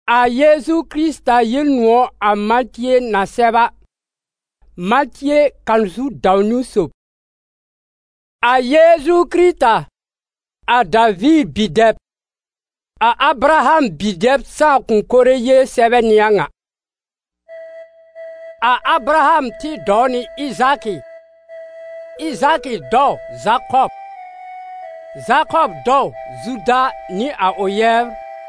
A Yesu Krista yilnuo a Mathieu na seba. Mathieu kanzu daunu sop. A Yesu Krista a David bidep. A Abraham bidep sa kunkore ye sebe nianga. A Abraham ti doni Isaki. Isaki do Jacob. Jacob do Juda ni a Oyev.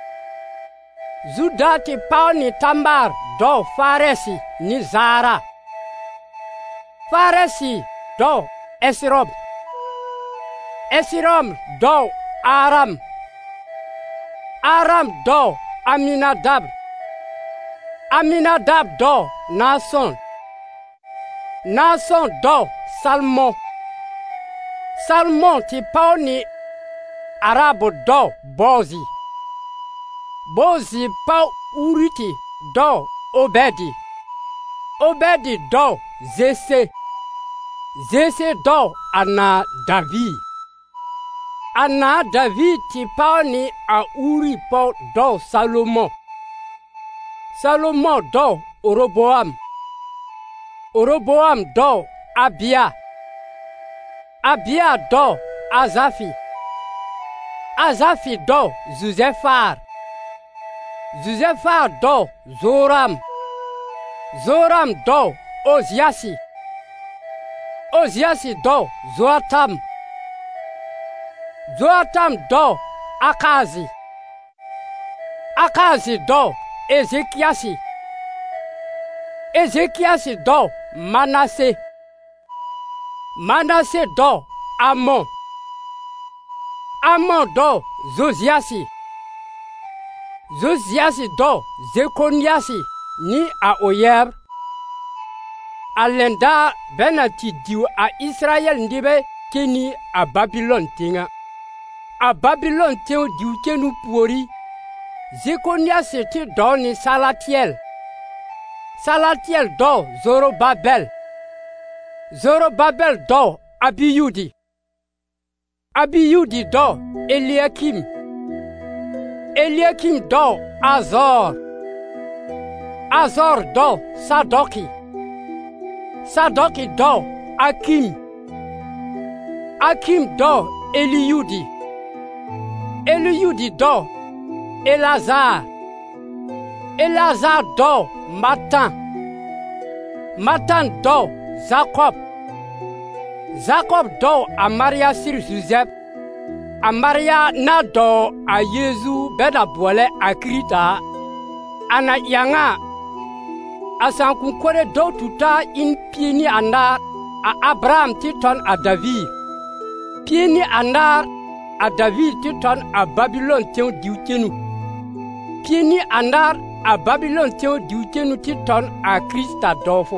Juda ti pao ni Tamar do Faresi ni Zara. Faresi do Esrom. Esrom do Aram. Aram do Aminadab. Aminadab do Nason. Nason do Salmon. Salmon ti pao ni Arabo do Bozi. Bozi pao Uriti do Obedi. Obedi do Zese. Zese do Ana David. Ana David ti pao ni a Uri pao do Salomon. Salomon do Oroboam. Oroboam do Abia. Abia do Azafi. Azafi do Zuzefar. Zuzefar do Zoram. Zoram do Oziasi. Oziasi do Zoatam. Zoatam do Akazi. Akazi do Ezekiasi. Ezekiasi do Manasse. Manasse do Amon. Amon do Josiasi. Josiasi do Zekoniasi ni a Oyer. Alenda benati diu a Israël ndibe keni a Babylon tinga. A Babylon teo diu kenu puori. Zekoniasi ti do ni Salatiel. Salatiel do Zorobabel. Zorobabel do Abiyudi. Abiyudi do Eliakim. Eliakim do Azor. Azor do Sadoki. Sadoki do Akim. Akim do Eliudi. Eliudi do Elazar. Elazar do Matan. Matan do Jacob. Jacob do Amaria sir Joseph. Amaria na do a Yesu beda bole akrita. Ana yanga. Asan kunkore do tuta in pieni andar a Abraham titon a David. Pieni andar a David titon a Babylon teo diutenu. Pieni andar a Babylon teo diutenu titon a Krista dofo.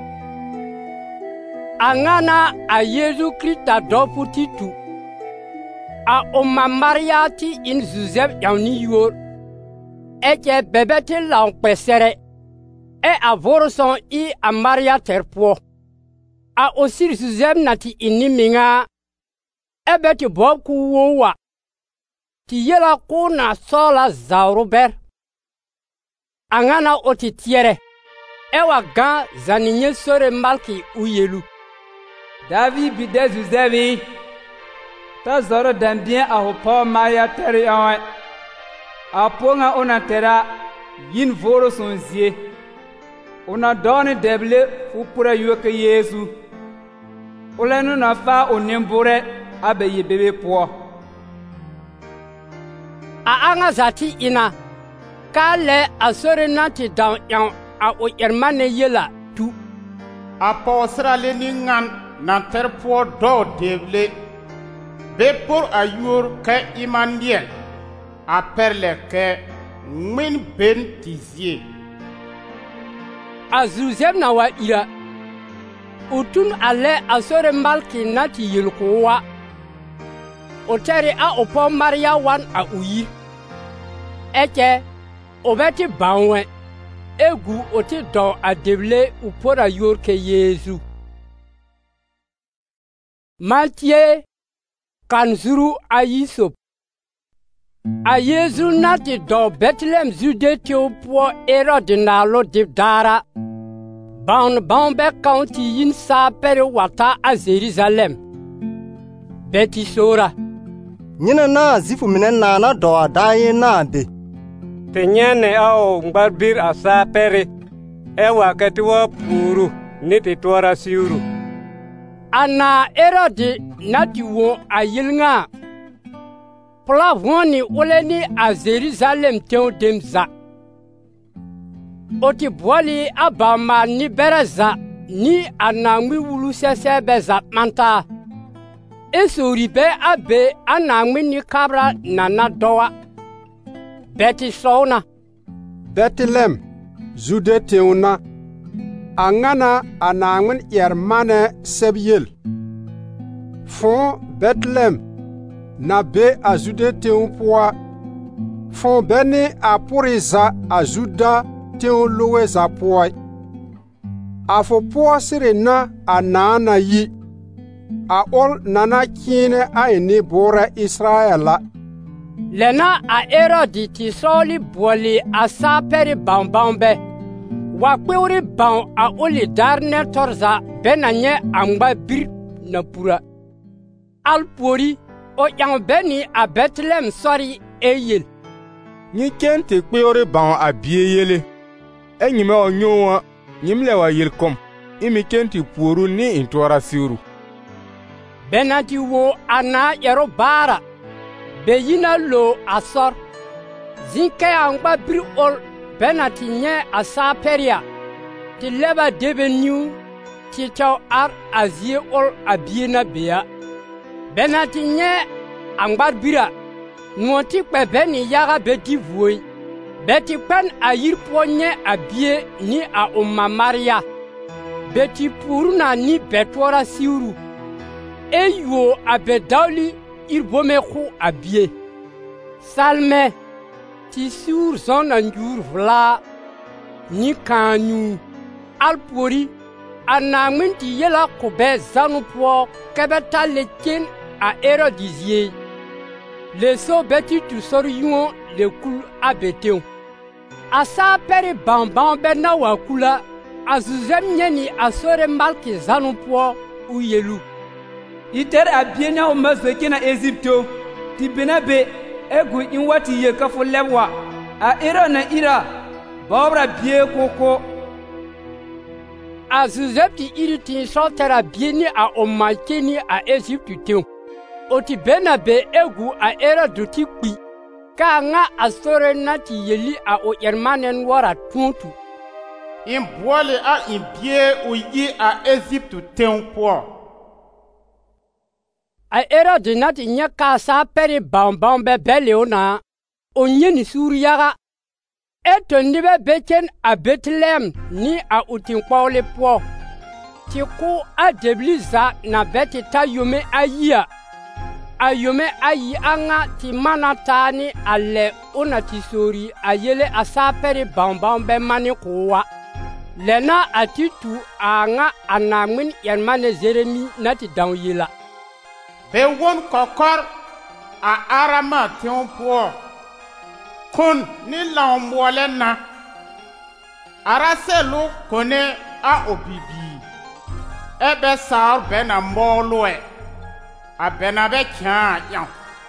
Angana a Yesu Krista dofo titu. A oma Maria ti in Joseph yauni yor. Eke bebete la pesere. E a voroson I a Maria terpo. A osir Joseph nati iniminga. Ebe ti bob kuwowa. Ti yela kuna sola za Robert. Angana oti tiere. Ewa gan zaninye sore malki uyelu. David bide Josevi. Ta zoro dambien a hopo Maria teri anwe. A ponga ona tera yin voro son zie. Ona doni deble fupura yuke Yesu. Olenu na fa onembore abe ye bebe po. A anga zati ina. Ka le a sore nanti dan yan a o yermane yela tu. A posra le ningan na terpo do deble. Be pour a yur ke imandien. A perle ke min ben tizie. A Joseph na wa ira. Utun ale a sore malki nati yelkowa. Oteri a opo Maria wan a uyi. Eke obeti banwe. Egu oti do a devle upora yorke Yesu. Mathieu kanzuru a Yisop. A Yesu nati do Bethlehem Jude teo po Herod na lo de dara. Baun be county yin sa pere wata a Jerusalem. Beti sora. Nyina na zifu minen na do adaye na be. Tenyane ao ngbarbir asa pere. Ewa ketiwa puru niti twara siuru. Ana Herod nati wo a yilnga. Plavoni oleni a Jerusalem teo demza. Oti bwali abama ni bereza ni anangwi wulu sese beza manta. Esoribe abe anangwi ni kabra nana doa. Beti sona. Bethlehem, Jude teuna. Angana anangwin yermane sebyel. Fon Bethlehem. Na be a Jude teun poa. Fon beni a puriza a Juda teun lowe za poa. A fo poa sire na a naana yi. A ol nana kine a eni bora Israela. Lena a Herodi ti soli bwali a saperi bambambe. Wakweuri bang a oli darne torza benanye angba bir na pura. Alpori o yang beni a Bethlehem sori eyel. Ni kente kweuri bang a bieyele. Enyime o nyowa nyimle wa yelkom. Imi kente puru ni intwara siuru. Benati wo ana yero bara. Beyina lo asor. Zinke angba bir ol benati nye asaperia. Ti leba debe new. Ti chaw ar azie ol abiena bea. Benati nye angbar bira. Nwoti kwe beni yaga beti vuoi. Beti pen ayir po nye abie ni a umamaria. Beti puruna ni betwara siuru. Eyo abedali irbome khu abie. Salme. Ti sur zon anjur vla. Ni kanyu. Alpori. Anangmin ti yela kobe zanu po. Kebeta leken a Herodizie. Le so beti tu sor yuon le kul abeteon. Asa peri bamban bena wakula. Azuzem nyeni asore malki zanu po u yelu. Iter abiena o mazekina Egypto. Ti benabe egu inwati ye kafo lewa. A ira na ira. Babra bie koko. Azuzepti iri tin soltera bieni a omakeni a Egypte teon. Oti benabe egu a era duti kwi. Ka nga asore nati yeli a o yermanen wara tuntu. Imbwale a imbie uyi a Egypte teon po. A era de nati nyaka sa peri bambambe beleona. Onyeni suriyaga. Eto nibe beken a Bethlehem ni a utinkwaole po. Tiku a debliza na beti ta yome ayia. A yome ayi anga ti manatani ale unati sori a yele a saperi bambambe mani kuwa. Lena atitu anga anangmin yanmane Jeremi nati danyela. Be won kokor a arama teon po. Kun ni laomwole na. Araselu kone a obibi. Ebe saur bena mboloe. A bena be kyan yan.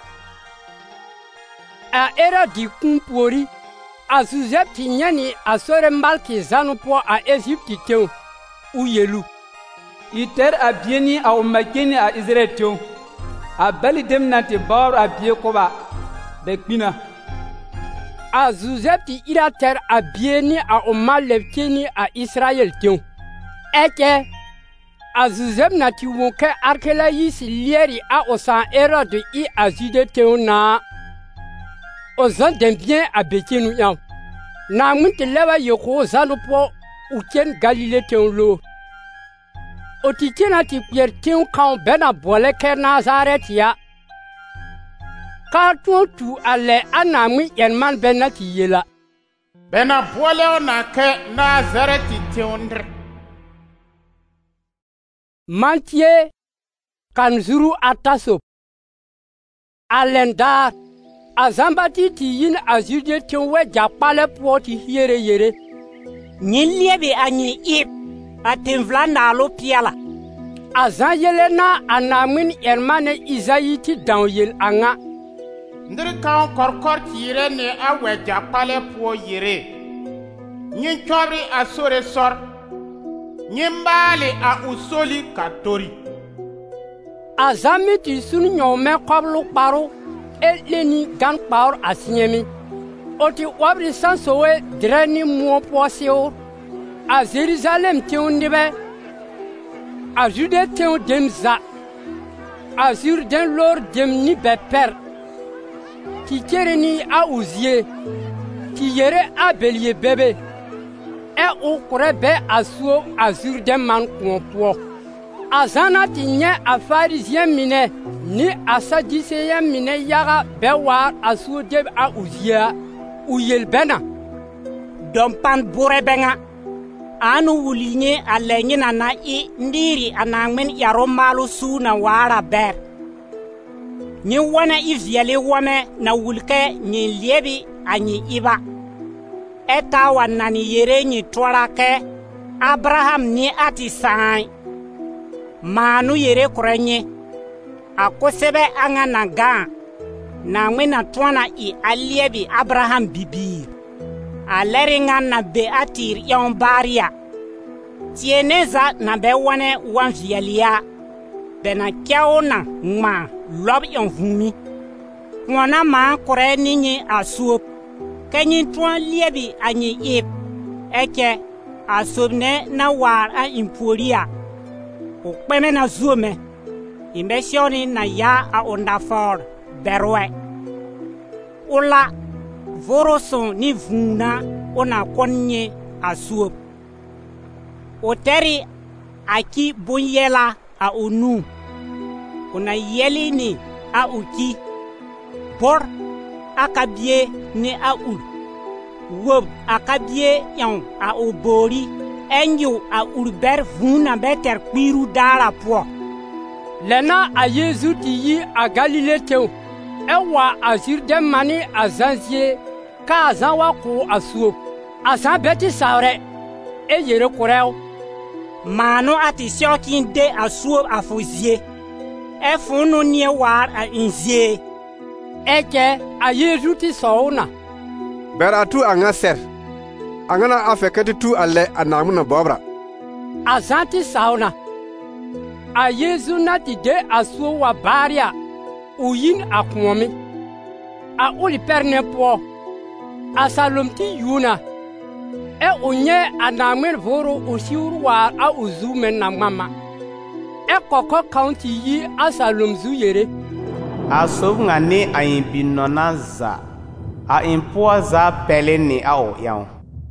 A era di kumpori. A Suzepti nyani a sore mbalki zanu po a Egypte teon. U yelu. Iter abieni a umakeni a Israel teon. A bali dem nati baur a bie koba. Bekbina. A Zuzepti irater a bieni a omalevkeni a Israel teon. Eke. A Zuzep nati wonke arkela yisi lieri a osan Herod I a Jude teon na. Ozan den bien a bekenu yan. Na mwinte lewa yoko zanupo uken Galile teon lo. Otike nati pier teon kan bena bole ke Nazaret ya. Karton tu ale anami yenman benati yela. Bena bole ona ke Nazaret teondre. Mantie kanzuru atasop. Alendar A Zambati ti yin a Jude tɩ wɛ jakpalɛ pʋɔ tɩ hiere yere. Nyin liebe a nyin ib a tɩ vla naalo piɛla. A Zã yele na a Naŋmen yɛrema ne Izayi tɩ dão yel a ŋa. Ndir kaõ kɔrkɔr tɩ yɩrɛ ne a wɛ jakpalɛ pʋɔ yere. Yẽ kɔbri a sore sɔr. Yẽ maale a o soli ka tori. A Zã mi tɩ sũn yõomɛ kɔblo kparo leni gãn kpaor a sẽemi. O tɩ wabri sãn sowe dɩrɛ ne mõo pʋɔ seoor. A Zerizalɛm tẽo nebɛ, a Jude tẽo dem za, a Zurdẽn loor dem ni bɛ pɛr, tɩ kere ni a o zie, tɩ yere a belye bebe, o korɛ bɛ a suo a Zurdẽn man kõɔ pʋɔ. A Zã na tɩ yẽ a Farizɩẽ minɛ ne a Sadiseyẽ minɛ yaga bɛ waar a suo deb a o zie, o yel bɛna: Dɔmpan bʋrɛ bɛŋa, anu wuli nye a lɛ nyina na I ndiri a Naŋmen yaro maalo suu na waara bɛr. Nye wɔnɛ I viɛle wɔmɛ na wulkɛ nye liebi a nye iba. Ta wa nani yere nye tɔra kɛ Abraham nye a tɩ sãai. Maanu yere korɛ nye, a kosɛbɛ a ŋa na gãa, Naŋmen na tõana I a liebi Abraham bibiir. A lɛre ŋa na be a tɩɩr yãon baar ya. Tie ne za na bɛ wɔnɛ wan viɛlya, bɛ na kɛo na ŋmaa lɔb yãon vũumi. Kõɔ na maan korɛ ne nye a suob, kɛ nye tõa liebi a nye ib, kyɛ a sobnɛ na waar a impuori ya. O kpɛmɛ na zuomɛ, imbɛ sɛoni na ya a o nafaoor bɛrwɛ. O la, voroson ni vũuna o na kõn nye a suob. O tɛri a ki bõn-yɛla a o nu. O na yɛli ni a o ki. Bor a ka bie ni a ul. Wob a ka bie yãon a o boori. Enyo a ul bɛr vũuna bɛ tɛr kpiiru daara pʋɔ. Lɛna a Yezu tɩ yi a Galile tẽo, wa a Zurdẽn mani a Zã zie, ka a Zã wa kʋʋ a suob. A Zã bɛ tɩ saoorɛ, yere korɛo: Maano a tɩ sɛook de a suob a fo zie, fõo no nie waar a n zie. Kɛ a Yezu tɩ sao na: Bɛr a tu a ŋa sɛr, a ŋa na a fɛ kɛ tɩ tu a lɛ a Naŋmen na bɔbra. A Zã tɩ sao na. A Yezu na tɩ de a suo wa baar ya, o yin a kõɔme. A ʋl pɛr ne pʋɔ, a salom tɩ yuuna, o nyɛ a Naŋmen voro o siur waar a o zu men na ŋmama. Kɔkɔ kaõ tɩ yi a salom zu yere: A sob ŋa ne a ẽ bi-nɔna za, a ẽ pʋɔ za pɛle ne a o yão.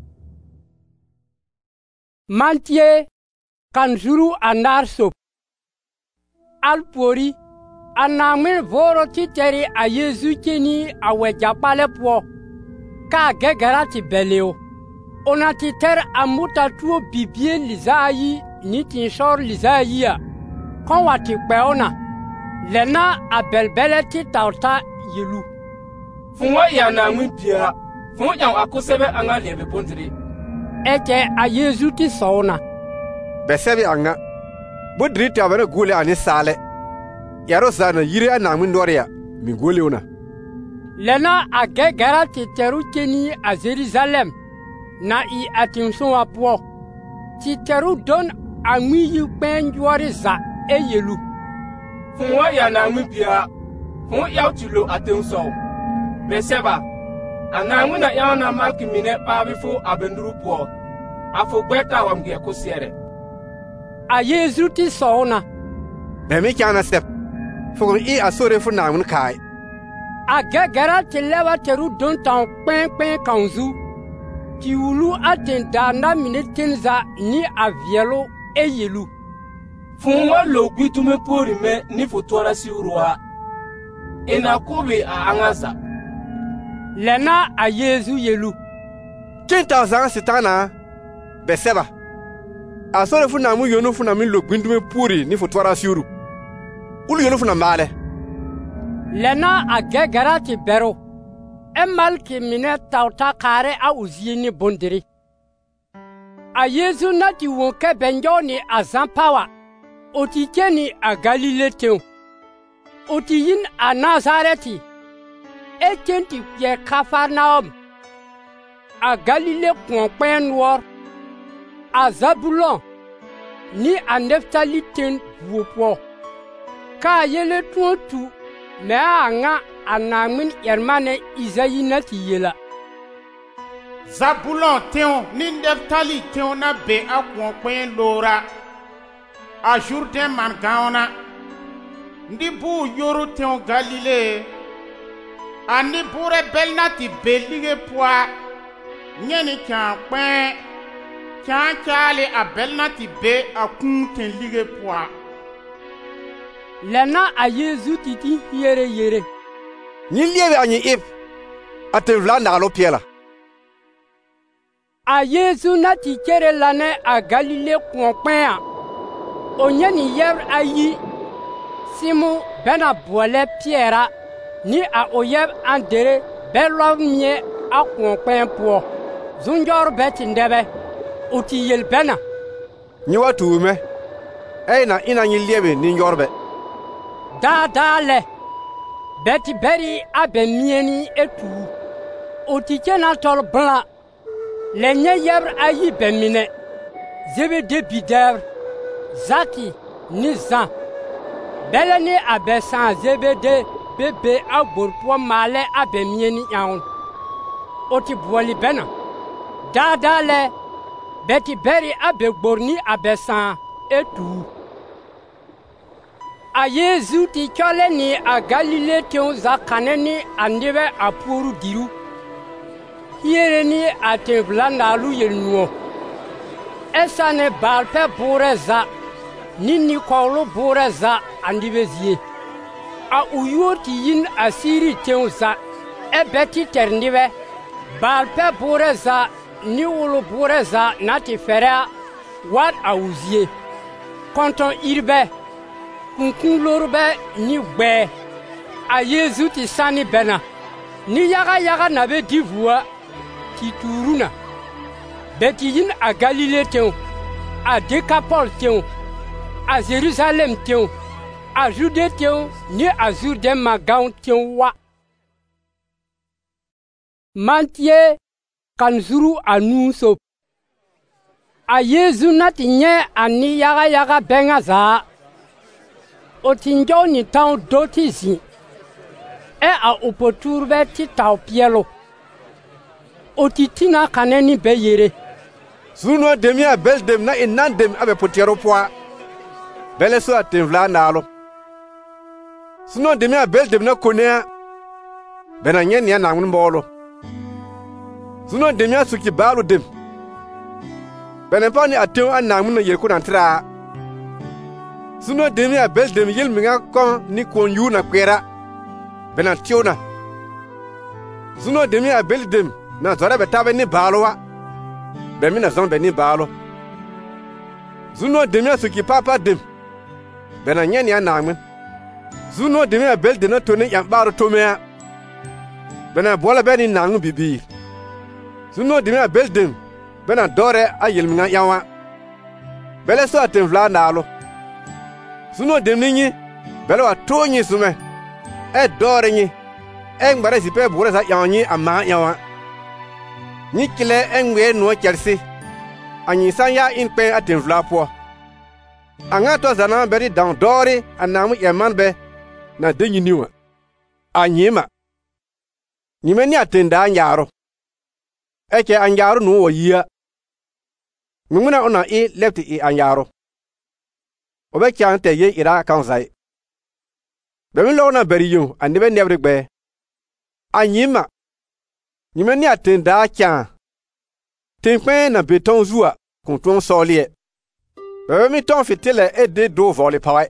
Mantie kan zuru a naar sob. Al puori, a Naŋmen voro tɩ tɛrɩ a Yezu keni a wɛ jakpalɛ pʋɔ, ka a gɛgɛra tɩ bɛleo. O na tɩ tɛr a muta tuo bibie lizaayi ni tẽnsɔor lizaayi a, kõn wa tɩ kpɛo na. Lɛna a bɛlbɛlɛ tɩ taoor t'a yelu: Fõ wa yaa Naŋmen Bia, fõ yão a kosɛbɛ a ŋa lɛbɛ bõndere. Kɛ a Yezu tɩ sao na: Bɛ sɛbɩ a ŋa, bõdiri tɩ a bɛ na goole a ninsaalɛ. Yaro za na yire a Naŋmen noɔre ya, mi gooleo na. Lɛna a gɛgɛra tɩ tɛru keni a Zerizalɛm, na I a tẽnsõ wã pʋɔ, tɩ tɛru don a ŋmi yi kpɛɛn yɔɔre za yelu: Fõ wa yaa Naŋmen Bia, fõ yao tɩ lo a tẽnsɔɔ. Bɛ sɛba, a Naŋmen na yão na malki minɛ paabɩ fo a bɛnduru pʋɔ, a fo gbɛ t'a wa ŋmɩɛ kosɛrɛ. A Yezu tɩ sao na: Bɛ me kãana sɛb, fo kõn ɩ a sore fo Naŋmen kae. A gɛgɛra tɩ lɛba tɛru don tão kpɛ̃ kaõ zu, tɩ wulu a tẽn-daanda mine tẽnza ne a viɛlo yelu: Fõ wa lo gbi dume poori mɛ ni fo tɔra siuru wa, na kobe a aŋa za. Lɛna a Yezu yelu: Kẽn t'a zãng sɩtãana, bɛ sɛba, a sore fo Naŋmen yonu fo na me lo gbi dume poori ni fo tɔra siuru. Ul yonu fo na maalɛ. Lɛna a gɛgɛra tɩ bɛro, e malki mine tauta kare a uzini bondiri. A Yesu na ti wonke benjoni a Zampawa, o ti keni a Galile teun. O ti yin a Nazareti, e kenti ye Kafarnaum, a Galile kwenkwen noir, a Zabulon, ni a Neftali ten wupo. Ka yele tuontu, me a nga a namin yermane Izayi na ti yela. Zabulon teon ni Neftali teon na be a kwenkwen lora, a Jourdain man gaona. Ndi bu yoru teon Galile, ani bure belna ti belige poa, nyeni kyan kwen, kyan kyale a belna ti be a kun ten lige poa. Lena a Yesu titi yere. Ni liebe anyi ip, ate vla nalo piela. A Yesu na ti kere lane a Galile kwenkwen, o nyeni yer ayi, Simu bena boile Pierre ni a oyeb Andere belov mie a kwenkwen po. Zunjor beti ndebe uti yel bena. Ni watu me. Na ina nyi liebe ni njorbe. Da le. Beti beri a ben mieni etu. Uti kena tol blanc. Le nye yebr ayi ben mine. Zebe de bidèvre. Zaki ni zan. Beleni abe san Zebede bebe a gborpo male abe mieni yaun. Oti buoli bena. Da le. Beti beri abe gborni abe san etu. A Yesu ti kyole ni a Galile teon zakane ni andebe a puru diru. Yere ni a te vlana lu yenuo. Esa ne balpe boreza. Nini kolo boreza andibezie. A uyoti yin asiri teonza. E beti ternive. Balpe boreza ni ulu boreza nati ferea. Wad a uzie. Konton irbe. Kunkun lorbe ni gbe. A Yesu ti sani bena. Ni yaga nabe divua. Ti turuna. Beti yin a Galile teon. A Decapole teon. A Jérusalem teon. A Judée teon ni a Jourdain magaun teon wa. Mantie kanzuru anunso. A Yesu nati nye ani yaga benga za. O tinjo ni taun dotizi. E a upoturbe ti tau pielo. O titina kaneni beyere. Zuno demia beldem na inandem abe potiero poa. Bele so aten vla nalo. Suno demia beldem na konea. Bena nyen ya na mbolo. Suno demia suki balu dem. Bena pani aten an na mun yel ko nantra. Suno demia beldem yel minga kon ni kon yu na kwera. Bena tiona. Suno demia beldem na zora betabe ni balowa. Bemina zombe ni balo. Zuno demia suki papa dem. Bena nyeni ya namen. Zuno demia bel de na toni yambaro tomea. Bena bola beni nangu bibi. Zuno demia bel dem. Bena dore a yelminga yawa. Bele so aten vla nalo. Zuno demni bele wa tonyi sume. E dore nyi. E ngbare sipe bure sa yanyi ama yawa. Ni kile engwe no kelsi. Anyi sanya in pen aten vla po. Anga to zana beri dan dori anamu yeman be na denyi niwa. Anyima. Nimeni atenda anyaro. Eke anyaro no wo yia. Mumuna ona e left e anyaro. Obe kyante ye ira kansai. Be mi lo na beri yo anibe nebre gbe. Anyima. Nimeni atenda kyan. Tempen na beton zua konton solie. Be mi ton fitile e de do vole pawe.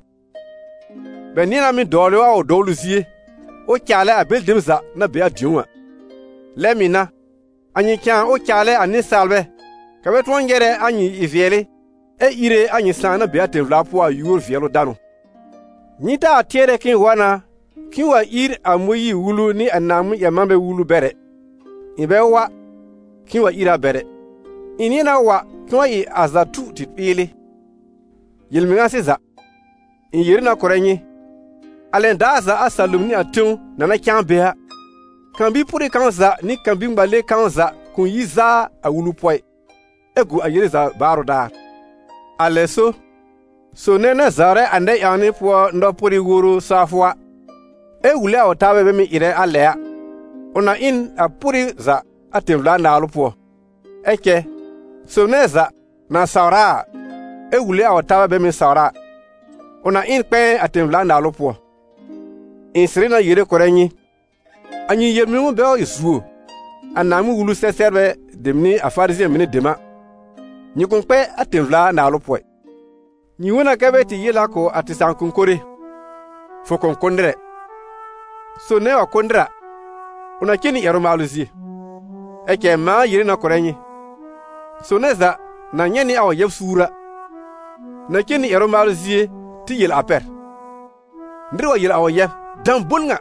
Be ni na mi dole wa o do luzie. O kyale abel dimza na be adiwa. Lemina anyi kyan o kyale ani salbe. Ka be ton gere anyi iviele e ire anyi sana be atevla po ayur vielo dano. Nita atiere kin wana Kiwa ir amoyi wulu ni anamu ya mambe wulu bere. Ibe wa kiwa ira bere. Inina wa kiwa I azatu titpili. Yilminga siza. Yirina korenyi. Alendaza asalumni atun nana kyambea. Kambi puri kanza ni kambi mbale kanza kun yiza awulu poy. Egu ayiriza baroda. Aleso. So nena zare ande yani po ndo puri guru safwa. Ewule otawe bemi ire alea. Ona in a puri za atemla na alupo. Eke. So neza na saura. Ewule otawe bemi saura. Ona in pe atemla na alupo. Insirina yire korenyi. Anyi yemimu beo isuo. Anamu wulu seserbe demni afarizi mini dema. Nyikunkpe atemla na alupo. Nyiwuna kebeti yila ko atisankunkore. Fokon kondre. So ne wa kondra. Una kini yarumaluzi. Eke ma yiri na korenyi. So neza na nyeni awa yefsura. Na kini yarumaluzi ti yil aper. Ndriwa yil awa yef dan bulnga.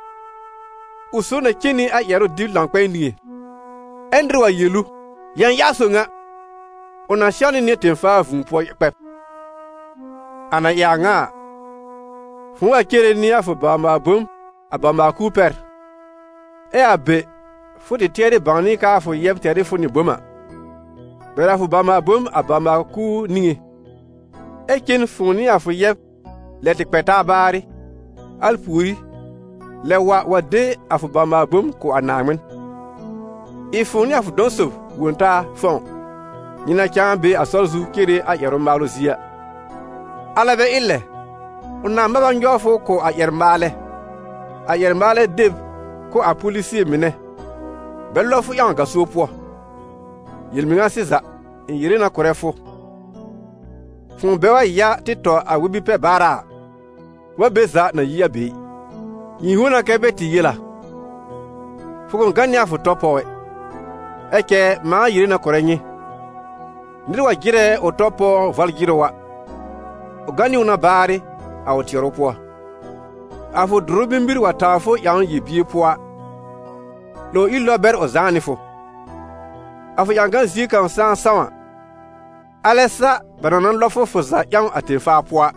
Uso na kini a yaru dil lankwe niye. Endriwa yilu yan yaso nga. Una shani ni tenfa vumpo pep. Ana yanga. Funga kere ni afu bama bum. Abama Cooper. Abe, fu de tiere bani ka fu yeb tiere fu ni boma. Bera fu bama bom abama ku ninge. Ekin fu ni afu yeb le te peta bari. Alpuri. Le wa de afu bama bom ko anamen. Ifu ni afu donso wonta fon. Nina chambe asolzu kere a yermalozia. Alabe ille. Una maba njofu ko a yermale. A yermale deb ko a polisi mine. Bello fu yanga sopo. Yelminga siza yirina korefo. Fun bewa ya tito a wibi pe bara. Wa beza na yiya be. Yihuna kebeti yela. Fugon ganya fu topo. Eke ma yirina korenyi. Ndriwa gire o topo valgiro wa. Ogani una bari a otiropo. Afu drubimbir wa tafo yang yibie poa. Lo ilo ber ozanifo. Afu yangan zika san sawa. Alesa bananan lofo foza yang atefa poa.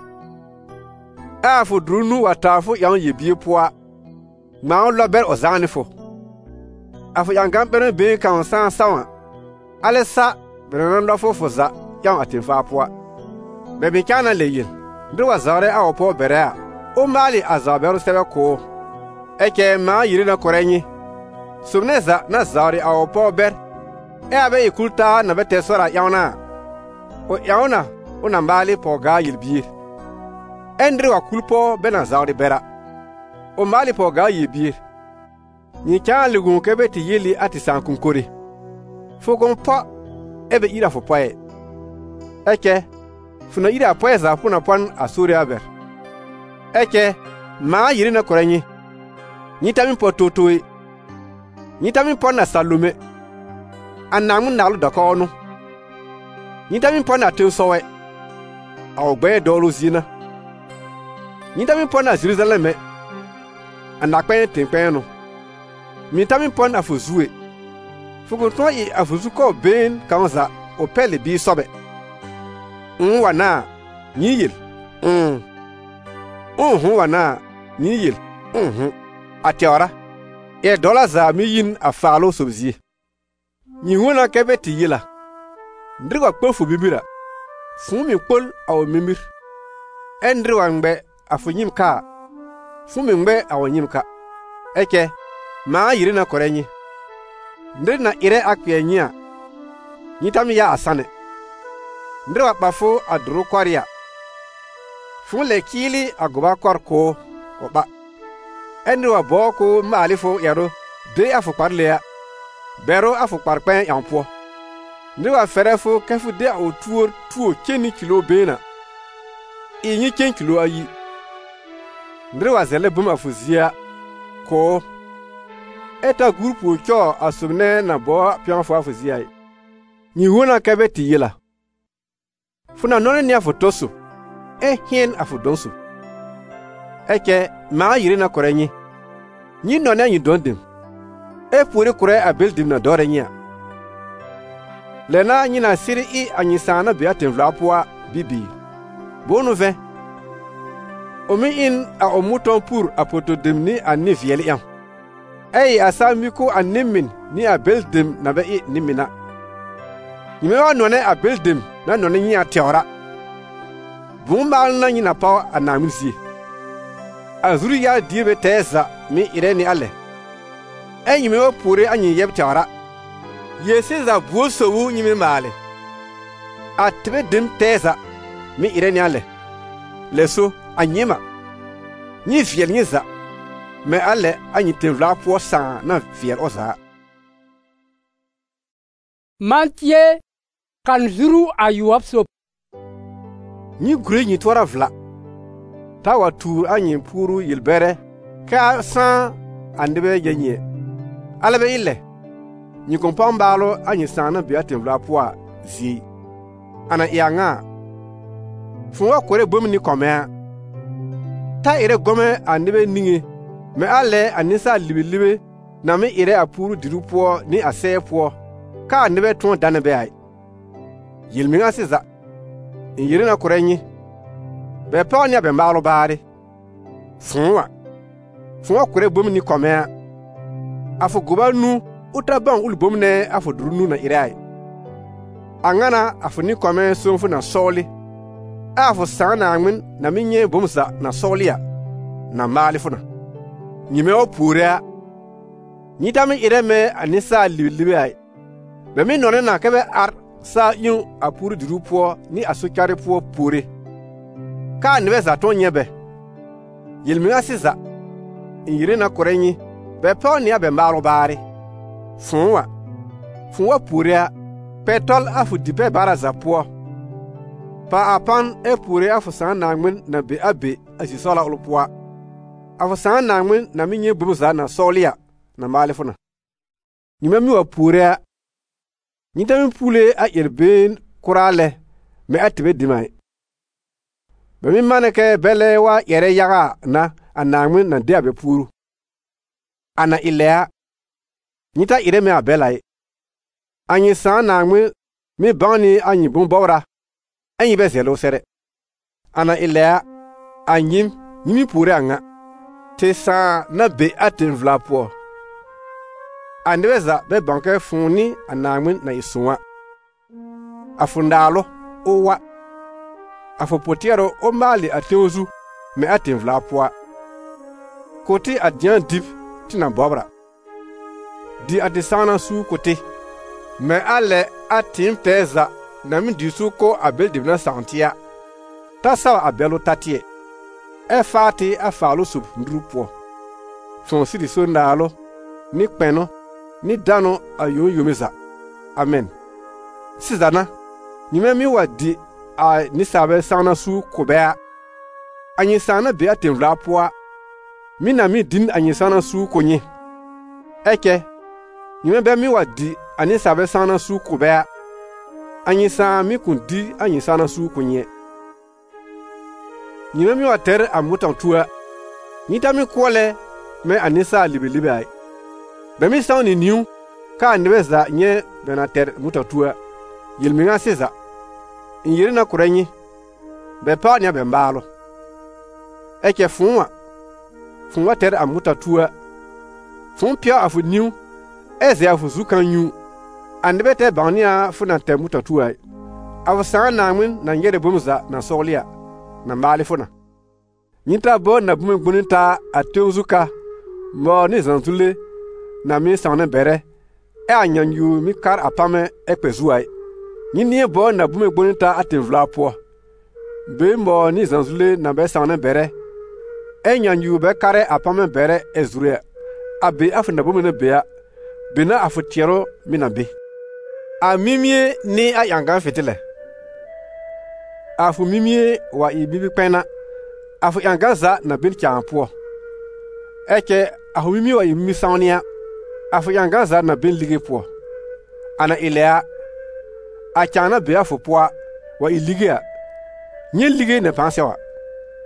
Afu drunu wa tafo yang yibie poa. Ma lo ber ozanifo. Afu yangan beren be kan san sawa. Alesa bananan lofo foza yang atefa poa. Bebe kana leyin. Ndwa zare a opo berea. O mali azaberu sebe ko. Eke ma yirina korenyi. Sumneza na zari a opo ber. Abe ikulta na bete sora yauna. O yauna una mali poga yilbir. Endri wa kulpo bena zari bera. O mali poga yilbir. Ni kan lugun kebeti yili ati sankunkori. Fogon po ebe ira fo poe. Eke funa ira poeza funa pon asuri aber. Eke ma yirina korenyi. Nyitamin po totoi. Nyitamin po na salume. Anamun nalu dakonu. Nyitamin po na teusowe. Awgbe dolu zina. Nyitamin po na Jerusalem. Anakpen tempeno. Nyitamin po na fuzue. Fugunto I afuzuko ben kanza opele bi sobe. Wana nyiyil. Wana nyiyil. Atiora. E dola za mi yin afalo sobzi. Nyihuna kebeti yila. Ndriwa kpofu bibira. Fumi kpol awo mimir. Endriwa ngbe afunyim ka. Fumi ngbe awo nyim ka. Eke ma yirina korenyi. Ndrina ire akwe nyia. Nyitami ya asane. Ndriwa kpafo aduru kwaria. Fun le kili agoba korko oba. Endriwa boko malifo yaro de afu parlea. Bero afu parpen yampo. Ndriwa ferefo kefu de o tuo keni kilo bena. Inyi ken kilo ayi. Ndriwa zele bum afuzia ko. Eta grupo cho asumne na bo pianfo afuzia. Ni huna kebeti yila. Funa none ni afu tosu. Hien afu donsu. Eke ma yiri na kore nyi no na nyi dondim e puri kure a bildim na dore nya le na nyi na siri I anyi sana be atem vlapua bibi bonu ve omi in a omuton pur apotodim ni anni viel yam ei asamiku animmin ni a bildim na be I nimina nyime wa none a bildim na none nyi atiora bumbal na nyi na pa anamisi azuru ya dibe teza mi ireni ale enyime wa pure anyi yeb tiora yesi za buosowu nyime male atbe dim teza mi ireni ale leso anyima nyi fiel nyi za me ale anyi tevla po sa na fiel oza mantie kan zuru ayuapso nyi gure nyi tora vla tawa tu anyi puru yilbere ka sa andebe yenye alebe ile nyi kompambalo anyi sana be atevla po zi ana ianga fuwa kore bomni komea ta ire gome andebe ninge me ale anisa libe na me ire apuru dirupo ni asepo ka andebe ton danebe ai yilminga siza yiri na korenyi be pawnya be mbalo baare fuwa kore bomni komea afu gubanu utaban ulbomne afu durunu na ire ai angana afu ni kome sonfu na soli afu sana angmin na minye bomsa na solia na malifuna nyime opurea nyitami ireme anisa libe ai be mi none na kebe ar sa yu apuru dirupo ni asukare po pure ka nibe za tonyebe yilmi asiza yire na korenyi be pawni abe mbaro bare fuwa purea petol afu dipe baraza po pa apan e pure afu san nangmin na be abe asisola ulpoa afu san nangmin na minye bumuza na solia na malifuna nyime mi wa pure nyitami pule a yerben kurale me atibe dimai be mi maneke bele wa yere yaga na anangmin na de abe puru ana ilea nyita ire me abelai anyi san nangmin mi bani anyi bumbora anyi be zelo sere ana ilea anyim nyimi pure anga te sa na be atin vlapo andeweza be banke funi anangmin na isuwa afundalo owa afopotiero o mali ateozu me atin vlapo koti adian dip tina bobra di adisana su koti me ale atin peza na mi disu ko abel dibna santia ta sa abelo tatie e fati afalo sub ndrupo fon sidi so ndalo ni peno ni dano ayo yomeza amen sizana nyime mi wadi a ni sabe sana su kobea anyi sana be atemvla poa mi na mi din anyi sana su konye eke nyime be mi wadi ani sabe sana su kobea anyi sa mi kundi anyi sana su konye nyime mi water amutan tua nita mi kwole me anisa libe ai be mi sa ni niu ka ndebeza nye benater mutatua yilminga seza yiri na kurenyi be pa nya be mbalo eke funwa ter amutatua fun pia afu niu eze afu zukanyu andebete bania funa ter mutatua afu sa na min na ngere bumza na solia na malifuna nyita bo na bume gbunita ateuzuka mo ni zanzule na mi sane bere e anyanyu mi kar apame ekpezuai nyini bo na bume gbunita atenvla po be mo ni zanzule na be sane bere e nyanyu be kare apame bere ezure abi afu na bume ne bea bina afu tiero mi na be amimie ni ayanga fitile afu mimie wa ibibi pena afu yangaza na bin champo eke afu mimie wa imi saunia afu yangaza na bin lige po ana ilea achana be afu po wa iligia nye lige ne pansewa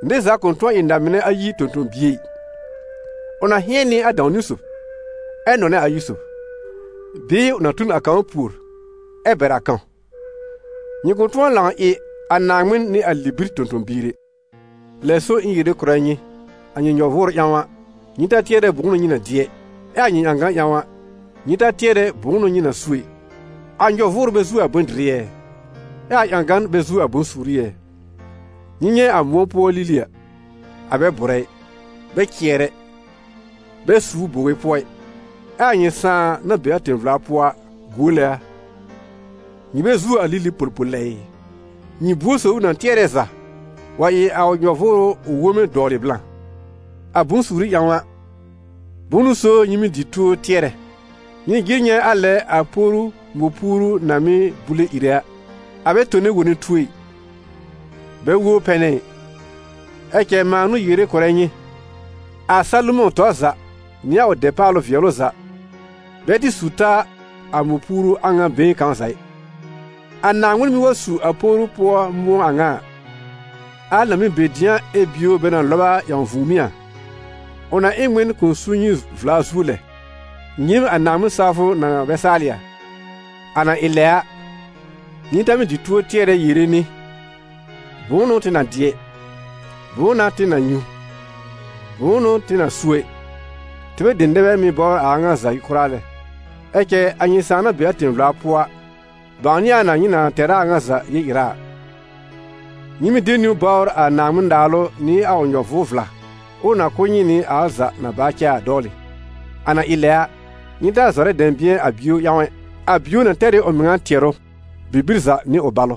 Ndeza kontwa indamine ayi tonton bie. Ona hieni Adam Yusuf. Enone a Yusuf. Bi ona tun akan pour. Eberakan. Ni kontwa lan e anangmin ni alibir tonton bire. Leso ingide kuranyi. Anyi nyovor yawa. Nita tiere bugno nyina die. Anyi anga yawa. Nita tiere bugno nyina sui. Anjovor bezu abondrie. Angan bezu abonsurie. Nyinye amopo lilia. Abe bure. Be kiere. Be su bowe poi. Anyi sa na be atenvla poa gole. Ni bezu alili pulpulei. Ni buso na tiereza. Wa ye a nyovoro wome dole blanc. Abun suri yawa. Bunu so nyimi ditu tiere. Ni ginye ale aporu mopuru nami bule irea. Abe tone woni tui. Be wo pene. Eke manu yire korenyi. A Salomon toza. Ni a o depalo vieloza. Be di suta amopuru anga ben kansai. Anangun mi wasu aporu po mo anga. Ala mi bedian ebio bena loba yan vumia. Ona engwen konsunyi vlazule. Nyim anamu safu na besalia. Ana ilea. Nitami dituo tiere yirini. Bono tina die. Bona tina nyu. Bono tina sue. Tebe dendebe mi bo anga zai kurale. Eke anyisana beatin vlapua. Banya na nyina tera anga za yira. Nimi denu bor a namundalo ni a onyo vuvla. Ona konyi ni aza na bakia doli. Ana ilea. Nita zore dembien abio yawe. Abio na tere ominga tiero. Bibirza ni obalo.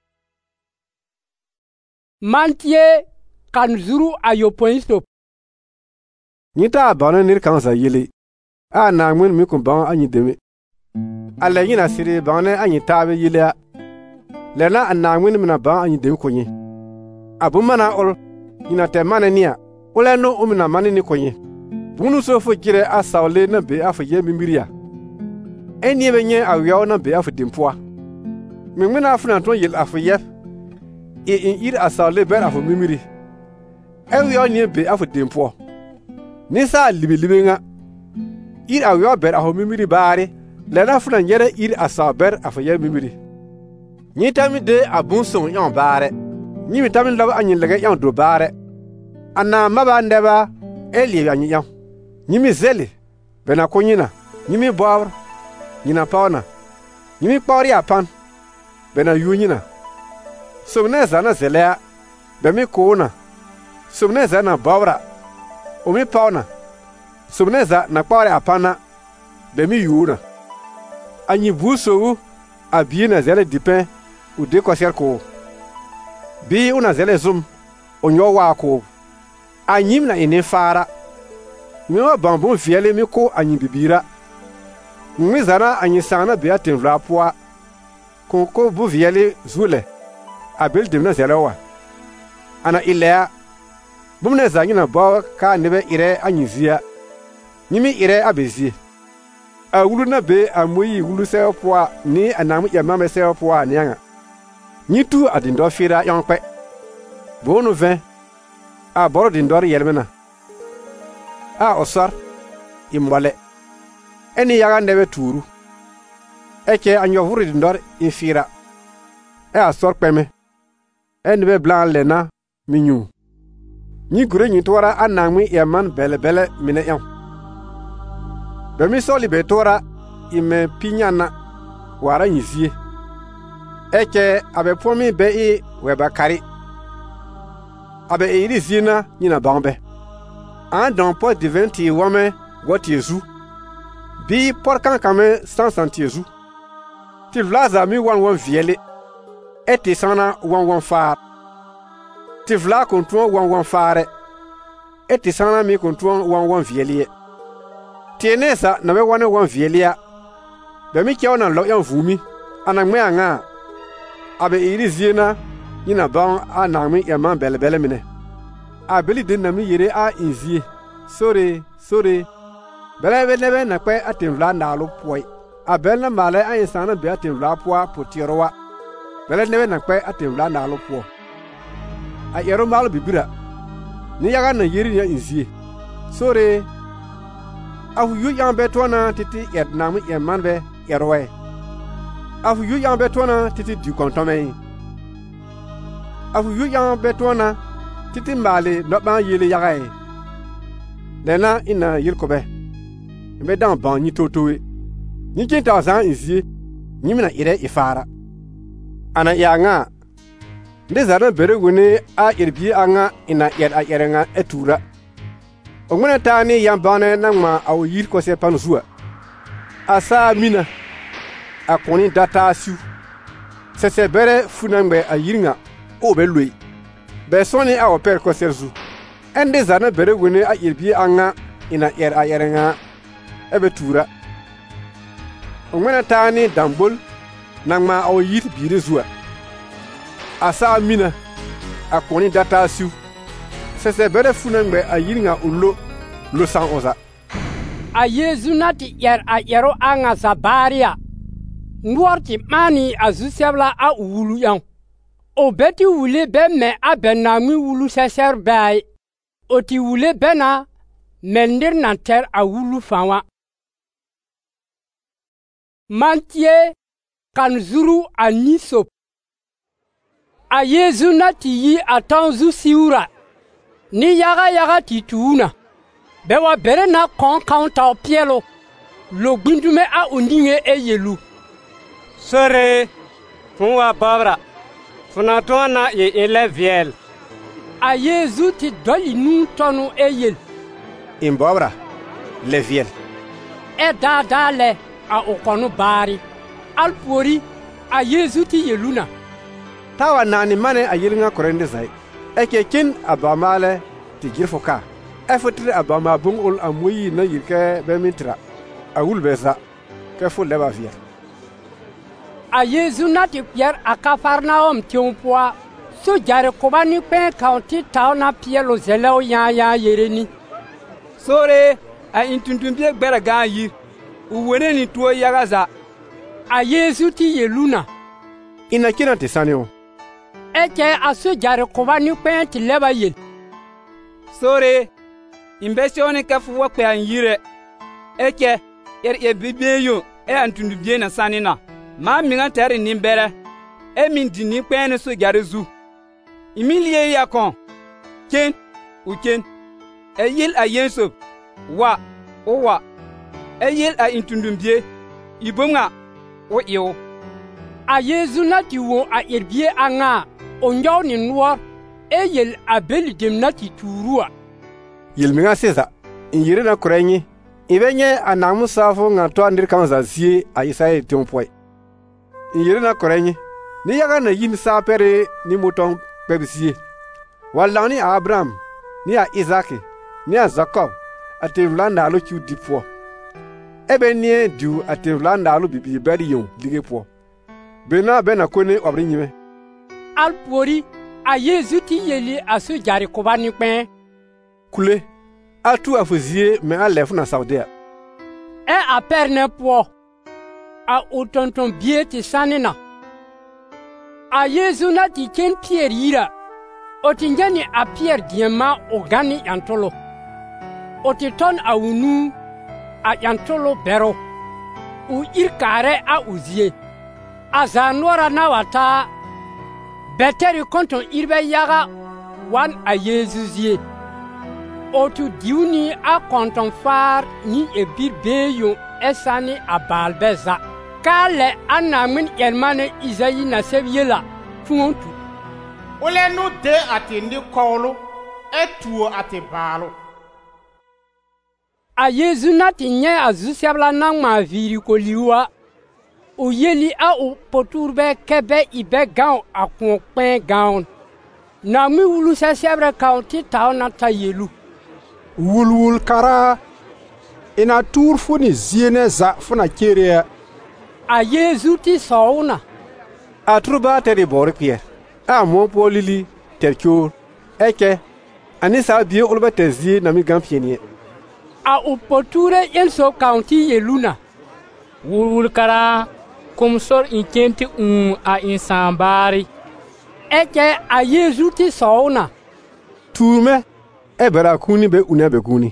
Mantie kanzuru ayopoinstop. Nita abana nir kanza yili. A nangmin mi kumban anyi deme. Ale yina siri bane anyi tabe yilea. Lena a nangmin mina ban anyi deme konye. Abu mana ol. Yina te mane niya. Ole no umina mane ni konye. Bunu sofo kire a sawle na be afa ye mimiria. Enye benye awiaw na be afa dimpoa. Mingmina afuna ton yel afa ye. E in ir a sawle ber afa mimiri. Awiaw nye be afa dimpoa. Nisa libi nga. Ir awiaw ber afa mimiri baare. Lena afuna nyere ir a saw ber afa ye mimiri. Nyi tami de abun son yon baare. Nyi mi tami laba anyi lege yon do baare. Ana maba ndeba eli anyi yon. Nyimi zeli, bena konyina, nyimi bawr, nyina pauna, nyimi kpawri apan, bena yunyina. Subneza na zelea, bemi koona, subneza na bawra, umi pauna, subneza na kpawri apana, bemi yuna. Anyi buso abiye na zele dipen, ude kwa serko. Bi una zele zum, onyo wako. Anyim na inefara. Miwa bambun fiele mi ko anyi bibira. Mi zana anyi sana bea tenvla poa. Konko bu fiele zule. Abel demna zelewa. Ana ilea. Bumne zanyi na bawa ka nebe ire anyi zia. Nimi ire abezie. A wulu na be amoyi wulu sewa poa ni anamu ya mame sewa poa nianga. Nitu adindo fira yonkpe. Bonu ven. A boro dindori yelmena. A osar imwale. Eni yaga nebe turu. Eke anyovuri dindor infira. Asor peme. Eni be blan lena minyu. Ni gure nyitwara anangmi yaman bele mine yon. Bemi soli betora ime pinyana wara nyizie. Eke abe pomi be i weba kari. Abe iri zina nyina bambe. An don po divin ti wame wot yezu. Bi porkan kame sansan ti yezu. Ti vlaza mi wan viele. E ti sana wan far. Ti vla kontuan wan fare. E ti sana mi kontuan wan viele. Ti nesa na be wan viele. Be mi kya wana lo yan vumi. Anak me anga. Abe iri zina nyina ban anangmi yaman bele mine. Abeli din na mi yere a inzie. Sore. Bele nebe na kwe atimvla nalo poi. Abel na male a insana be atimvla poa potirowa. Bele nebe na kwe atimvla nalo po. A yero malo bibira. ni yaga na yiri ya inzie sore afu yu yang betona titi yed namu yeman be yerwe afu yu yang betona titi du kontome afu yu yang betona titi mbale no ba yele yaga e lena ina yirkobe be dan ban ni totowe ni kinta zan inzie ni mina ire ifara ana yanga nde zara bere woni a irbi anga ina yer a yerenga etura ongmena tani yambane nangma aw yir ko se panu zuwa asa mina akoni data siu se bere funangbe a yiringa o be lui be soni aw per ko serzu ende zara bere woni a irbi anga ina yer a yerenga ebetura ongmena tani dambol nangma aw yir bire zuwa asa mina akoni data siu se bere funangbe a yiringa ulo lo san oza a Yesu nati yer a yero anga sabaria nuorti mani azusebla a wulu yan o beti wule be me abena mi wulu seser bai o ti wule bena mendir nanter a wulu fanwa mantie kan zuru a nisop a Yesu nati yi atanzu siura ni yaga tituna bewa bere na kon kaunta pielo lo gbindume a ondinge eyelu sore funwa babra funa tona ye eleviel a Yesu ti doli nu tonu eyel imbobra leviel e dadale a okonu bari alpori a Yesu ti yeluna tawa nani mane a yiringa korende zai eke kin abamale ti girfoka efotri abama bungul amuyi na yirke be mitra awul beza ke fu leba via a Yesu nati Pierre a Cafarnaum tiompoa so jare kobani pe county town na pielo zeleo ya yereni sore a intuntumbie gbera ga yir uwene ni tuo yagaza a Yesu ti yeluna ina kina ti sanio eke aso jare kobani pe ti leba yel sore imbesioni kafu wakpe an yire eke yer bibeyo e antundumbie na sanina ma minga tari nimbere e min dini kwene so jare zu imilie yakon ken uken e yel a yenso wa owa e yel a intundumbie ibonga o iyo a Yesu nati wo a erbie anga onyo ni nuor e yel a beligem nati turua yelminga seza injire na kurenyi ibenye anamu safo ngato andir kanza zie a isaye tionpoi injire na kurenyi ni yaga na yin sapere ni muton bebisie walani a Abraham ni a Isaac ni a Jacob atemlanda alo chu dipo ebe nie du atemlanda alo bibi beri yon ligepo bena kone obrinyime alpori a Yesu ti yeli aso jare kobani pen kule atu afozie me alef na saudia e a perne po a otonton bie ti sanina a Yesu na ti ken Pierre yira o ti njani a Pierre diema ogani yantolo o ti ton a unu a yantolo bero u irkare a uzie a zanora na wata beteri konton irbe yaga wan a Yesu zie otu diuni a konton far ni ebir beyo esani a balbeza kale anamin yermane Isayi na sebiela funtu ole no de atindi kolo etuo ate balo a Yesu nati nye azusebla nang ma viri ko liwa o yeli a o poturbe kebe ibe gaun a kon pen gaun na mi wulu sesebre county town na tayelu wulwul kara ina tur funi ziene za funa kere a Yesu ti sauna a truba teri bor Pierre a mo polili terkur eke anisa bie ulba tezi na mi gampienie a upoture yenso county yeluna wulwul kara kumsor inkenti a insambari eke a Yesu ti sauna tume e bara kuni be una be kuni.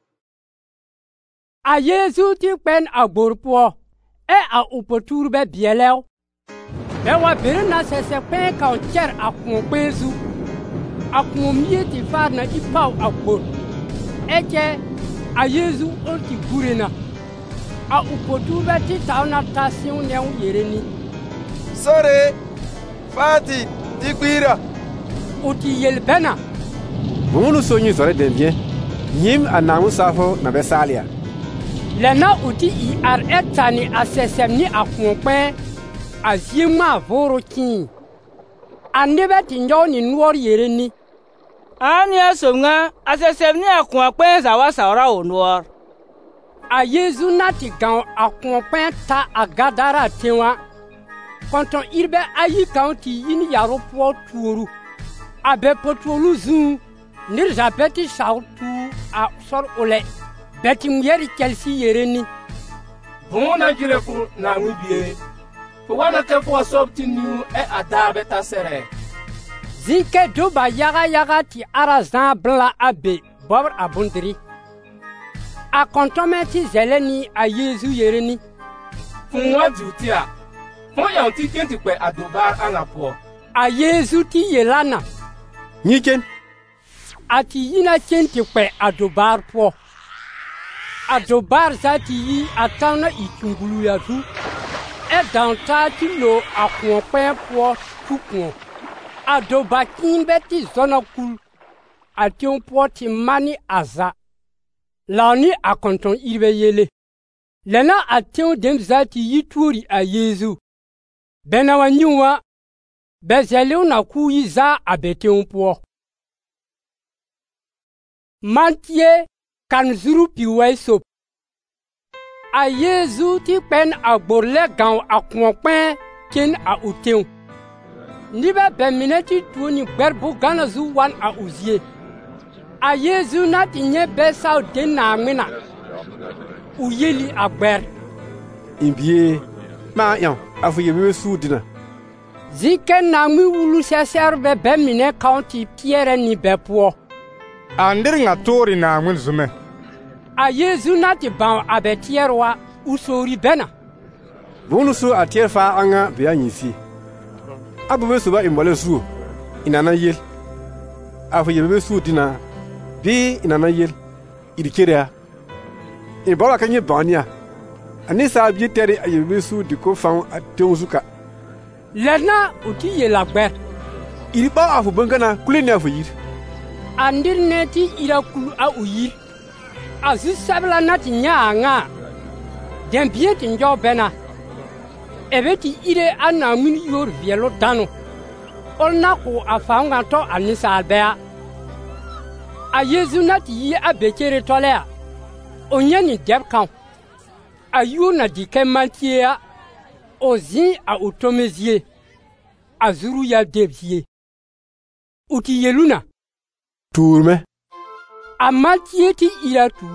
A Yesu ti kpen a gbor po e a upotur be bielew. Be wa bere na sese kpen ka o cher a kun kwezu. A kun mie ti far na ipaw a gbor. Eche a Yesu o ti gurena. A upotur be ti taw na tasion ne o yereni. Sore Fati dikwira. O ti yel bena. Bunu sonyi zore den bien. Nyim anamu safo na be salia. Lena uti I ar etani asesemni akunpen azima vorokin. Anebe tinjo ni nuor yereni. Ani asomnga asesemni akunpen zawa saura onwor. A Yesu nati gan akunpen ta agadara tewa. Konton irbe ayi kaunti yin yaro po tuoru. Abe potolu zun nirzabeti sautu a sor ole. Beti myeri Chelsea yereni. Bona jire fu na ngubie. Fo wana te fo sobti new e adabe ta sere. Zinke doba yaga ti arazan bla abe bobr abundri. A kontometi zeleni a Yesu yereni. Funwa jutia. Fo yanti kenti kwe adobar anapo. A Yesu ti yelana. Niken. Ati yina kenti kwe adobar po. Adobar zati yi atana ikungulu ya tu. E danta ti lo akunpen po tukun. Adoba kimbe ti zona kul. Ati on po ti mani aza. Lani akonton irbe yele. Lena ati on dem zati yi tuori a Yesu. Bena wanyuwa. Bezele una kuyi za abete on po. Mantie kan zuru piwai sop. A Yesu ti pen a borle gan a konpen ken a uteun. Nibe bemineti tuoni gberbu gana zu wan a uzie. A Yesu na tinye besa o den na amina. Uyeli a gber. Imbie ma yan afu yebe su dina. Zike na mi wulu seser be bemine county Pierre ni bepo. Andir nga tori na ngul zume. A Yesu na ti ban abetierwa usori bena. Bunu su atier fa anga biya nyisi. Abu be suba imbole su inana yel. Afu yebe su dina bi inana yel. Idikerea. Ibola kanye bania. Anisa bi tere ayebe su diko fan atonzuka. Lena uti yelagber. Iriba afu bangana kuleni afu yir. Andir neti ira kulu a uyir. Azu sabla nati nyanga. Dembie ti njo bena. Ebeti ire ana min yor vielo dano. Olna ko afanga to anisa albea. A Yesu nati yi abekere tolea. Onyeni debkan. Ayu na dike mantia. Ozin a utomezie. Azuru ya debzie. Uti yeluna. Tourme. A mantieti ira tu.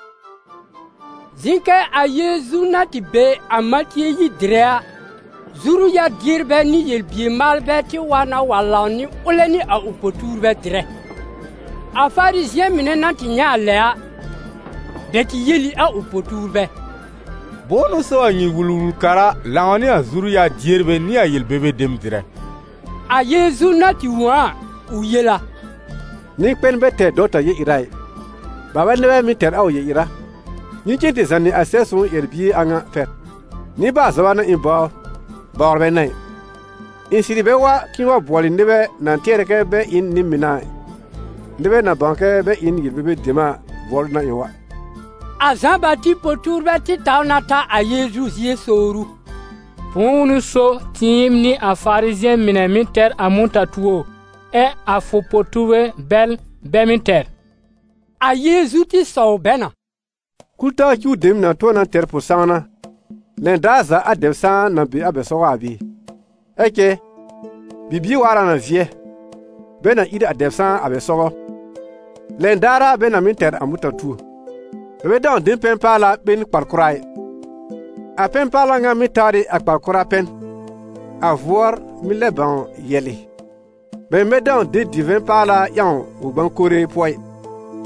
Zinke a Yesu nati be a mantie yi drea. Zuru ya dirbe ni yelbie malbe ti wana walani uleni a upoturbe dre. A farisien mine nati nya lea. Beti yeli a upoturbe. Bonu so anyi wulul kara lawani azuru ya dirbe ni a yelbebe dem dire. A Yesu nati wa uyela. Ni pen bete dota ye irai. Baba nebe mi ter au ye ira. Ni kente zani asesu yerbie anga fet. Ni ba zawana imba barbe nai. Insiri be wa kiwa bwali nebe na tereke be in ni mina. Nebe na banke be in yerbebe dema bwali na iwa. Azamba ti poturbe ti taunata a Yesu yesoru. Punu so tim ni a farisien mine minter amunta tuo. E a fopotuwe bel beminter. A Yesu ti so bena. Kulta yu dem na to na ter posana. Len daza a devsa na bi abeso abi. Eke bibi wara na vie. Bena ida devsa abeso. Len dara bena minter amuta tuo. Bebe dan den pen pala ben parkurai. A pen pala nga mitari a parkura pen. A voir mi leban yeli. Ben medan de divin pala yan ou ban kore poy.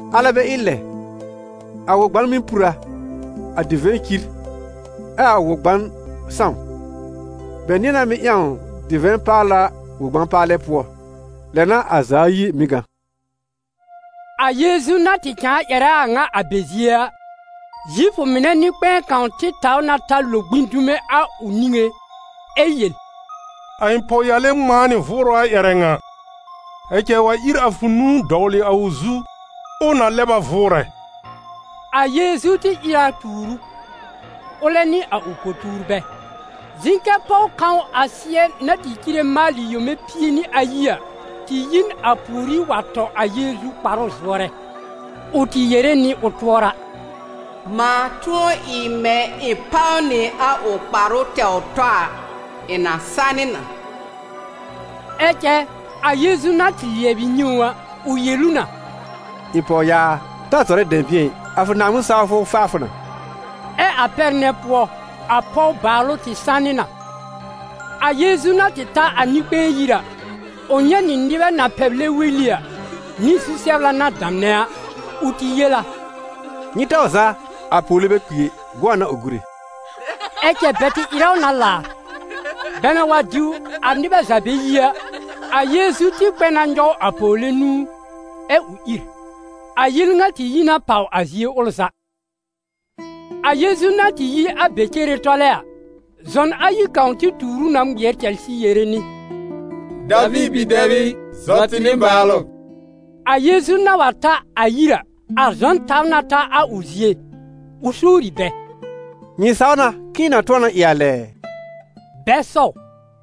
ala be ille a wogban min pura a divin kir a wogban sam benina mi yan divin pala wogban pale po lena azayi miga a Yesu na ti kan yara nga abezia yifu mine ni pen kan ti taw na ta logbindume a uninge eyel ayin po yale mani voro a yarenga eke wa ir afunu dawli awuzu ona leba vore a Yesu ti ira turu oleni a upoturbe zinke pau kan asie na ti kire mali yome pieni ayia ti yin apuri wato a Yesu paro zore uti yere ni utwora ma tuo ime ipauni a oparo te otwa ina sanina eke a Yesu na ti yebi nyuwa uyeluna ipo ya ta tore dembien afuna mu safo fafuna a perne po a po balo ti sanina a Yesu na ti ta anipe yira onye ni ndibe na peble wilia ni susebla na damnea uti yela ni ta oza apole be kwie gwana ogure eke beti iraw na la bena wadu andibe zabeyia a Yesu ti pena njo apole nu uir a yilnga ti yina pau azie olsa a Yesu na ti yi a bekere tolea zon ayi kaunti turu na mgier Chelsea yereni David bi David zotini balo a Yesu na wata ayira a zon tawnata a uzie usuri be ni sauna kina tona iyale beso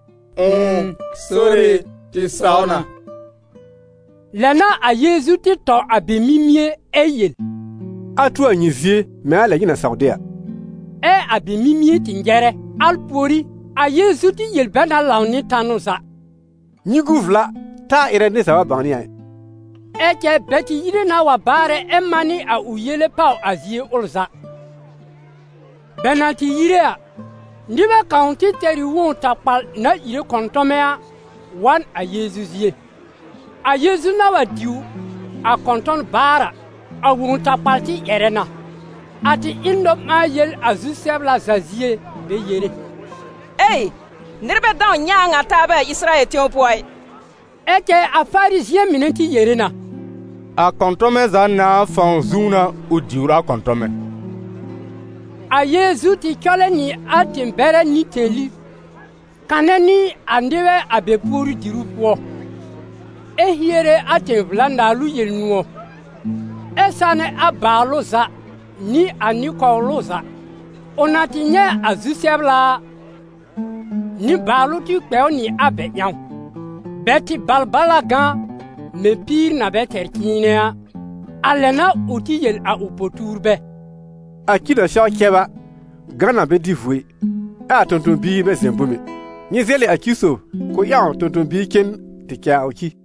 sorry ti sauna lena a Yesu ti to abemimie eyel atu anyizie me ala yina saudia abemimie tingere alpori a Yesu ti yel bena lawni tanusa ni guvla ta ire ni sawa bani ai eke beti yire na wa bare emani a uyele pau azie olsa benati yire a ndibe kaunti teri won tapal na yire kontomea wan a Yesu zie a Yesu na wa diu a konton bara a won tapal ti yerena ati indo ma yel azusebla zazie be yere nirbe dan nyanga tabe Israel tiopoi eke a Pharisien minenti yerena a kontome zanna fanzuna udiura kontome a Yesu ti kole ni atimbere ni teli kaneni andewe abepuru dirupo ehiere atemvlanda lu yelnuo esane abaloza ni anikoloza onatinye azusebla ni balu ti kpeo ni abe nyaw beti balbala gan me pir na beter kinea alena uti yel a upoturbe akida sha keba gana be divwe a tonton bi be zembumi ni zele akiso ko ya tonton bi ken tikya oki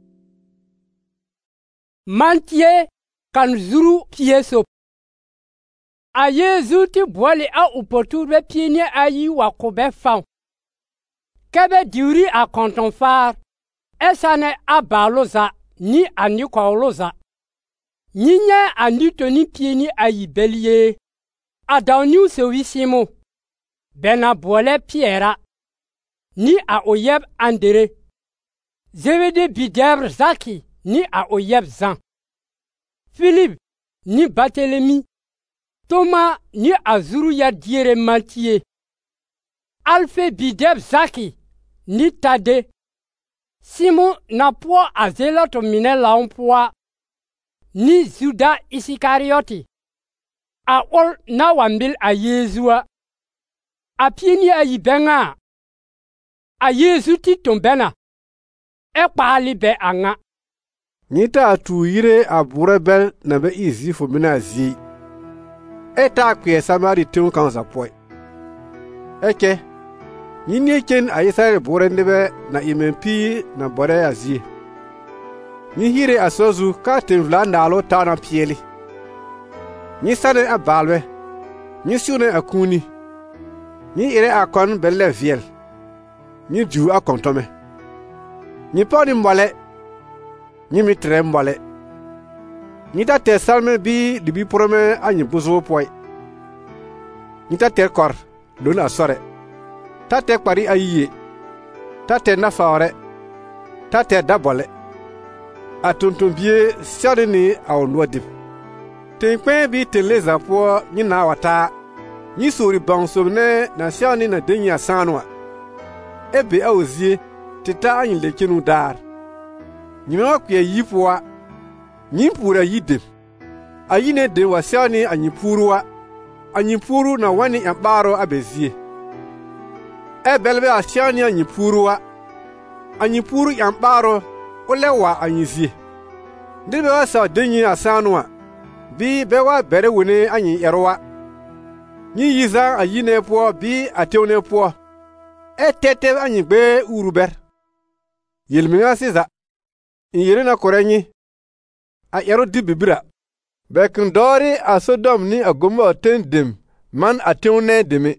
mantie kan zuru pieso a Yesu ti bwali a upoturbe pienie ayi wakobe faun kebe diuri a kontonfar esane abaloza ni anikoloza nyinye anitoni pieni ayi belie adawniu sewisimo bena bole Pierre ni a oyeb Andere Zebede bidebr Zaki ni a oyeb Zan Philippe ni Barthélemy Thomas ni a zuru ya diere Matthieu Alphe bideb Zaki ni Tade Simon na po azeloto mine laumpoa ni Juda Isikarioti a ol na wambil a Yezua a pieni a yibenga a Yesu ti tombena e pali be anga nita tu yire a burebel na be izi fo mina zi eta kwe samari tun kan za poi eke yini ken a yisare burende be na imempi na bore azi ni hire asozu ka tenvla ndalo tana pieli ni sane a balwe ni sune akuni ni ire akon belle viel ni du akontome ni poni mbole ni mitre mbole Ni ta ter salme bi di bi prome anyi buzo poi. Ni ta ter kor don asore. Ta ter pari ayiye. Ta ter na faore. Ta ter dabole. A tonton bie siade ni a onwa dip. Ten kwen bi ten leza po ni na wata. Ni sori bang somne na siane na denya sanwa. Ebe a ozie tita anyi lekinu dar. Ni me wakye yipoa. Ni pura yidem. Ayine de wa siane anyi puruwa. Anyi puru na wani ambaro abezie. Ebelbe a siane anyi puruwa. Anyi puru yambaro olewa anyizie. Ndibe wa sa denyi asanwa. Bi bewa bere wune anyi erwa. Ni yiza ayine po bi ateune po. Etete anyi gbe uruber. Yelminga siza. Inyere na korenyi. A ero dibibira. Bekin dori a Sodom ni a gomba tendem man ateune deme.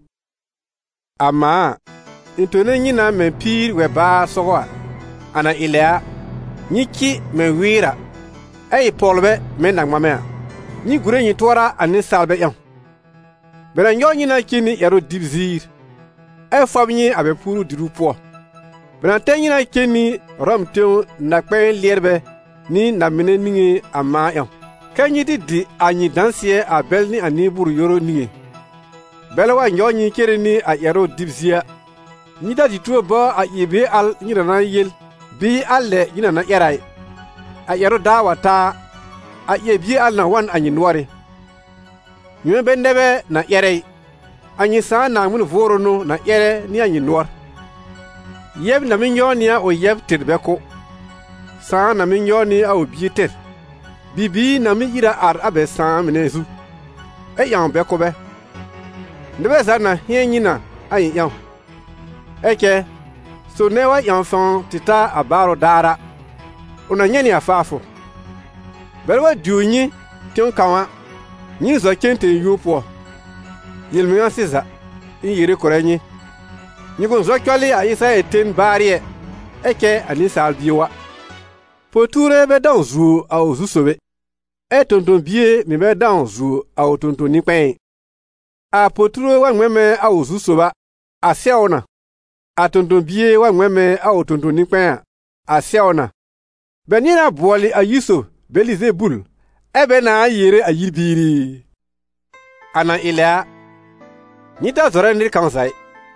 Ama intone nyina me pir weba sowa. Ana ilea. Niki me wira. Ei polbe me nangmamea. Ni gure nyi twara ani salbe yon. Bera nyo nyina kini ero dibzir. E fabnyi abe puru dirupo. Bera ten nyina kini rom teo nakpe lierbe ni namine ningi ama yon. Kanyi di anyi dansie a bel ni ani buru yoro ningi. Belwa nyo nyi kere ni a ero dibzia. Nida di tuo ba a ibe al nyina na yel. Bi alle nyina na erai. A ero dawata a yebi al na wan anyi nware. Nyume bendebe na erei. Anyi sa na mun voro no na ere ni anyi nwar. Yeb na minyonia o yeb tirbeko. Sa na minyoni a o bieter. Bibi na mi ira ar abe sa minezu. E yan beko be. Ndebe za na hienyina ayi yan. Eke so newa yan fan tita abaro dara. Una nyeni afafo. Belwa diunyi tion kawa. Nyi zo kente yupo. Yelmiya siza. Yire korenyi. Nyi gon zo kwali a isa eten barie. Eke anisa albiwa. Poture be dan zu a ozu sobe. E tonton bie mi be dan zu a o tonton ni pen. A poture wa nweme a ozu soba. A seona. A tonton bie wa nweme a o tonton ni pen. A seona. Benina buoli a yiso belize bul. Ebe na yere a yibiri. Ana ilea. Nita zore nir kansai.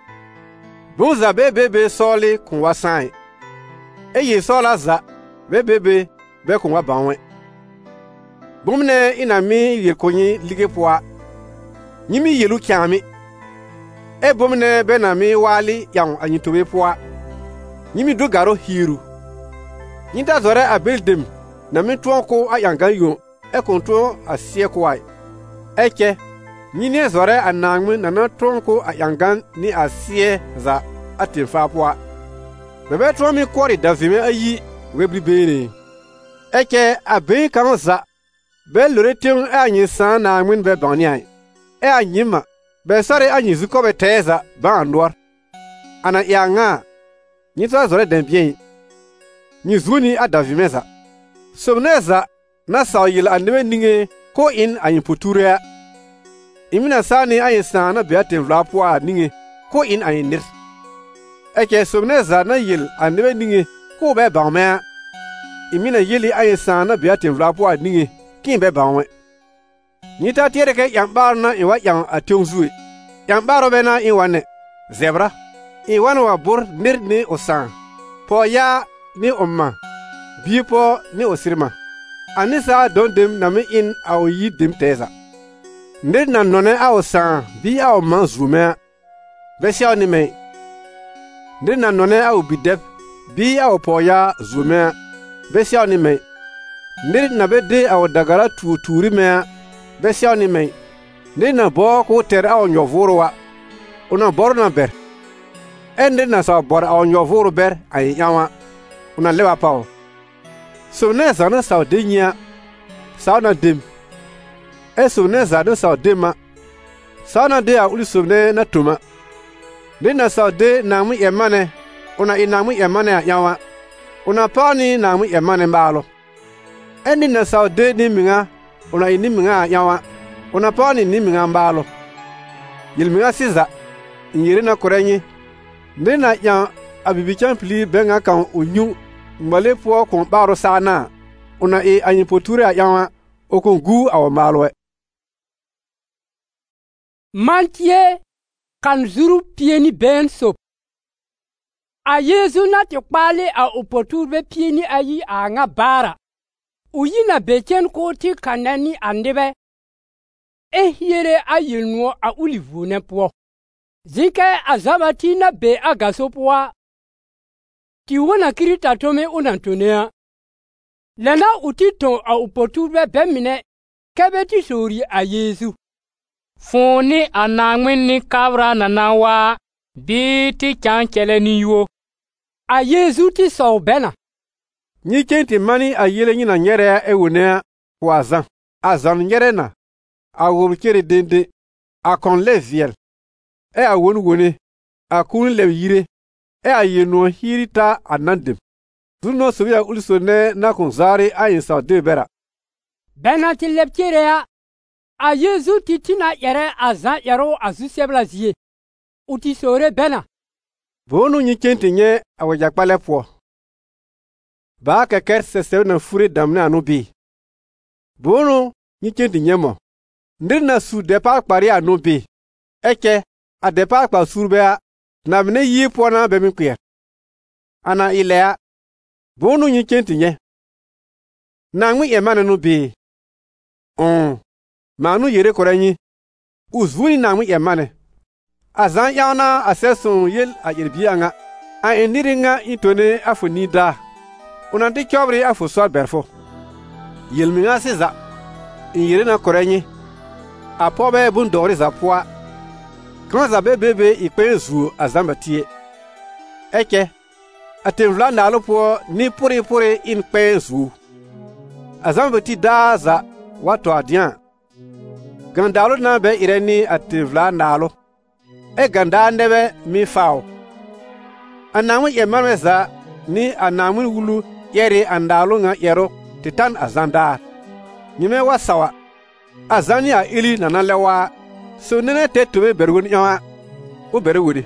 Bunza bebe soli kunwa sai. Eye sola za bebe be kunwa banwe. Bumne ina mi yekonyi lige poa. Nyimi yelu kyami. E bumne be na mi wali yang anyitobe poa. Nyimi dugaro hiru. Nita zore a bildem na mi tuonko a yangan e konto a siekwai. Eke, nyine zore a nangmi na na tuonko a yangan ni a sie za a tinfapwa. Bebe tuomi kwori davime a yi webri bene. Eke a ben kan za. Be lore tiong e a nyisan nangmin be banyai. E a nyima, be sare a nyizukobe teza ba andwar. Ana yanga, nyita zore dembien. Nyizuni a davimeza. Somneza na sawil anime ninge ko in ayin puturea. Imina sani ayin sana beatin vlapwa ninge ko in ayin nir. Eke somneza na yil anime ninge ko be bangmea. Imina yili ayin sana beatin vlapwa ninge kin be bangwe. Nita tiereke yambar na iwa yang ationgzui. Yambaro bena iwane. Zebra. Iwane wa bur nir ni osan. Po ya ni omma. Bipo ni osirma. Anisa don dem na mi in a yi dem teza. Ndir na none a osan bi a o man zume. Besia ni me. Ndir na none a o bidep bi a o poya zume. Besia ni me. Ndir na bede a o dagara tuuri me. Besia ni me. Ndir na bo ko ter a o nyovoro una bor na ber. Ndir na sa bor a o nyovoro ber ay yawa. Una lewa pao. Somneza na sa denya sa na dem. E somneza na sa dema. Sa na de a uli somne na tuma. De na sa de na mu yemane. Una inamu yemane yawa. Una pani na mu yemane mbalo. Eni na sao de ni minga, una ini minga yawa, una poni ni minga mbalo. Yil minga siza, nyiri na korenyi, ndina yan abibichan pli benga kan unyu, mbale po kon baro sana, una anyi poture yawa, okon gu awa mbalo. Mantie kan zuru pieni ben sop. A Yesu na te kpale a opoturbe pieni ayi a nga bara. Uyi na bechen koti kanani andebe. Hiere a yilnuo a ulivune po. Zike a zabati na be a gasopwa. Ti wana kirita tome unantonea. Lena utiton a opoturbe bemine kebeti sori a Yesu. Funi anangmin ni kabra nanawa biti chankele ni yo. A Yesu ti so bena. Ni kenti mani a yele ni na nyere ewune wazan. Azan nyere na. A wobkere dende. A kon le viel. A wone. A kun le yire. A yeno hirita anandem. Zuno soya ulisone na konzare a insa de bera. Bena ti lepkere ya. A Yesu titina yere azan yero azuseblazie. Uti sore bena. Bonu ni kenti nye awajakpale po. Ba keker sese na fure damne anubi. Bonu ni kenti nye mo. Ndir na su depa kpari anubi. Eke a depa kpa surbea na mne yi po na bemi kwer. Ana ilea. Bonu ni kenti nye. Na ngwi emane nubi. Manu yere korenyi. Uzvuni na ngwi emane. Azan yauna asesun yel a yerbianga. A eniringa itone afunida. Unanti kyobri afu swal berfo. Yel minga siza. Yere na korenyi. A pobe bundori za poa. Kanza bebe ikpenzu azambatie. Eke. Atemvla na alopo ni puri in kpenzu. Azambati da za watu adian. Gandalo na be ireni atemvla na alo. Ganda ndebe mi fao. Anamu yemanweza ni anamu wulu yeri andalo nga yero titan azandar. Nime wasawa. Azani a ili nanalewa. So nene tetuwe bergun yawa. U berugudi.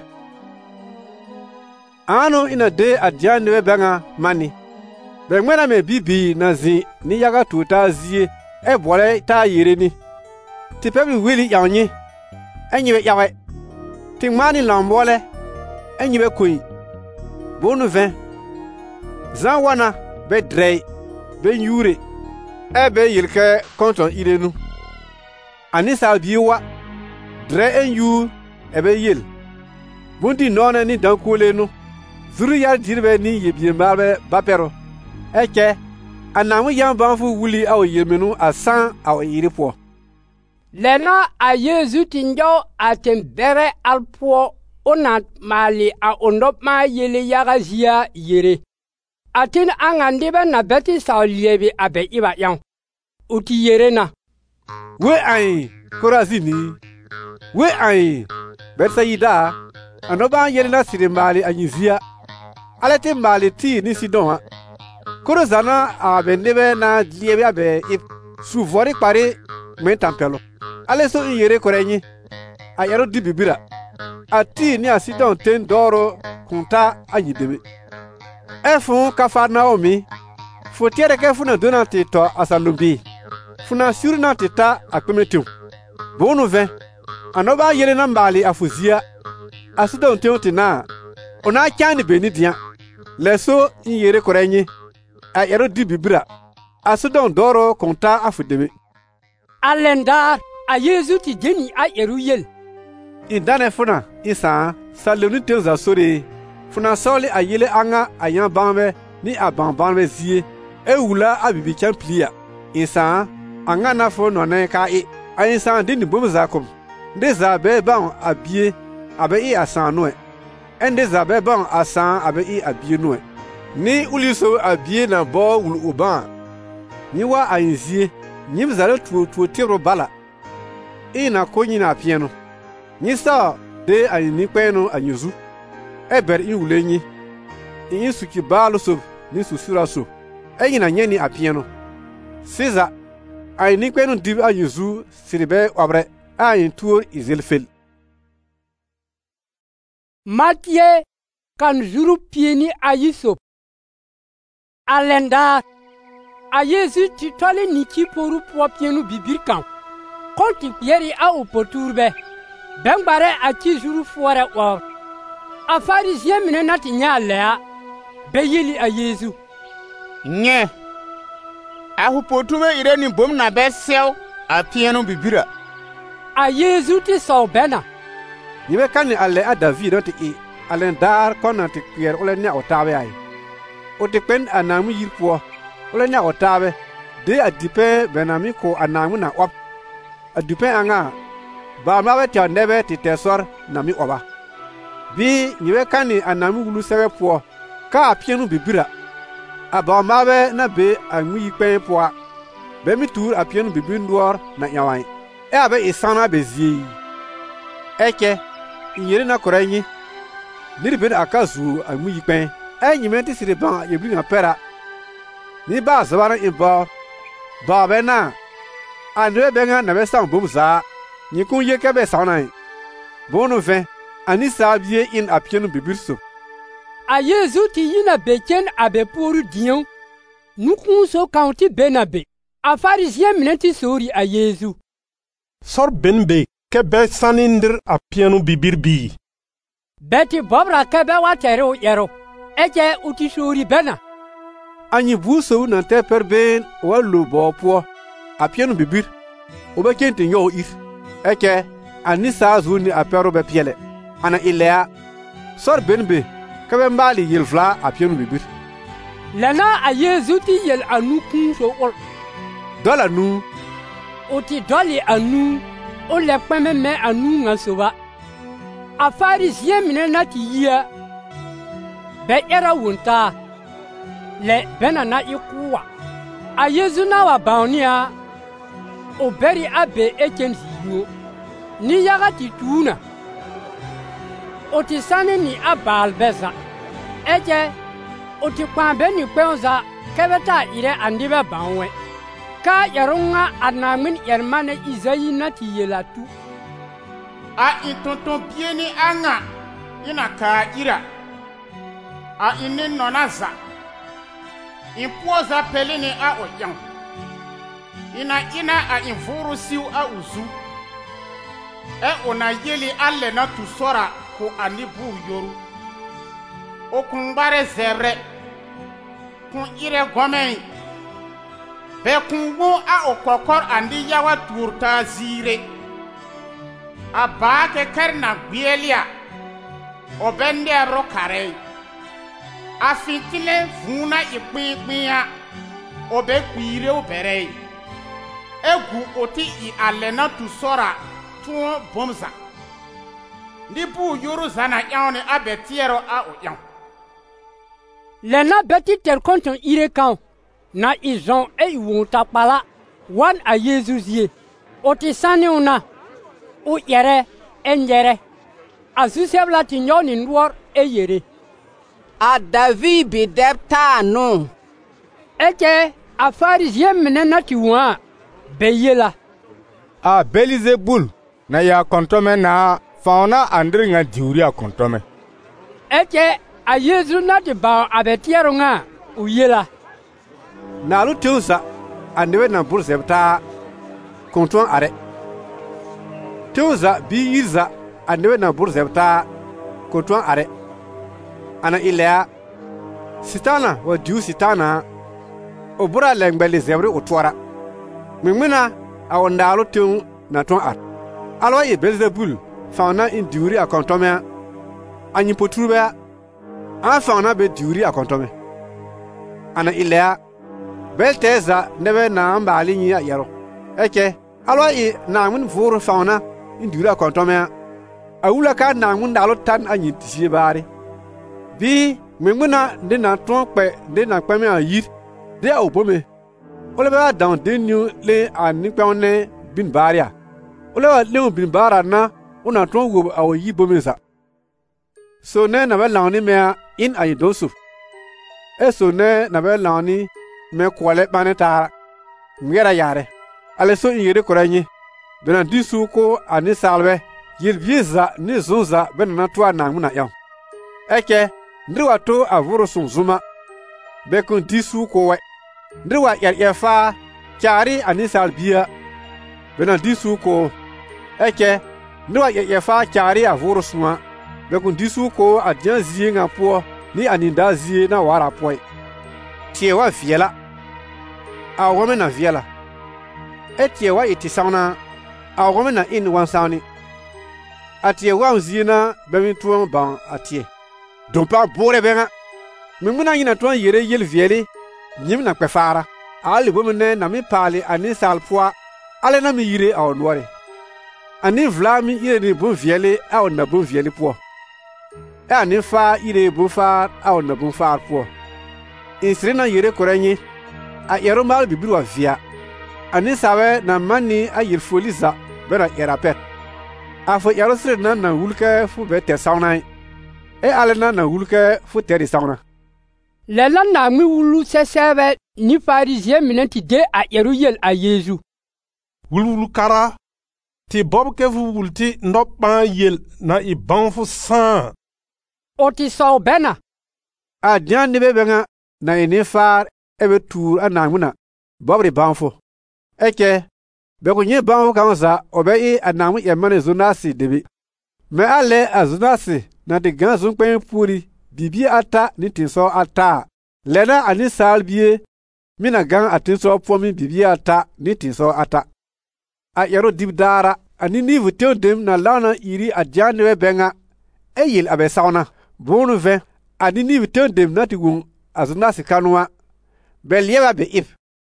Ano ina de adian nebe benga mani. Bengmena me bibi na zi ni yaga tuta zie. Bwale ta yiri ni. Tipebi wili yawnyi. Enyiwe yawe. Tingmani lambole. Enyiwe kui. Bonu ven. Zan wana be drei. Be nyure. Be yilke konton irenu. Anisa biwa. Drei en ebe yil. Bundi nona ni dankule nu. Zuru yar dirbe ni yebiyembarbe bapero. Eke. Anamu yambanfu wuli au yemenu asan au iripo. Lena a Yesu tinjo atembere alpo onat mali a ondop ma yele yagazia yere. Atin angandebe na beti sa liebe abe iba yang. Uti yere na. We ai, Korazini. We ai, Betsaida. Anoba yere na sirimali anyizia. Alete mali ti ni sidonha. Korazana abendebe na liebe abe ip suvori pare mentampelo. Aleso yere korenyi. Ayaro di bibira. Ati ni asidon ten doro kunta anyidebe. Efun Kafarnaomi. Fotiere ke funa donante to asalumbi. Funa surna teta akpemetu. Bonu ven. Anoba yere na mbali afuzia. Asidon ten tina. Ona kyani benidia. Leso yere korenyi. Ayaro di bibira. Asidon doro kunta afudebe. Alendar a Yesu ti jeni a yeruyel. Indane funa isa salonu tenza sore. Funa soli a yele anga ayan bambe ni abambe zie. Wula abibi champlia. Isa anga na fo none ka e. Ayinsa dini bomza kom. Ndeza be ban abie abe asan noe. Ndeza be ban asan abe abie noe. Ni uliso abie na bo wulu oban. Ni wa ayinzie. Nyim zare tuo tiro bala. Ina konyi na pieno. Nyisa de ayini kweno anyuzu. Eber iwulenyi. Insuki balo so ni susura so. Eyina nyeni apieno. Siza ay ni kwenu dib a yuzu siribe obre ay tour izelfel. Mathieu kan zuru pieni ayisop. Alenda a Yesu ti tole ni ki poru po pienu bibir kan. Konti yeri a opoturbe. Bengbare a ki zuru fuare o. A Farisien mine nati nya lea. Beyili a Yesu. Nye. A opoturbe ire ni bom na be sew a pienu bibira. A Yesu ti so bena. Yibe kani alle a David oti i alen dar kona ti kwer ole nya otabe ai. O te pen anamu yirpo ole nya otabe de adipe benami ko anamu na op. Adipe anga ba mabe ti ndebe ti tesor na mi oba. Bi yibe kani anamu gulu sebe po ka pienu bibira. Aba mabe na be amu yipe po be mi tur a pienu bibindor na yawai. E abe isana bezie. Eke inyere na korenyi niribin akazu amu yikpen enyimenti siriban yebri na pera ni ba zabara imba ba bena ande benga na besa mbumza nyikun yeke be saunai bonu ven ani sabie in apienu bibirso a Yesu ti yina beken abe poru dion nukun so county benabe a Farisien minenti sori a Yesu sor benbe kebe sanindir a pienu bibirbi. Beti bobra kebe watero yero. Eje utisuri bena. Anyi buso na te perben walu bopo a pienu bibir. Obe kenti nyo ir. Eke anisa zuni a pero be piele. Ana ilea sor benbe kebe mbali yilfla a pienu bibir. Lana a Yesu ti yel anu kun so ol. Dola nu. Oti doli anu. O le kpeme me anu nga soba. A Farisien mine nati yia. Be era wunta. Le bena na ikuwa. A Yesu na wa baunia. O beri abe echen ziyo. Ni yaga tituna. O ti sani ni abal beza. Eje. O ti kwambe ni kwenza. Kebeta ire andibe baunwe. Ka yarunga anamin yermane Izayi nati yelatu. A intonton bieni anga ina ka ira. A ine nonaza. Impoza pelini a oyang. Ina a infuru siu a uzu. E ona yeli alle na tusora ko anibu yoru. O kumbare zere. Kun ire gomen. Be kungu a okokor andi yawa turta zire. A baake kerna bielia. O bende rokare. A fitile funa ikpinkpinya. O be kwire o bere. Egu oti I alena tusora tuo bomza. Nibu yuru zana yaone abetiero a oyan. Lena beti ter konton ire kan. Na izon e wunta pala wan a Yesus ye. O ti sani una. O yere enjere. A susebla ti nyoni nwor e yere. A David bi depta no. Eke a Farisien mine nati wan. Beyela. A Belzebul na ya kontome na fauna andri nga diuri a kontome. Eke a Yesus nati ba abetiero nga uyela. Na lu teusa andewe na burzebta konton are. Teusa bi yirza andewe na burzebta konton are. Ana ilea sitana wa diu sitana obura lengbele zebre otwara. Mimina awonda lu teu na ton ar. Alwa e Belzebul fauna in diuri a kontome anyi poturbe a fauna be diuri a kontome. Ana ilea Belteza nebe na mbali ni yaro. Eke alwa I na mun vuru fauna indura kontome. Awula ka na mun dalo tan anyi tisi bare. Bi memuna de na trompe de na kwame ayir de obome. Ole ba dan de new le ani kwone bin baria. Ole wa le bin bara na una trongo ayi bomeza. So ne na ba lawni me in ayi dosu. E so ne na ba lawni me kwale baneta ngera yare ale so yere koranyi bena disu ko ani salbe yil biza ni zuza bena na twa na nguna yaw eke ndriwa to avuro sunzuma bekun disu ko we ndriwa yefa kyari ani salbia bena disu ko eke ndriwa yefa kyari avuro sunwa bekun disu ko adian zie nga po ni aninda zie na wara poi tiewa viela a wome na viela etiewa itisauna a wome na in wansani atiewa zina bemi tuon ban atie dompa bore benga mimuna yina tuon yere yel vieli nyim na kwefara ali bomene na mi pali ani salpoa ale na mi yire a onwore ani vlami ire ni bon vieli a on na bon vieli po ani fa ire bon fa a on na bon fa po insrina yere korenyi a yero mal bibiru avia ani sawe na mani a yirfoliza bera erapet afo yero srina na wulke fu bete saunai alena na wulke fu teri sauna lela na mi wulu sesebe ni farisien minenti de a yero yel a Yesu wulu kara ti bob ke fu wulti ndopban yel na i ban fu san o ti so bena a dian ni bebenga na ini far ebe tur ananguna bobri banfo eke be ko nye banfo kanza obe I anamu yemane zunasi debi me ale azunasi na de ganzun pen puri bibi ata ni tinso ata lena ani salbie mina gan atinso pomi bibi ata ni tinso ata a yero dibdara ani nivu teondem na lana iri adjane benga eyil abe sauna bonu ve ani nivu teondem na tigun azunasi kanwa belieba be if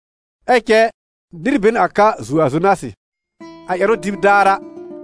eke dirbin aka zu azunasi a yero dibdara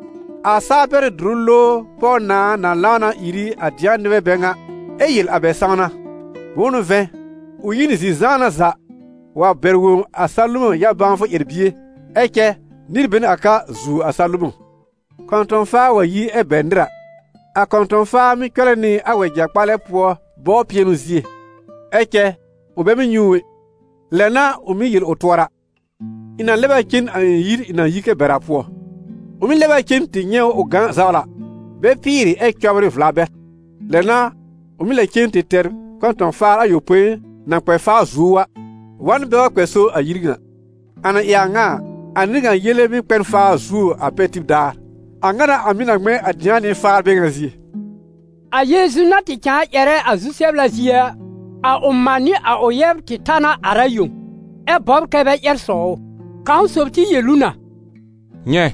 a saber drullo pona na lana iri adianwe benga eyil abesana bonu ve uyini zizana za wa berwo asalumo ya banfo erbie eke dirbin aka zu asalumo konton fa wa yi ebendra a konton fa mi kweleni aweja kpale po bo pienuzie eke obemi nyuwe lena umi yil otwara ina leba kin an yir ina yike berapo umi leba kin tinye o gan zawla be piri e kwabri flabe lena umi le kin ti ter konton fara yope na kwe fa zuwa wan be kweso ayirga ana yanga aniga yele mi pen fa zu apetip da angana amina me adiani fa be ngazi a Yesu na ti cha yere azusebla zia a umani a oyeb kitana arayo e bob kebe yerso kan sobti yeluna nye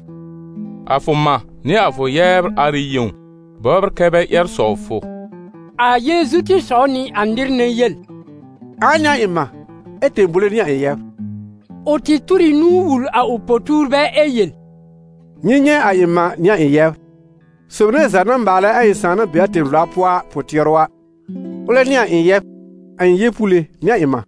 afuma ni afo yeb ariyo bob kebe yerso fo a Yesu ti soni andirne yel anya ima etembule ni ayeb o ti turi nuwul a upotur be eyel nyenye ayima ni ayeb sobre zanan bala ay sana beate lapwa potierwa ole ni ayeb an yepule ni ayima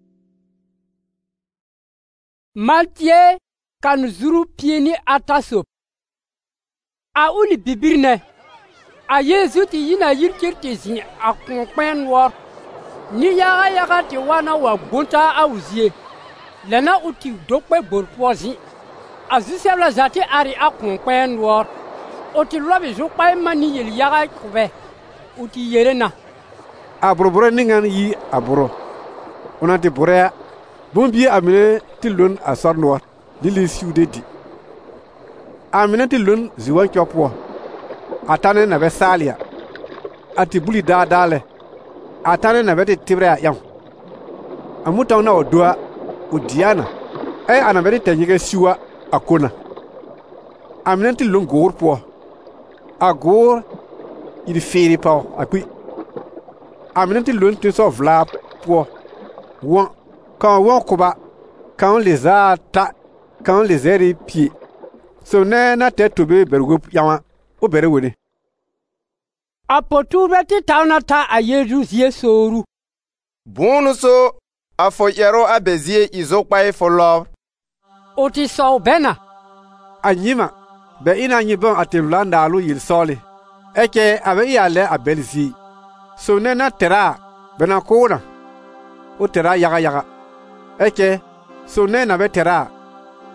Mathieu kan zuru pieni atasop a uli bibirne a Yesu ti yina yirkirti zin a konpen wor ni yaga ti wana wa gonta auzie lena uti dokpe borpozi azusebla zati ari a konpen wor oti lobi zukpai mani yel yaga kube uti yerena abrobro ningan yi abro onati borea bombi amine tilon asarnoa lili siude di amine tilon ziwan chopo atane na besalia ati buli dadale atane na beti tibra yam amuta na odua odiana ana beti tanyige siwa akona amine tilon gorpo agor il feri pa akui amine tilon tiso vla po won quand on koba quand les a ta quand les eri pied so na tête be bergo yawa o bere woni apotu beti tauna ta a Yesu soru bonu so afo yero abezie izokpai for love o ti so bena anyima be ina nyibon atemlanda alu yil sole eke abe yale abelzi so na tera bena kona o tera yaga eke so na betera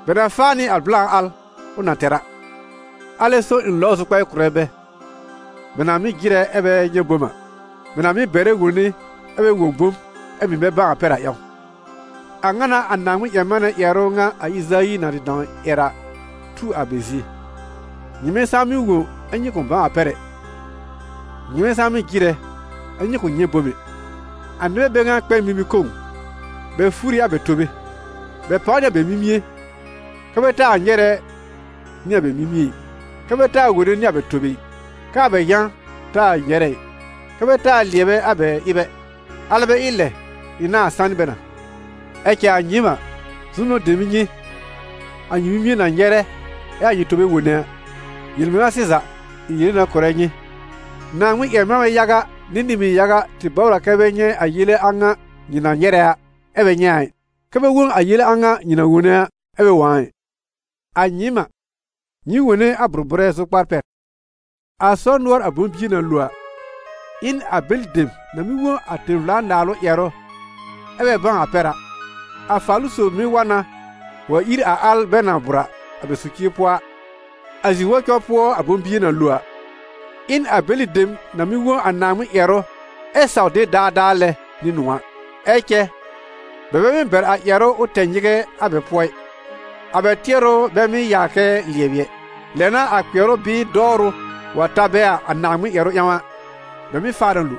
bena fani al blanc al una tera ale so in lo su kwai kurebe bena mi gire ebe nyeboma bena mi bere woni ebe wogbom ebe me ba apera yaw angana anangu yamana yaronga a Isaïe na don era tu abezi nyime sami wo anyi ko ba apere nyime sami gire anyi ko nyebome anwe be nga kpe mimi ko be furi abetobe be pawnya be mimie kabeta anyere ni abe mimie kabeta wore ni abetobe ka be yan ta yere kabeta liebe abe ibe albe ile ina san bena eke anyima zuno deminyi anyimimie na nyere e anyitobe wona yilmema siza yina korenyi na nwi ema yaga nindimi yaga ti bawra kabenye ayile anga nyina nyere ebe nyai kabe won ayile anga nyina wona ebe wan anyima nyi wone abrubre so parpe asonwar abumbi na lua in abildim na mi won atemla ndalo yero ebe ban apera afalu so mi wana wa ir a al benabura abesuki poa aziwo kyopo abumbi na lua in abilidim na mi won anamu yero esaude daadale ni nuwa eke bebe mi ber a yero utenyige abepoi abetiero be mi yake liebie lena akwero bi doru watabea anamu yero yawa be mi faranlu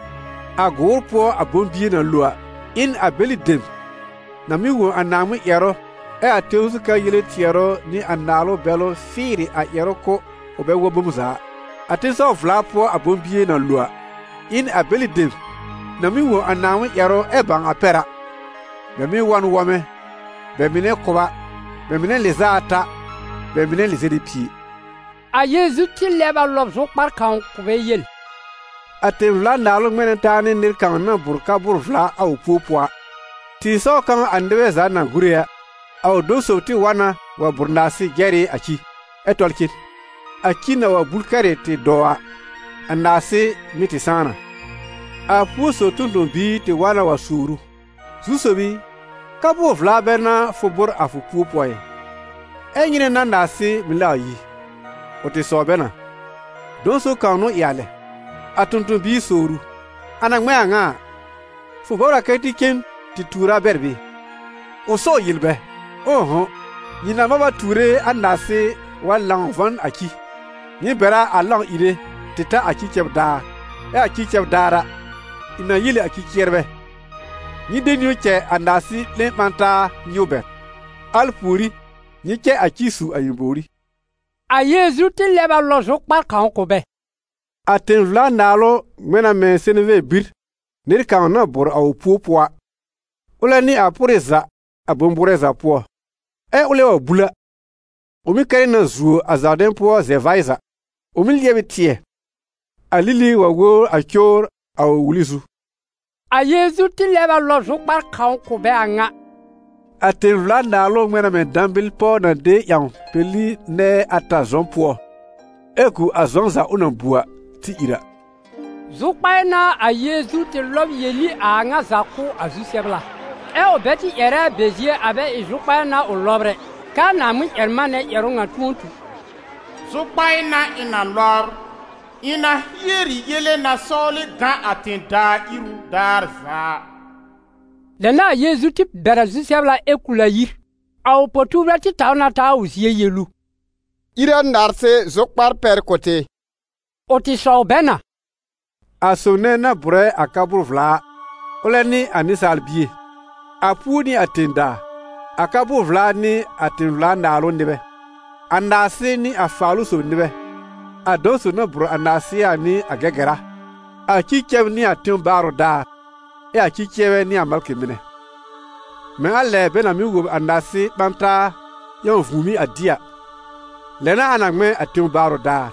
agurpo abombi na lua in abilidim na mi won anamu yero ateusuka yele tiero ni analo belo firi a yero ko obewo bumuza atinso flapo abombi na lua in abilidim na mi wo anamu yero eban apera be mi won wome be mi ne koba be mi ne lezata be mi ne lezedipi a Yesu ti leba lobso par kan ko be yel atem la nalo menen tani nir kan na burka burfla au popwa ti so kan andebe za na guria au do soti wana wa burnasi gere aki etolkin akina wa bulkare te doa andase miti sana a puso tundo bi te wana wa suru susobi kabo vlabena fobor afu pupoy enyine nandase milayi ote sobena don so kanu yale atuntu bi soru anagme anga fobora ketiken titura berbi oso yilbe oho nyina maba ture andase wallan van aki ni bera allan ire tita aki kebda aki kebdara ina yile aki kierbe ni denyo che andasi le manta nyube alpuri ni che aki su ayibori a Yesu ti leba lozo par kan ko be aten vla nalo mena me seneve bir nir kan na bor au popwa ula ni apureza abombureza po ule wa bula omi kare na zuo azaden po zevaiza omi liebe tie alili wa go akyor aw wulisu a Yesu ti leba lozo par kan ko be anga aten vla nalo mena me dambil po na de yan peli ne atazon po eku azonza unambua ti ira zukpaina a Yesu ti lob yeli anga zaku azusebla obeti era bezie abe izukpaina olobre kana mu ermane yeronga tuntu zukpaina ina lor ina yeri yele na soli ga atinda iru darza lena Yesu ti berazusebla ekula yir au potubra ti tauna ta usie yelu ira narse zukpar per kote oti sobena asone na bre akabur vla oleni anisal bie apuni atenda akabu vla ni atinvla nalo nibe andasi ni afalu so nibe adoso na bro andasi ani agegera akikem ni atin baro da akikewe ni amalkemine me alle bena mi wo andasi banta yon fumi adia lena anagme atin baro da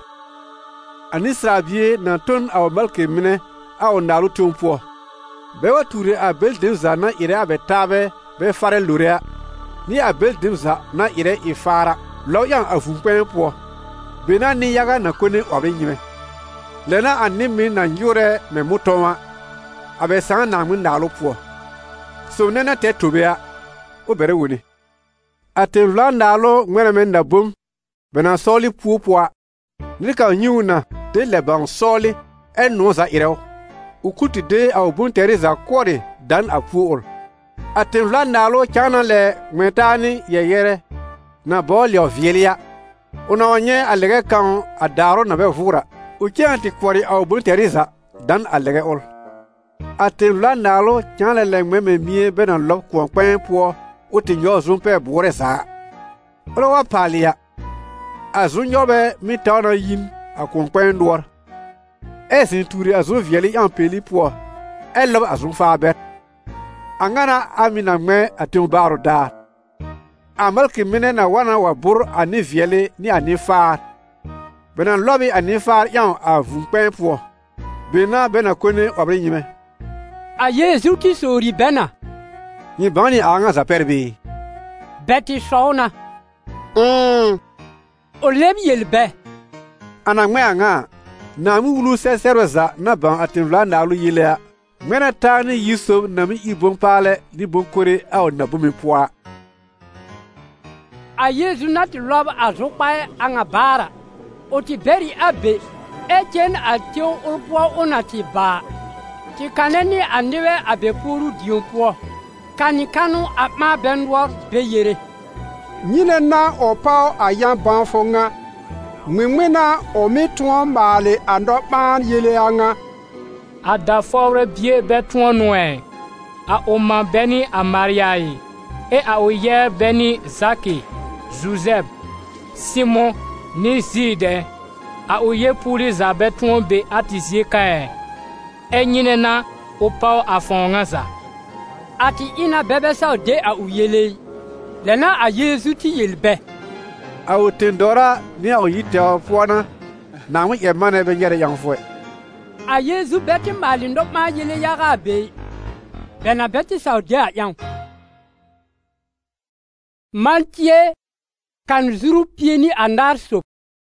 anisra bie na ton aw malkemine aw nalu tumpo bewa ture a beldimza na ire abetabe be fare luria ni a beldimza na ire ifara lo yan afumpen po bena ni yaga na kone obenyime lena animi na nyure me mutoma abe san na mun dalo po so nena te tobea obere woni Atem vla naalo ngwena men na bum. Bena soli puopua. Nika nyuna de lebang soli en noza irew. Ukuti de au bun teresa kwore dan apuol. Atem vla naalo chana le metani yeyere na boli ovielia. Una wanye alege kan adaro na be vura. Ukianti kwore au bun teresa dan alege ol. Atem vla naalo chana le meme mie bena lop kwa kwen po uti nyo zumpe bore sa. Ola wa palia. Azun yobe mi tawana yin akon kwen duwar. Esin turi azun vieli yan peli po. Elob azun fabet. Angana amina me atin baro dar. Amalki mine na wana wa bur ani vieli ni ani far. Benan lobi ani far yan avun kwen po. Bena bena kone wabri nyime. A Yesu ti sori bena. Ni bani anga za perbi. Beti shona. O lem yelbe. Ana ngme anga na mu wulu seserweza na ban atinvla na alu yilea. Mena tani Yusuf na mi ibon pale ni bon kore au na bumi poa. A Yesu na ti lob azokpae anga bara. O ti beri abe. Echen atio ulpo onati ba. Ti kaneni andiwe abe puru diompo. Kanikanu apma benwor beyere. Nyine na opao ayan banfonga. Mwimwena omituan male andopan yele anga. Ada fawre bie betuan noe. A oma beni a Mariai. E a oye beni Zaki, Joseph, Simon, ni Zide. A oye puri za betuan be atizie kae. E nyine na opao afonga za. Ati ina bebe sa de a uyele. Lena a Yesu ti yelbe. A utindora ni a uyite puana. Na mwi emane benyere yang fwe. A Yesu beti malindo ma yele yaga be. Bena beti sa de a yang. Mantie kan zuru pieni andar sop.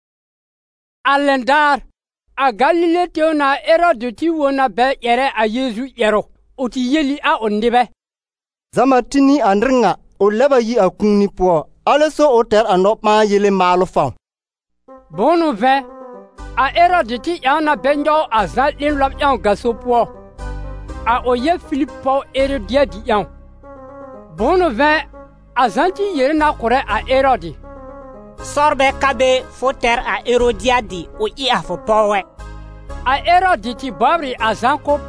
Alendar a Galile teona Herode ti wona be yere a Yesu yero. Oti yeli a ondebe. Zamatini andringa o leba yi akuni po. Aleso o ter anop ma yele malo fam. Bonu ve. A Herode ti yana benjo a zan in lop yan gaso po. A oye Philippe Herodia di yan. Bonu ve. A zan ti yere na kore a Herode. Sorbe kabe foter a Herodia di o i a fo powe. A Herode ti babri a zan kop.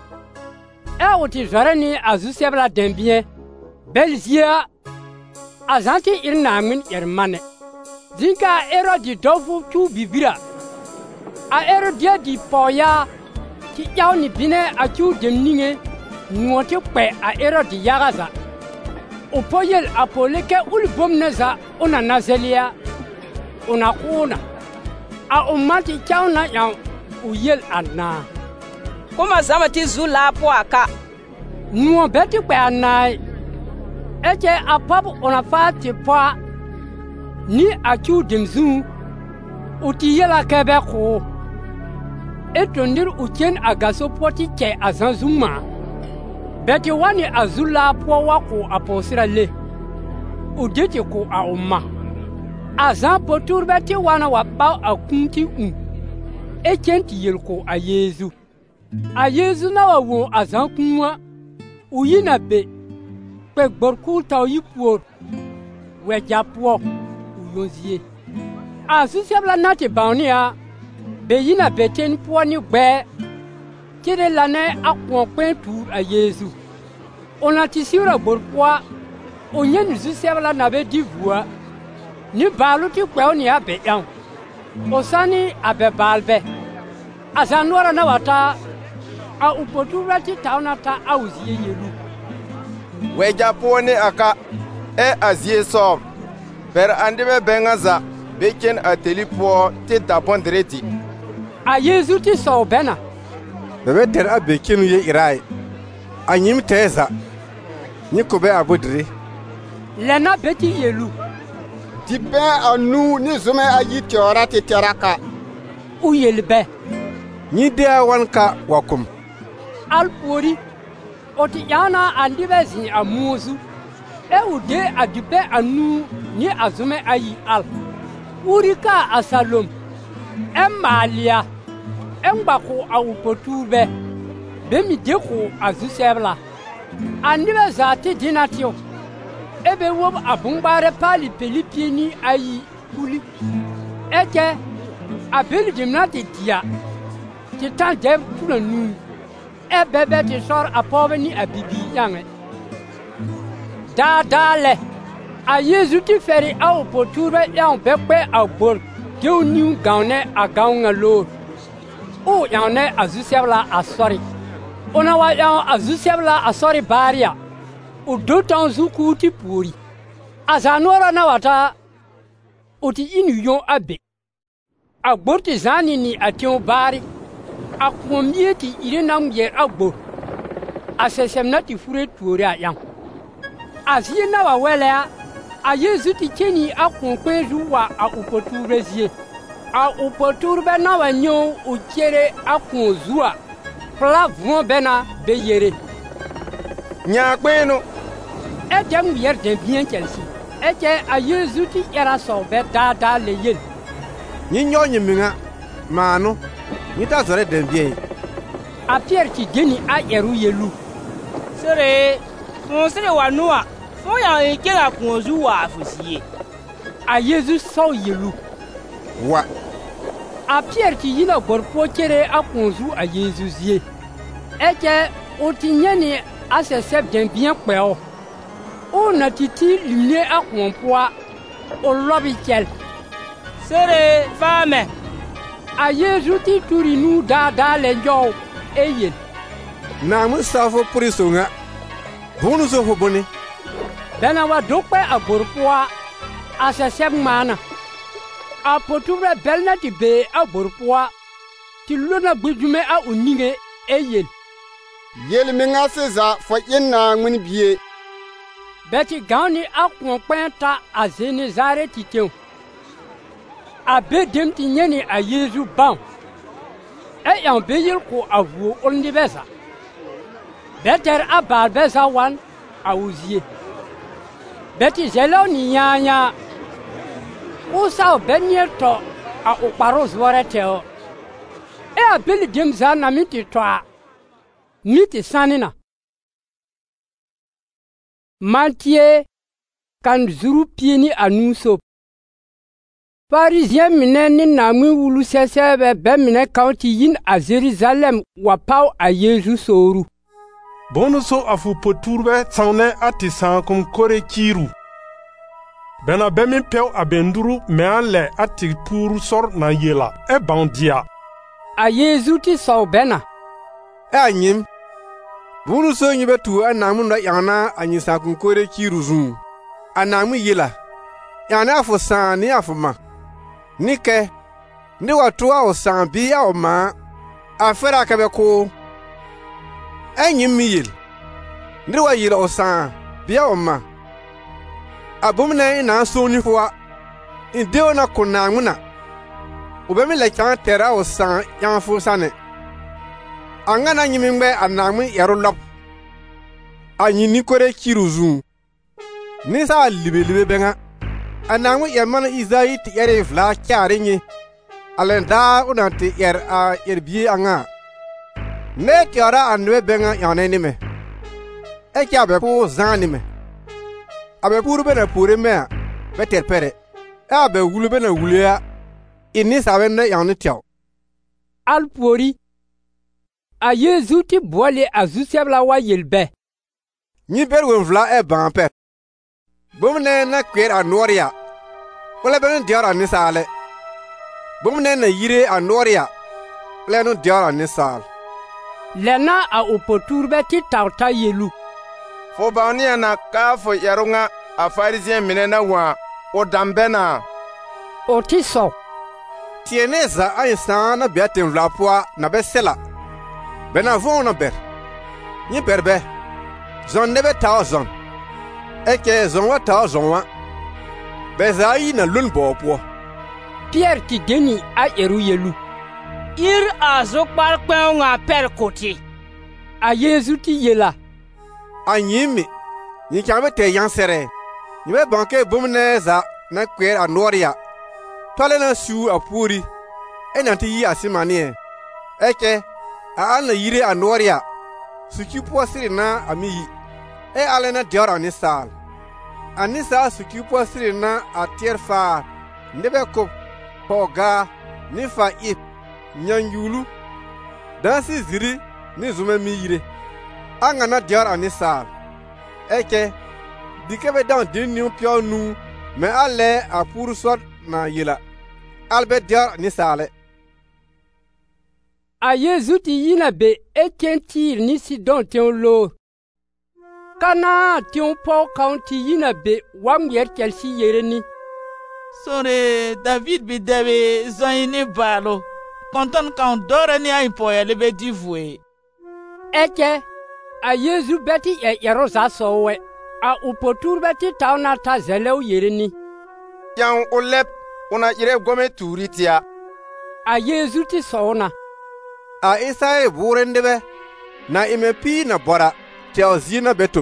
E o ti zoreni a zusebla dembien. Belzia. A zan ti irna min yermane. Zinka Herode dofu tu bibira. A Herodia di poya. Ti yaw ni bine a tu demninge. Nwote kwe a Herode yagaza. O poyel apoleke ul bomneza una nazelia. Una kuna. A umati chauna yang uyel anna. Kuma zama ti zula po aka. Nwo beti kwe anai. Eche apap ona fati pa. Ni akiu demzu. Uti yela kebe ko. Etondir utien agaso poti che azanzuma. Beti wani azula po wako aposira le. Udeti ko a umma. Azan potur beti wana wapau akunti Echenti yelko a Yesu. A Yesu na wawo azan kunwa. Uyina be. Pe gborku ta yipuor. Weja po. Uyonzie. Azu sebla nati baunia. Be yina beten po ni gbe. Kire lane akon kwen tour a Yesu. Ona tisira gborkwa. Onyen zu sebla na be divua. Ni balu ti kwe oni abe yan. Osani abe balbe. Azanwara na wata. A upotura ti taunata auzie yelu. Weja pone aka azie som. Per andebe bengaza beken ateli po ti tapondreti. A Yesu ti so bena. Bebe ter a bekenu ye irai. Anyim teza. Ni kobe abodre. Lena beti yelu. Ti be anu ni zume ayi tiora ti teraka. U yelbe. Ni dia wanka wakum. Alpori. Oti yana andibe zin amuzu. e ude adibe anu ni azume ayi al urika asalom emalia engbaku awupotube bemi deku azusebla andibe zati dinatio ebe wob abungbare pali pelipini ayi kuli eke abeli dimnati dia titan dem tulanu ebebe ti sor apoveni abibi yange dadale a Yesu ti feri au poture yan bekpe agbor diu niu gaune a gaunga lo o yane azusebla asori ona wa yan azusebla asori baria o dotan zuku ti puri azanora na wata oti inu abe agbor ti zani ni ation bari akwomie ire nam yer agbor asesem na ti fure tuori ayan azie na wa wele a Yesu ti cheni akonkweju wa a upoturezie a upoturbe na wa nyo o kere akonzua pla von bena be yere nya kweno e dem yer de bien Chelsea e che a Yesu ti era so be dada le yel nyi nyo nyiminga manu nyi ta zore de bien a Pierre ti geni a yeru yelu sere mon sere wa noa fo ya ekela kunzu wa afusie a Yesu so yelu wa a Pierre ti yina gorpo kere a kunzu a Yesu zie eje o ti nyani a se seb den bien peo o na titi lumne a konpoa o lobi kel sere fame a Yesu ti turi nu da le jo eye na mu safo purisonga bunu so hobone bena wa dokpe a gorpoa a se seb mana a potubre belna ti be a gorpoa ti lona gbejume a onige eye yel minga seza fo yenna ngmin bie beti gani a konpenta a zeni zare ti teu a be dem ti nyeni a Yesu ban e yan be yel ko avu ondi besa beter a bal besa wan a uzie beti zelo ni nyanya usa benyeto a ukparo zwore teo e a beli dem za na miti toa miti sanina Matthieu kan zuru pieni anuso Parisien mine ni namwi wulu sesebe be mine kaunti yin a Jerusalem wa pau a Yesu soru Bonu so afu poturbe tsaune ati sankum kore kiru bena bemi pew abenduru meanle ati puru sor na yela e bandia a Yesu ti so bena e anyim bunu so nyibe tu anamu no yana anyisa kunkore kiruzu anamu yela yana afu san ni afuma nike ni watu a osan bi a oma afera kabeko anyim miyel ni wa yela osan bi a oma abumne na so ni fwa indeo na kunanguna ubemi le kan tera osan yan fu sane angana nyimingbe anamu yarulop anyi ni kore kiruzu ni sa libe benga anamu yamana izai ti yare vla kyarinye alenda unanti yer a yerbi anga ne tiara anwe benga yanene me e kya be po zanime abe puru bena pure me beter pere abe wulu bena wuluya ini saben ne yanne tiaw alpori a Yesu ti boile azusebla wa yelbe ni berwen vla e ban pet bomne na kwer anoria wala ben diara ni sale bomne na yire anoria wala no diara ni sal lena a opoturbe ti tauta yelu fo bawnia na ka fo yarunga a Pharisien mine na wa o dambena o ti so tieneza a insana biaten vla poa na besela bena vona ber ni berbe zon nebe ta zon eke zon wa ta zon wa bezai na lun bopo Pierre ti geni a eru yelu ir azo parkwen nga per koti a Yesu ti yela anyimi Ni kame te yan sere. Ni be banke bumne za na kwer anoria. Tole na su apuri. E nanti yi asimanie. Eke a na yire anoria. Suki po siri na amiyi. E alena dior anisal. Anisa suki po siri na atier fa. Ndebe ko poga ni fa ip nyanyulu. Dansi ziri ni zume miyire. Angana dior anisal. Eke dikebe dan dinu pio nu me ale apuru sot na yila. Albe dior anisale. A Yezu ti yina be ekentir ni Sidon tion lo. Kana tion po kaunti yina be wam yer kelsi yere ni. Sore David bi debe zaini balo. Konton kan dore ni ay po ele be divwe. Eke a Yezu beti e yeroza sowe. A upotur beti tauna ta zeleu yere ni. Yang olep una ire gome turitia. A Yezu ti sona. A Isai burendebe na imepi na bora teo zina betum.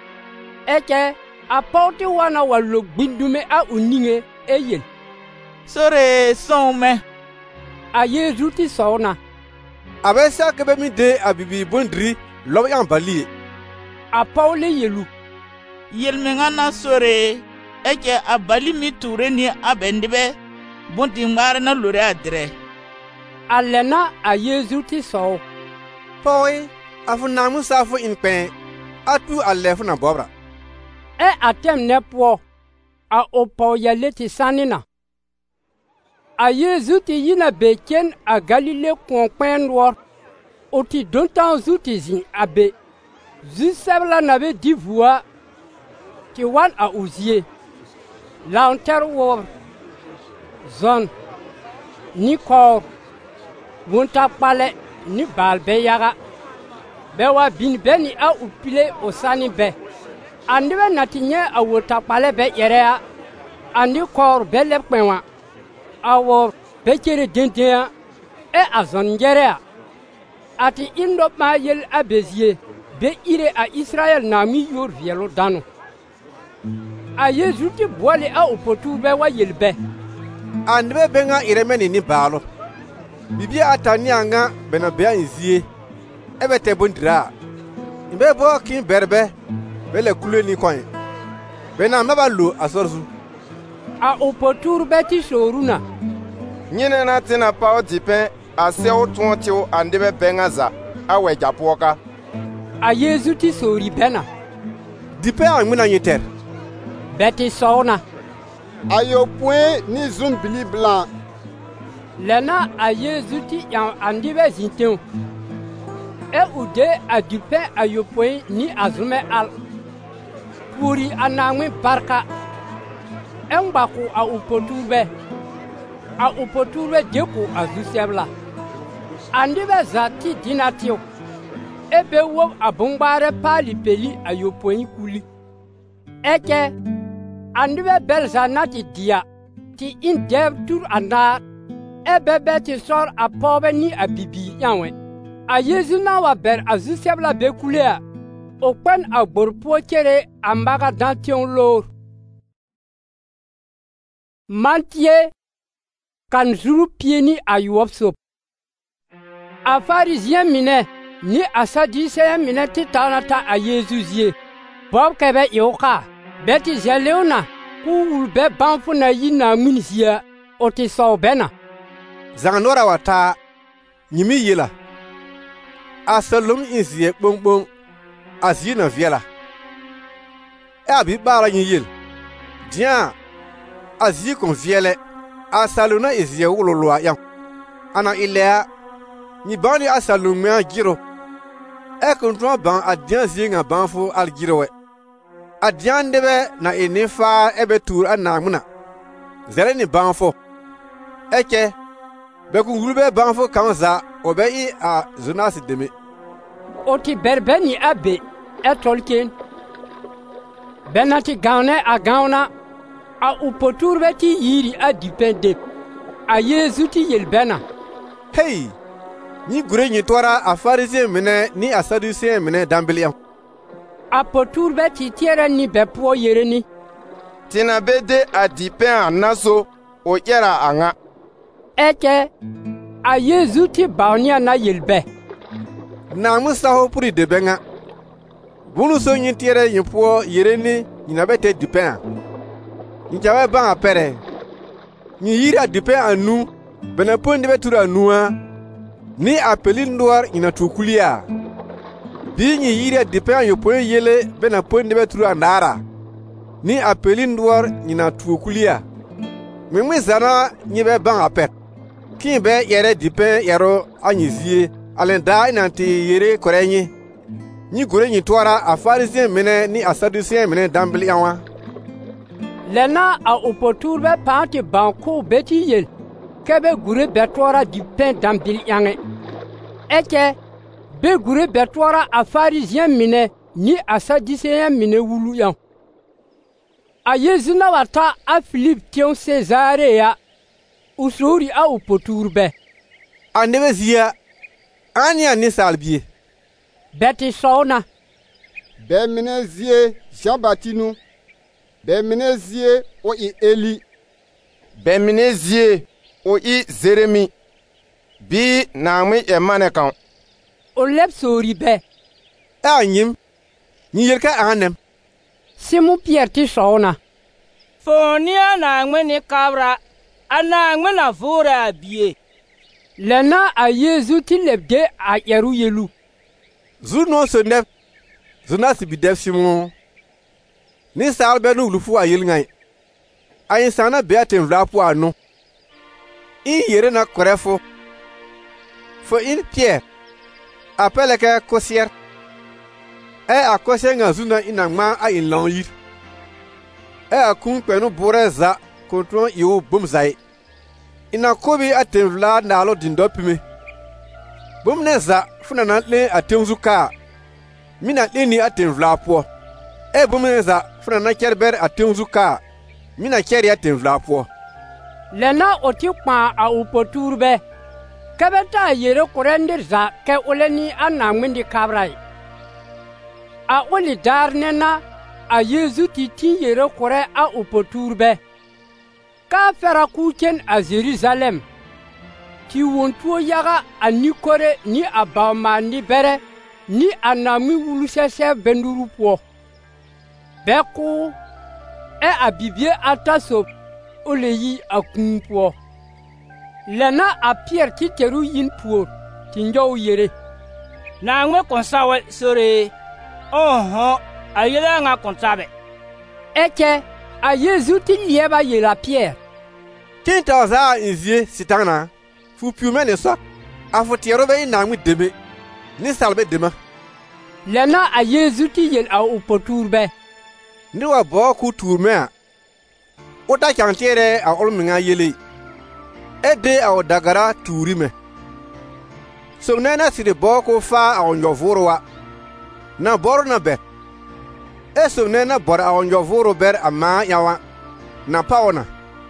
Eke a poti wana walo gbindume a uninge eyel. Sore some. A Yezu ti sona. Abesa kebe mi de abibi bundri lo yan bali. A Paule yelu. Yelmengana sore. Eke a bali mi ture ni abendebe bunti ngare na lure adre. Alena a Yezu ti so. Poi afu namu safu inpen atu alefu na bobra. E atem nepo a opo yale ti sanina. A Yezu ti yina beken a Galile konpen wor. O ti dontan zuti zin abe. Zusebla nabe divua ti wan a uzie. Launter wor. Zon. Ni kor. Wunta pale ni balbe yaga. Bewa bin beni a upile osani be. Andiwe natinye a wuta pale be yerea. Andi kor bele kwenwa. Awo bekere dendea. E azon yerea. Ati indo ma yel abezie. Be ire a Israel na mi yor vielo dano. A Yezu ti boale a upotu be wa yelbe. Andiwe benga iremeni ni balo. Bibi atani anga bena bea inzie. Ebe te bondira. Imbe bo kin berbe. Bele kule ni kwen. Bena meba lo asorzu. A upotur beti soruna. Nyine na tina pao dipen a seo tuntio andebe bengaza. Awe japoka. A Yezu ti sori bena. Dipen a muna nyiter. Beti sona. Ayo point ni zumbili blanc. Lena a Yezu ti yan andibe zinten. E ude a dupe a yopoin ni azume al. Puri anangwe barka. Embaku a upoturbe. A upoturbe deku a zusebla. Andibe zati dinatio. Ebe wo abungbare pali peli a yopoin kuli. Eke andibe belza nati dia. Ti indev tur anar. Ebebe ti sor a pobe ni a bibi yanwe. A Yezu na wa ber a zusebla bekulea. Okwen a borpo kere ambaga dantion lor. Mantie kan zuru pieni a yuopsop. A farizien mine ni a sadiseen mine ti tanata a Yezu zie. Bob kebe yoka. Beti zeleona ku ulbe banfu na yi na munisia. O ti so bena. Zanganora wata nyimi yela. Asalum inzie bongbong azina viela. E abi bara nyil. Dia azi kon viele asaluna izie wululwa yan. Ana ilea ni bani asalum ya giro. E kontro ban adian zinga banfu al girowe. Adian debe na enifa ebe tur anamuna. Zere ni banfu. Eke Beku ngulbe banfo kanza obei a zonasi deme. Oti berbeni abe etolken. Benati gaune a gauna a upoturbeti yiri a dipende. A Yezu ti yelbena. Hey! Ni gure ni twara a farisien mene ni a sadusien mene dambiliam. A poturbe ti tiere ni be po yere ni. Tina bede a dipen a naso o yera anga. Eke a Yesu ti baunia na yelbe. Na musa ho puri de benga. Bunu so nyi tiere nyi po yere ni nyina bete dipen. Njawe ban apere. Nyi yira dipen anu bena pondi betura anua. Ni apeli ndoar nyina tukulia. Bi nyi yira dipen yo po yele bena pondi betura andara. Ni apeli ndoar nyina tukulia. Mimi zana nyi be ban apet. Kin be yere dipen yero anyizie alenda inanti yere korenyi. Nyi gore nyi twara a Pharisien mene ni a Sadducien mene dambili yanwa. Lena a upoturbe panti banko beti yel. Kebe gure betwara dipen dambili yange. Eke be gure betwara a Pharisien mene ni a Sadducien mene wulu yang. A Yesu na wata a Philippe tion Cesarea. Usuri a upoturbe. Anebe zia ani salbie. Beti sona. Be menezie Jean Baptiste. Be menezie o I Eli. Be menezie o I Zeremi. Bi na mi emane kan. O lep sori be. Anyim. Ni yerka anem. Simon Pierre ti sona. Fonia na ngweni kabra. Ana ngwena vora bie. Lena a Yesu ti lebde a yeru yelu. Zuno se nef. Zuna si bidef Simon. Ni salbe nu lufu a yel ngai. Ayin sana beaten vlapu anu. In yere na korefo. Fo in Pierre. Apele ke kosier. A kosier nga zuna inangma a in lan yir. A kun penu boreza kontron iwo bumzai. Ina kobi aten vla nalo dindo pime. Bumneza funa na le aten zuka. Mina leni aten vla po. Bumneza funa na kerber aten zuka. Mina keri aten vla po. Lena oti kwa a upoturbe. Kabeta yere korendir za ke oleni anamwindi kabrai. A oli darnena a Yesu titi yere kore a upoturbe. Ka fera kuchen a Jerusalem. Ti wontuo yaga a nikore ni a bauma ni bere ni a nami wulusese benduru po. Beko a bibie ataso oleyi a kumpo. Lena a Pierre ti teru yin po tinjo yere. Na ngwe konsawe sore. A yela nga konsabe. Eke a Yesu ti lieba yela Pierre. Kinta za inzie sitana. Fu piume ne so. Afu tiero be na ngwi debe. Ni salbe dema. Lena a Yesu ti yel a upoturbe. Ni wa bo ku turme a. Ota chantiere a olminga yele. Ede a odagara turime. So nena sire bo ko fa a onjovoro na boro na be. So nena bora a onjovoro ber ama yawa. Na paona.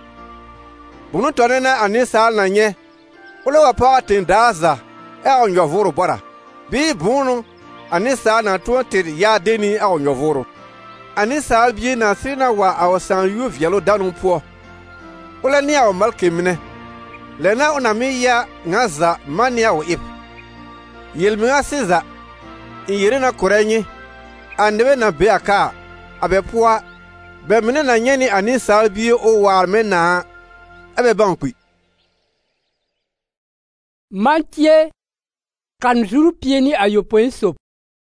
Bunu tonena anisal na nye. Ule wa pa tindaza. A onjovoro bora. Bi bunu anisal na tuantir ya deni a onjovoro. Anisal bi na sina wa a wasan yu vialo danu po. Ule ni a malke mine. Lena unami ya ngaza mania o ip. Yelminga siza. Iyere na korenyi. Andebe na beaka. Abepua. Bemine na nyeni anisal bi o warme na. Abe bankwi. Mantie. Kanjuru pieni ayopoen sop.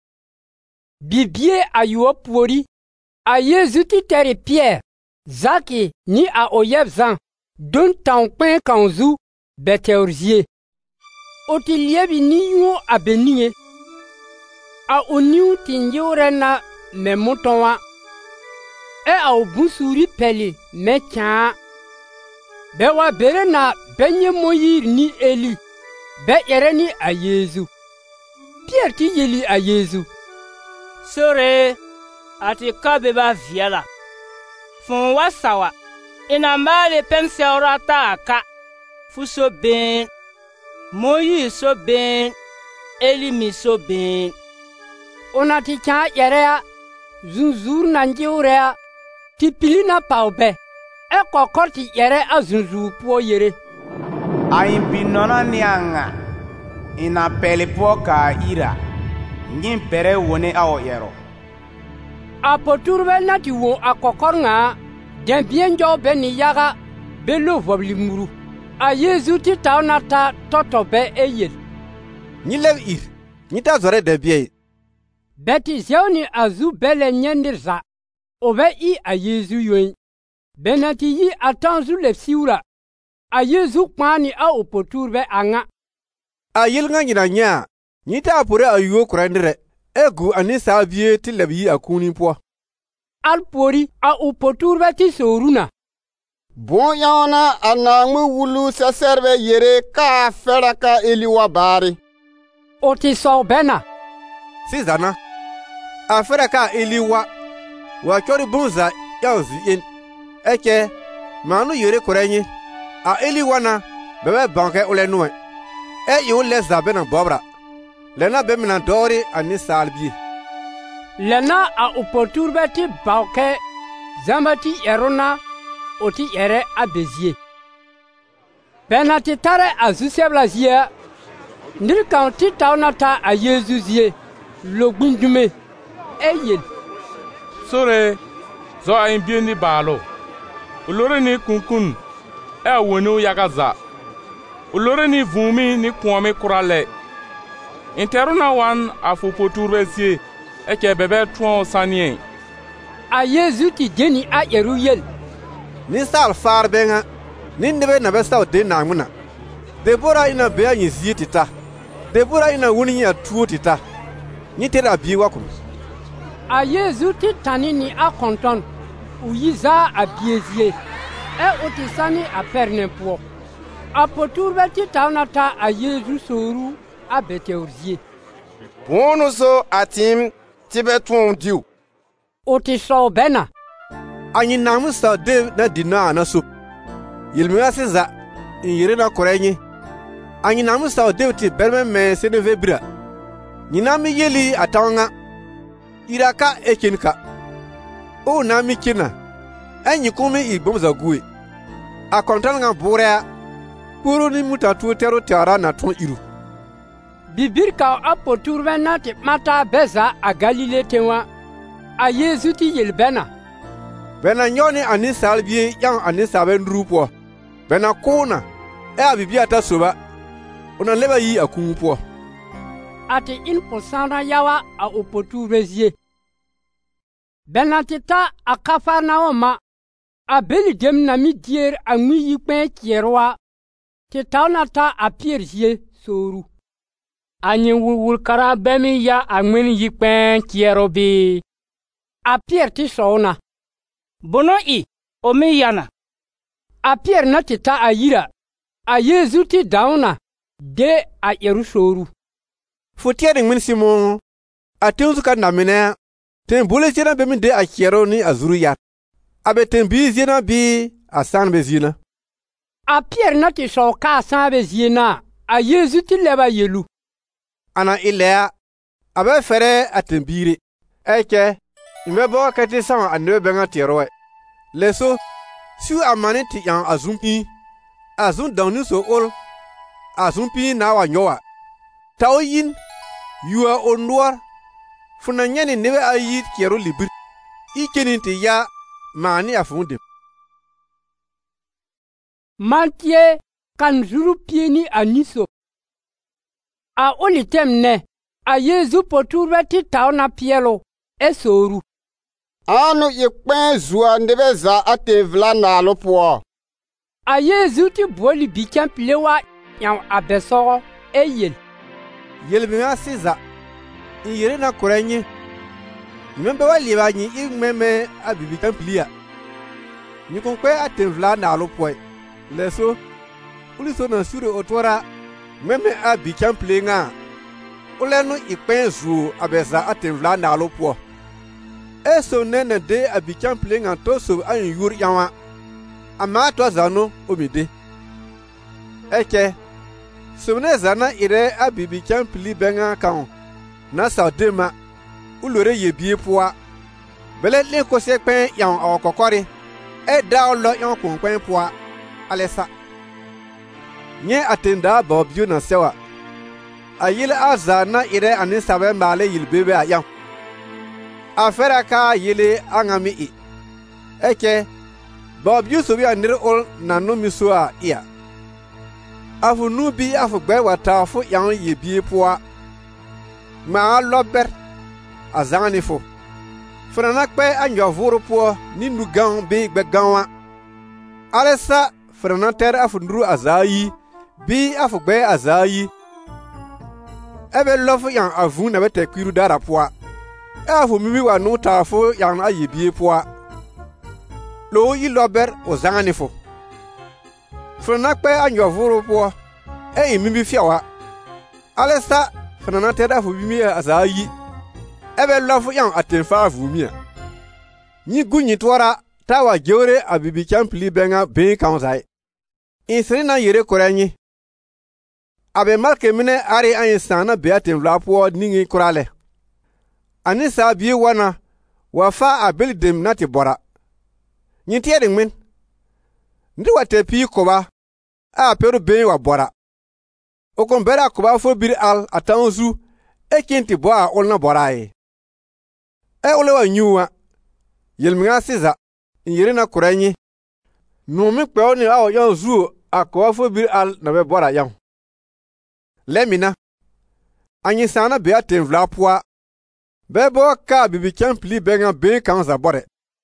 Bibie ayo pori. A Yesu ti tere Pierre. Zaki ni a oyeb zan. Don tankpen kanzu beteorzie. Oti liebi ni yu abeniye. A oniu tinjure na memutonwa. A obusuri peli mechan. Bewa bere na benye moyir ni Eli. Be yere ni a Yesu. Pierre ti yeli a Yesu. Sore ati kabeba viala. Fon wasawa. Ina mbale penseora taaka. Fuso ben. Moyi so ben. Eli mi so ben. Onati chan yere zunzuur na njiurea ti pili na paube e kokor ti yere a zunzuur puo yere. Ayin binona nianga ina pele puo ka ira nyin pere wone ao yero. A poturbe na ti wo a kokor nga den bien jo be ni yaga be lo vobli muru. A Yesu ti taw na ta toto be eyel. Nyi lev ir, nyi ta zore de biye. Beti zeoni azu bele nyendirza. Obe I a Yesu yoin. Benati yi atanzu le siura. A Yesu kwani a opoturbe anga. A yil nga nyina nya, nyi ta apure a yuo kurandire. Egu ani sa biye ti lev yi akuni po. Al pori a opoturbe ti soruna. Bon yana anangmu wulu sa serve yere ka fera ka eliwa bari. O ti so bena. Sizana. A fera ka eliwa. Wa chori bunza yanzu in. Eke manu yere kurenyi. A eliwa na bebe banke ule nuwe. E yu le zabena bobra. Lena bemina dori ani salbi. Lena a upoturbe ti banke zambati erona oti ere abezie. Benati tare azusebla zia. Ndir kan ti tawnata a Yesu zie. Logbundume. Eyel. Sore, zo ayin biendi balo. Ulore ni kunkun. E wonu yagaza. Ulore ni vumi ni kwame kurale. Interuna wan afu poturbesie. Eke bebe tuon sanien. A Yesu ti jeni a yeruyel. Ni sal far benga. Ni nebe na besta de nanguna. Debora ina bea nyizie tita. Debora ina wuni ya tuo tita. Ni tera biwa kum. A Yesu ti tanini a konton. Uyiza a biezie. E utisani a perne po. A poturbe ti tawnata a Yesu soru a beteurzie. Bono so atim tibe tuon diu. Utiso bena. Anyi namu sa de na dina na so. Yilmiya siza in na korenyi. Anyi namu sa de ti berme me se de vebra. Nyina mi yeli atanga. Iraka ekinka. O na mi kina. Anyi kumi igbomza gui. A kontanga burea. Puru ni mutatu tero tiara na ton iru. Bibirka a poturbe na ti mata beza a Galile tenwa. A Yesu ti yelbena. Bena nyoni ani salbie yang ani saben rupo. Bena kona. E abibia ta soba. Ona leba yi akumpo. Ati in posana yawa a opoturbezie. Bena tita a Kafarnaoma. A beli dem na mi dier a ngwi yikpen kierwa. Tita nata a pierzie soru. Anyi wulwul kara bemi ya a ngwin yikpen kierobi. A pier ti soona. Bono I, omi yana. A pier na tita a yira. A Yesu ti dauna. De a yeru soru. Futiere ngwin simon. A tenzu ka namine. Ten bule jena bemi de a kiero ni a zuru yat. Abe ten bi zina bi a san be zina. A pier na ti so ka san be zina. A Yesu ti leba yelu. Ana ilea. Abe fere a ten bire. Eke. Imebo kati sama ande benga tieroe. Leso. Siu amani ti yang azumpi. Azun dawni so ol. Azumpi na wa nyowa. Tao yin. Yua onduar. Funa nyani nebe ayit kiero libir. Ikeni ti ya mani afundim. Mantie kan zuru pieni aniso. A olitem ne. A Yesu poturbe ti tauna pielo. Esoru. Anu yekpen zua ndebe za atevla na alopo. A Yesu ti boli bikan plewa yang abesoro eyel. Yelbima siza. Iyere na kurenyi. Imembe wali banyi imeme abibikan plia. Nikonkwe atevla na alopo. Leso. Uliso na sure otora. Meme abikan plenga. Ulenu ikpen zu abeza atevla na alopo. Eso nene de abikan plenga toso an yur yawa. Ama to zano omide. Eke. Sumne zana ire abibikan pli benga kan. Na sa dema. Ulore yebie poa. bele le ko se pen yan o kokori e da lo yan kun pen poa alesa nye atenda bobju na sewa ayil azana ire anin sabe male yilbebe ayan afera ka yile angami i eke bobju so bi anir ol nanu misua ia afu nubi afu gbe wata fu yan yebi poa ma lober azani fo frana kpe anyo vuru po ni nugan bi gbe ganwa alesa frana ter afu ndru azayi bi afu gbe azayi ebe lofu yan avu na bete kwiru dara poa afu mimi wa nu ta fu yan ayebi poa lo yi lober ozani fo frana kpe anyo vuru po mimi fiawa alesa frana ter afu mimi azayi ebe lofu yan atenfa avumia ni gunyi twara tawa geure abibi champli benga be kaunzai insrina yere koranyi abe marke mine ari ansana be aten vlapo ningi kurale anisa bi wana wafa abildem nati bora ni tiering min ndi wate pi koba a peru be wa bora okombera koba fo bir al atanzu ekinti boa olna borae ole wa nyuwa yelminga siza yirina kuranyi numi kpeo ni awo yan zu akwa fo bir al na be bora yan lemina anyi sana be aten vla poa be bo ka bibi champli benga be kan za bore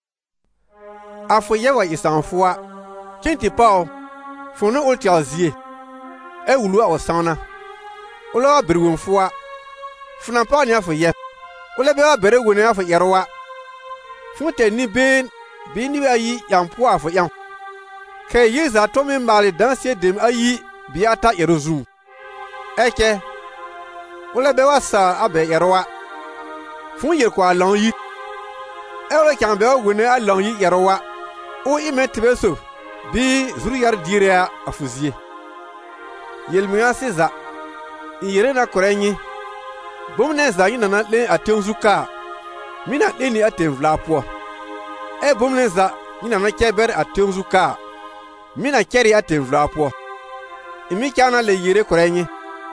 afo yewa isanfoa kinti pao funu ulti azie wulu awo sana ulo birwonfoa funa pa ni afo ye ule be wa bere woni afo yerwa funte ni ben bi ni ayi yampo afo yan ke yiza to mi mali danse dem ayi bi ata yerozu eke ule be wa sa abe yerwa fun yer ko alon yi ule kan be woni alon yi yerwa o imetbe so bi zuru yar dire afuzie yelmiya siza yere na korenyi bomne zanyi nana le atenzuka mina deni atenvla po bomne za nyina na keber atenzuka mina keri atenvla po imi kana le yere korenyi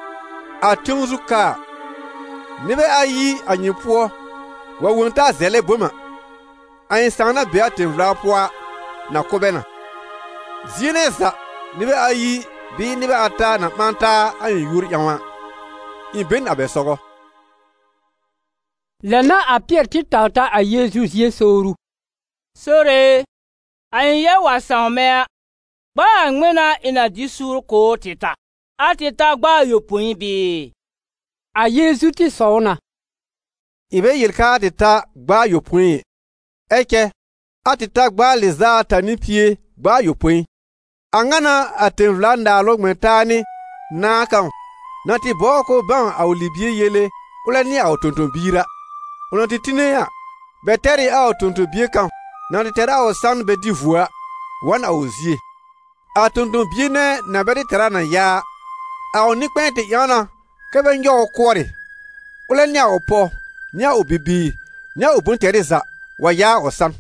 atenzuka nibe ayi anyipo wa wonta zele boma ainsana be atenvla po na kobena zineza nibe ayi bi nibe ata na manta ayi yur yawa iben abesogo lena a Pierre ti tauta a Jesus yesoru sore anye wasamea ba ngmena ina disur ko tita atita gba yopun bi a Jesus ti sona ibe yilka tita gba yopun eke atita gba leza tanipie gba yopun angana atenvlanda logmentani na kan nati boko ban awlibie yele ulani autontobira onati tineya beteri autontobie kan nati tera o san be divua wana ozie autontobie ne na be tera na ya awni kwente yana kebe nyo kwori ulani opo nya obibi nya obuntereza wa ya osan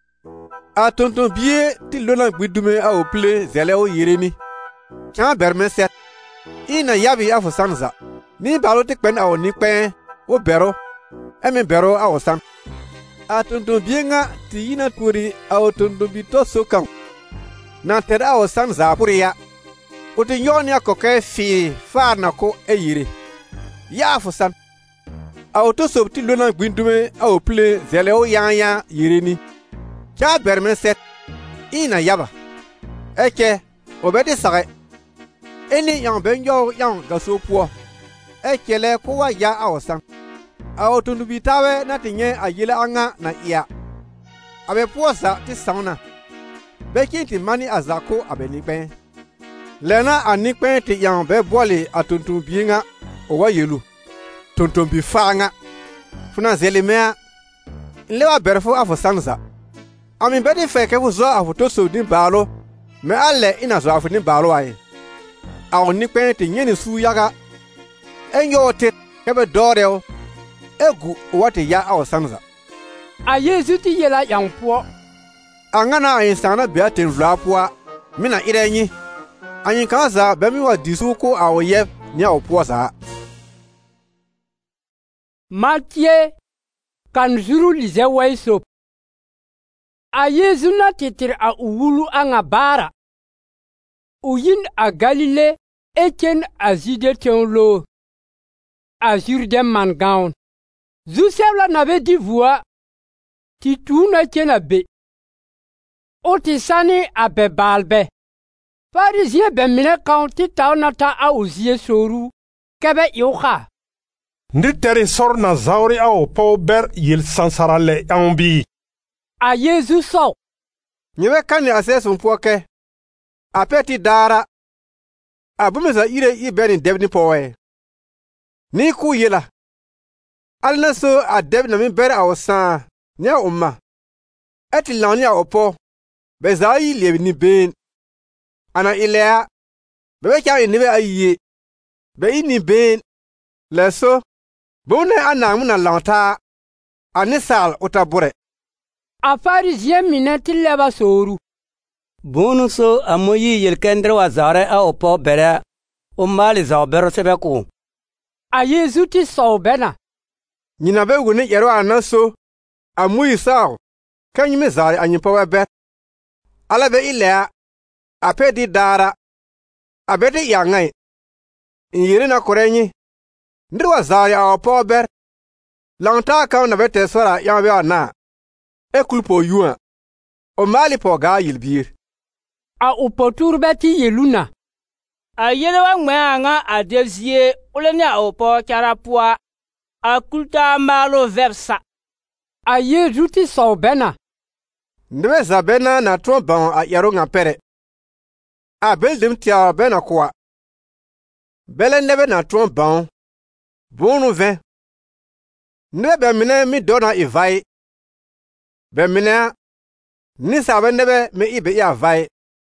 autontobie ti lona gbidume a ople zele o yereni kan bermeset ina yabi afo sanza ni balotik pen awo ni pen o bero emi bero awo san atondo bienga ti yina turi awo tondo bito sokan na tera awo sanza puria o ti nyoni akoke fi far na ko eyire ya afo san awo to sobti lona gwindume awo ple zele o yanya yireni cha bermen set ina yaba eke obedi sare eni yang benjo yang gaso po ekele ko wa ya awosan awo tundu bitawe na tinye ayile anga na iya abe posa ti sauna bekin ti mani azako abeni pen lena anikpen ti yang be boli atuntu biinga o wa yelu tonton bi fanga funa zelemea lewa berfo afo sanza ami bedi feke fuzo afo to so din balo me alle ina zo afo din balo ai awo nikpen ti nyeni su yaga enyo te kebe doreo egu wate ya awo sanza A Yesu ti yela yang po. Angana a insana be aten vla po mina irenyi. Anyi kanza be mi wa disu ko a oye ni a po sa. Mathieu kan zuru lize waiso. A Yesu na titir a uwulu anga bara. Uyin a Galile eken a zide teonlo. A Jourdain man gaun. Zusebla na be divua. Ti tuna kena be. O ti sani a be balbe. Farisien be mine kaun ti taonata a uzie soru. Kebe yoka. Ndi teri sor na zauri a o pau ber yil sansarale ambi. A Yesu so. Nyewe kani ases umpoke. Apeti dara. Abumeza ire ibeni debni powe. Ni ku yela. Alna so a debna mi ber a osan. Nya umma. Eti lani a opo. Bezayi lebi ni ben. Ana ilea. Bebe kya inibe ayiye. Be ini ben. Leso. Bone anang na lanta. Anisal utabure. A Farisien mine ti leba soru. Bunu so amoyi yelkendre wa zare a opo bere. O mali za obero sebeku. A Yesu ti so bena. Nyina be wuni yero anaso. Amoyi sao. Kanyi me zare anyipa wa ber. Ala be ilea. Apedi dara. Abedi yangai. Inyiri na korenyi. Ndiri zari a opo ber. Lanta ka na bete sora yambe ana. Ekulpo yuan. O mali po ga yilbir. A upotur beti yeluna. A yelewa ngwe anga a devzie uleni a opo karapua. A kulta malo versa. A Yesu ti so bena. Ndwe zabena na tromban a yaro ngapere. A beldim tia bena kwa. Bele nebe na tromban. Bonu ven. Nebe mine mi dona ivai. Be mine ni sabe nebe me ibe ya vai.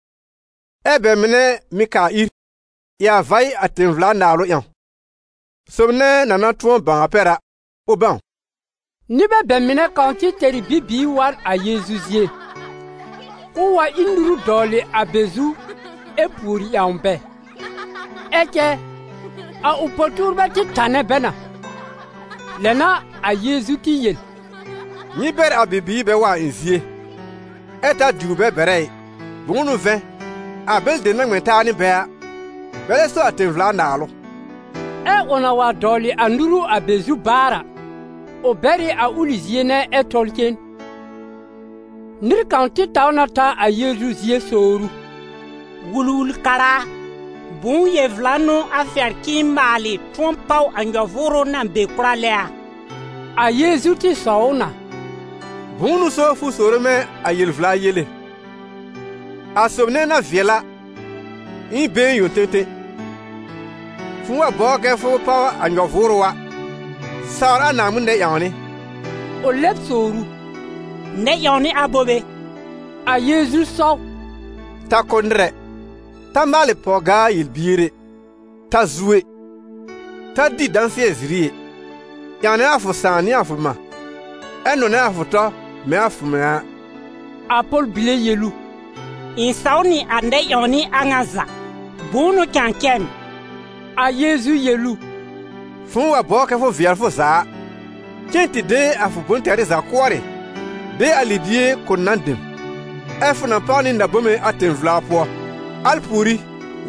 Ebe mine mi ka ir. Ya vai atenvla nalo yan. Somne nana tuon ban apera. Oban. Nibe be mine kanti teri bibi war a Yezusie. Uwa induru dole abezu epuri yambe. Eke a upoturba ti tane bena. Lena a Yesu ti yel. Ni ber abibi be wa inzie. Eta dube berei. Bunu ven. Abel de nangmenta ni bea. Bele so atenvla nalo. Ona wa doli anduru abezu bara. O beri a ulizie ne etolken. Nir kanti taonata a Yesu zie soru. Wulul kara. Bon yevlano afer kimbali trompau anjavoro na bekralea. A Yesu ti sauna. Bunu so fu sorome a yelvla yele. Asomne na viela. In ben yotete. Fuwa boge fu pa anjavoro wa. Sara na munde yani. O lep soru. Ne yani abobe. A Yesu so. Ta kondre. Ta mali poga yilbire. Ta zue. Ta di dansi ezrie. Yane afu sani afu ma. Eno ne afu to me afu mea. Apol bile yelu. Insauni ande yani angaza. Bunu kankem. A Yesu yelu. Fun wa boke fu vial fu za. Kenti de afu buntere za kware. De alibie konandem. Efu na pani na bome atenvla po. Alpuri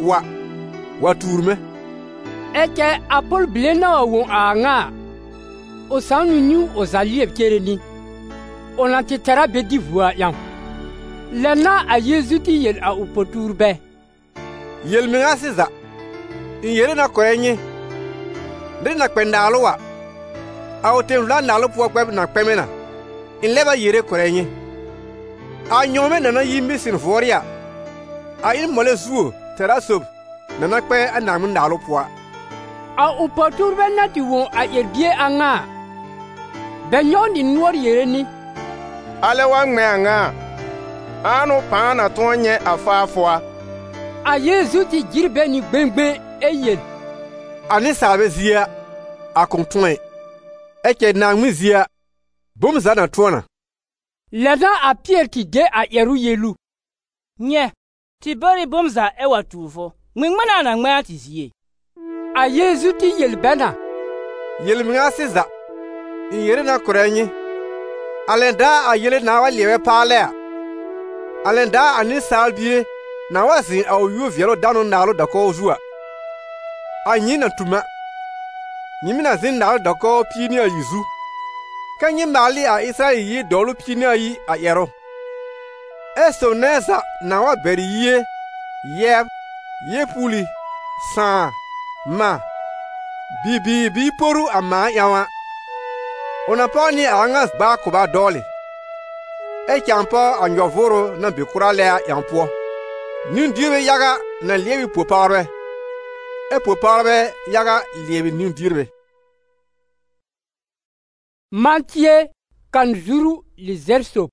wa turme. Eke apol blena wo anga. O sanu nyu o zali ebkereni. Ona te tera be divua yan. Lena a Yesu ti yel a upoturbe. Yel minga siza. Inyere na korenye. Ndi na kwendalo wa. A otenvla nalo po kweb na kwemena. Inleba yere korenye. A nyome nana yimbi sin voria. A in mole zuo terasob nana kpe anamun nalo poa. A upoturbe na ti wo a yerbie anga. Benyon di nuor yereni. Ale wa ngme anga. Anu pana tonye afafwa. A Yesu ti jirbe ni gbengbe eyel. Ani sabe zia a kontwen. Eke na ngmizia bum za na tona. Leda a Pierre ti de a yeru yelu. Nye, ti bari bomza ewa tufo. Mwingmana na ngmaya ti ziye. A Yesu ti yel bena. Yel mga siza. Yere na kurenyi. Alenda a yele na wa lewe pale. Alenda ani salbie na wasi a oyu vielo dano nalo dako zua. Anyi na tuma. Nyimina zin nalo dako pini a yizu. Kanyi mali a Israel yi dolu pini a yi a yero. Eso neza na wa beri ye puli san ma bi poru ama yawa. Ona pani angas ba ko ba dole. E champa anjovoro na bikura le yampo. Nin diwe yaga na lewi poparwe. E poparwe yaga lewi nin dirwe. Mantie kanjuru lizerso.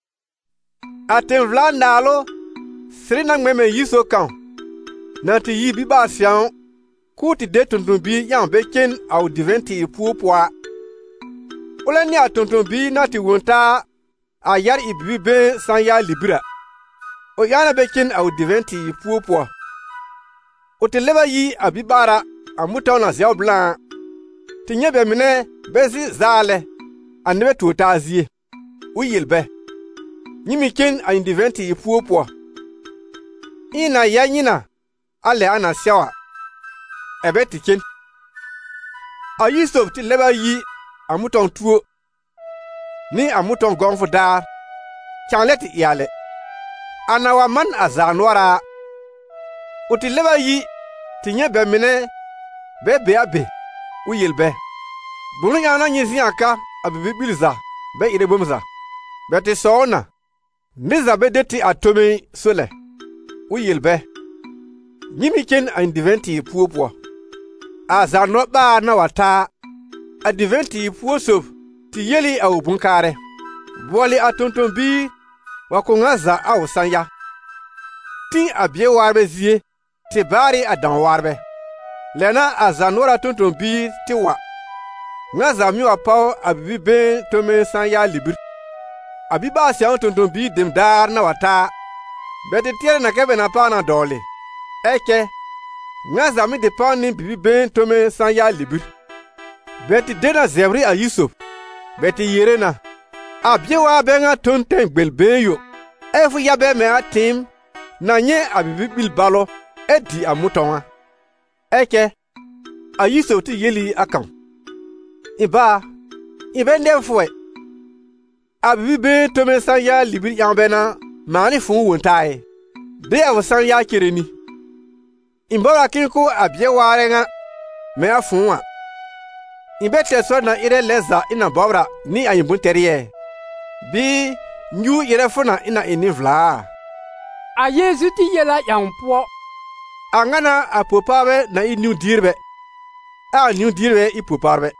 Aten vla nalo srina ngmeme yiso kan. Na ti yi bi ba sian ku ti de tuntun bi yan be ken au diventi ipuopwa. Ole ni atuntun bi na ti wonta a yar ibi be san ya libra. O yana be ken au diventi ipuopwa. O te leba yi abibara amuta na zia blanc. Ti nyebe mine bezi zale anebe tuotazie. Uyilbe. Nyimi ken a indiventi ipuopwa. Ina ya nyina ale ana siawa. Ebe ti ken. A Yusuf ti leba yi amuton tuo. Ni amuton gonfu dar. Chanleti iyale. Anawa man azanwara. Uti leba yi ti nyebe mine be abe. Uyilbe. Bunu yana nyezi aka abibi bilza be ire bomza. Beti soona. Niza be deti atome sole. Uyilbe. Nyimi ken a indiventi puopwa. Aza no ba na wata. A diventi puosop ti yeli a ubunkare. Woli atonton bi wakungaza a usanya. Ti abie warbe zie ti bari adan warbe. Lena aza nora tonton bi ti wa. Ngaza mi wa pao abibi ben tome sanya libir. Abiba siya tonton bi dem dar na wata. Beti tiere na kebe na pa na dole. Eke. Ngaza mi de pa ni bibi ben tome sanya libir. Beti dena zebri a Yusuf. Beti yere na. Abie wa benga tonten gbel ben yo. Efu ya be me atim. Na nye abibi bilbalo. Edi amutonwa. Eke. A Yusuf ti yeli akam. Ibe ndefwe. Abibi ben tome sanya libir yambena. Mani fun wontae. Be awasan ya kireni. Imbora kinko abie warenga. Me afunwa. Imbe teso na ire leza ina bobra ni ayimbunteriye. Bi nyu ire funa ina inivla. A Yesu ti yela yampo. Angana apopabe na inu dirbe. A new dirbe ipoparbe.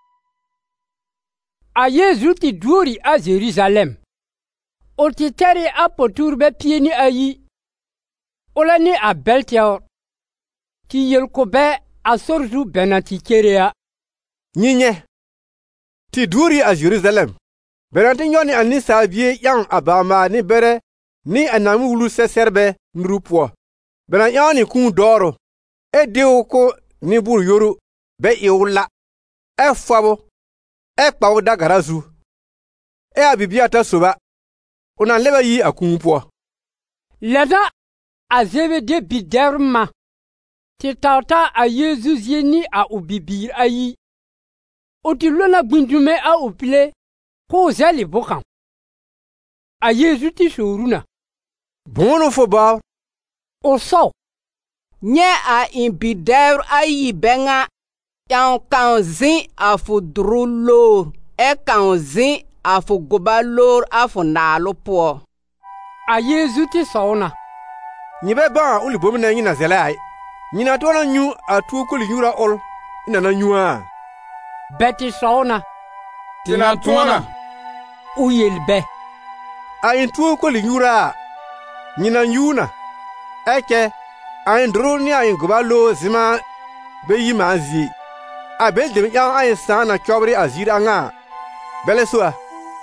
A Yesu ti duri a Jerusalem. O ti tere a poturbe pieni ayi. Ola ni a beltiaor. Ti yel kobe a sorzu benati kerea. Nyinye. Ti duri a Jerusalem. Benati nyoni ani sabie yang abama ni bere ni anamu wulu seserbe nrupwo. Benan yani kun doro. E deoko ni bur yoru be iwla. E fabo. E kpawo dagarazu. E abibiata soba. Ona leba yi akunpo. Leda a zebede biderma. Ti tauta a Yesu yeni a ubibir ayi. O ti lona gbindume a upile ko zeli bokan. A Yesu ti soruna. Bono fo ba. O so. Nye a imbider ayi benga. Yan kanzin afu drulor. E kanzin afu gobalor afu nalo po. A Yesu ti sauna. Nyibe ba uli bomina nyina zelai. Nyina tona nyu atu ko linyura ol. Ina na nyua. Beti sauna. Tina tona. Uyelbe. A intu ko linyura. Nyina nyuna. Eke. A indro ni a ingobalo zima be yimazi. A bel dem yang a sana chobri azira nga. Belesua.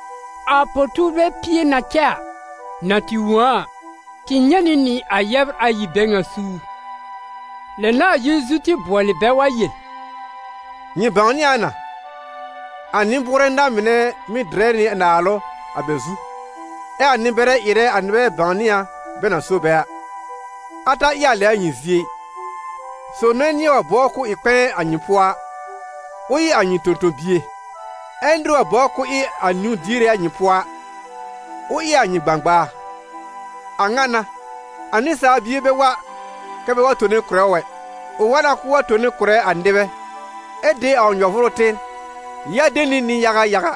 a poturbe pie na kya na ti wa ti nyani ni a yɛbr ayi bɛŋa suu le na a Yezu ti bɔle bɛ wa yel nyi bãng ne ana a nimbʋʋrɛ nda mine mi dɩrɛ ne naalo a bɛ zu a nimbɛrɛ ɩrɛ a nebɛ bãng neã bɛ na so bɛ a ta ɩ a lɛ a nyi zie so ne neɛ wa bɔɔ kʋ ɩ kpɛɛ a nyi pʋa o ɩ a nyi tonton-bie ɛndɩ wa bɔɔ kʋ ɩ a nu diire a nyi pʋa o ɩ a nyi gbangbaa a ŋana a ninsaal bie bɛ wa ka bɛ wa tone korɛ wɛ o wana kʋ wa tone korɛ a nebɛ de a nyɔvʋrʋ ten ya deni ni yaga yaga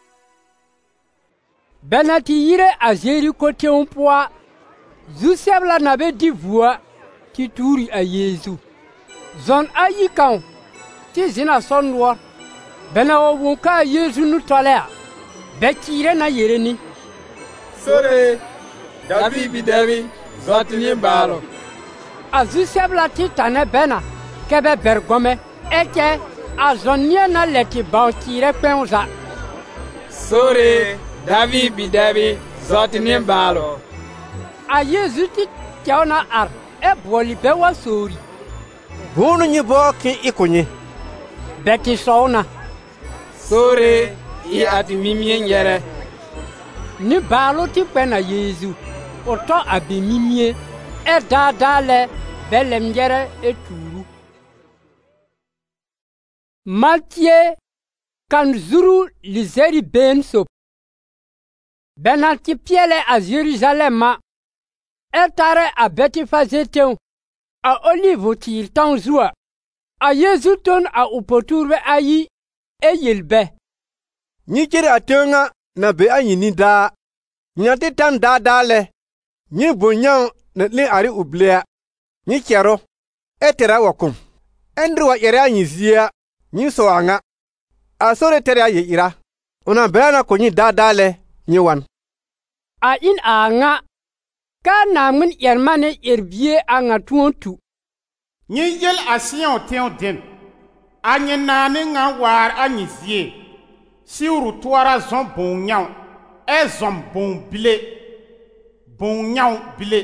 bɛ na ti yire a Zeriko teŋ pʋa zu-sɛbla na bɛ di vʋa ti tuuri a Yeezu zɔn ayi kãw ti zĩna sɔ-noɔr bɛ na wa wʋm ka a Yeezu nu tɔlɛ a bɛ kɩɩrɛ na yere ni sore David bidɛbi zɔn ti nimbaalo a zu-sɛbla ti tanɛ bɛ na kɛ bɛ bɛr gɔmɛ ɛkɛ a zɔn neɛ na lɛ ti bãng kɩɩrɛ kpɛ̃w za sore David bidɛbi zɔn ti nimbaalo a Yeezu ti tɛw na ar bɔli bɛ wa soori bũunu nyi bɔɔ kẽ ɩ kʋ nyẽ bɛ ti sɔu na sore ɩ a ti mimie nyɛrɛ ni baalo ti kpɛ na Yeezu o tɔ a be mimie daadaa lɛ bɛ lɛm yɛrɛ tuuru Matie kan zuru lizɛri been sop bɛ na ti piɛlɛ a Jerusalɛm ma tare a Bɛtifage teŋ a Olive tiir tãw zuwa a Yeezu ton a o potuurbɛ ayi yel bɛ nyi kiri a teŋa na be a nyi daa nyi ti tan daadaa lɛ nyi bõn-yãw na le ari o bilea nyi kɛro tɛra wa kom ɛndr wa ƴɛrɛ a nyi zia nyi so a ŋa a sore tɛrɛ a ye ira o na bɛ na ko nyi daadaa lɛ nyi wan a in a ŋa ka Naŋmen ƴɛrma ne ƴɛrbie a ŋa tʋʋn tu nyi yel a Siyɔn tẽo dem a nyi naane ŋa waar a nyi zie siuru toara zɔn bõn-yãw zɔn bõn-yãw bile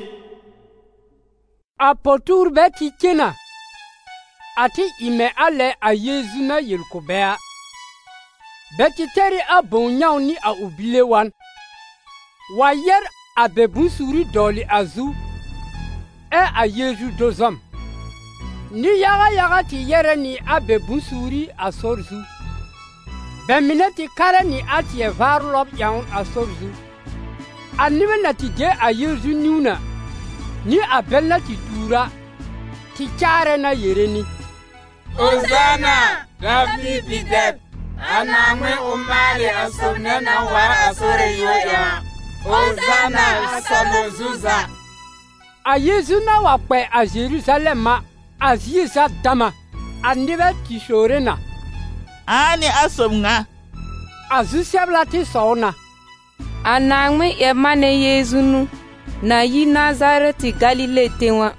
a potuurbɛ ti kena a ti ɩmɛ a lɛ a Yeezu na yel-ko-bɛa bɛ ti tɛri a bõn-yãw ni a o bile wan wa yɛr a bɛ bũn-suuri dɔɔli a zu a Yeezu do zɔm ni yaga yaga ti yɛrɛ ni a bɛ bũn-suuri a sor zu bɛ mine ti karɛ ni a tɩɛ vaar lɔb ƴãwn a sor zu a nibɛ na ti de a Yeezu niuna ni a bɛl na ti tuura ti kyaarɛ na yere ni Hosanna David bidɛb a Naŋmen o maale a sob ne na waar a sore yoya Hosanna a sɔlo zuza a Yeezu na wa kpɛ a Jerusalɛm ma a zie za dama a nebɛ ti soore na aani a sob ŋa a zu-sɛbla ti sɔu na a Naŋmen ƴɛrma ne Yeezu nu na yi Nazarɛti Galile teŋa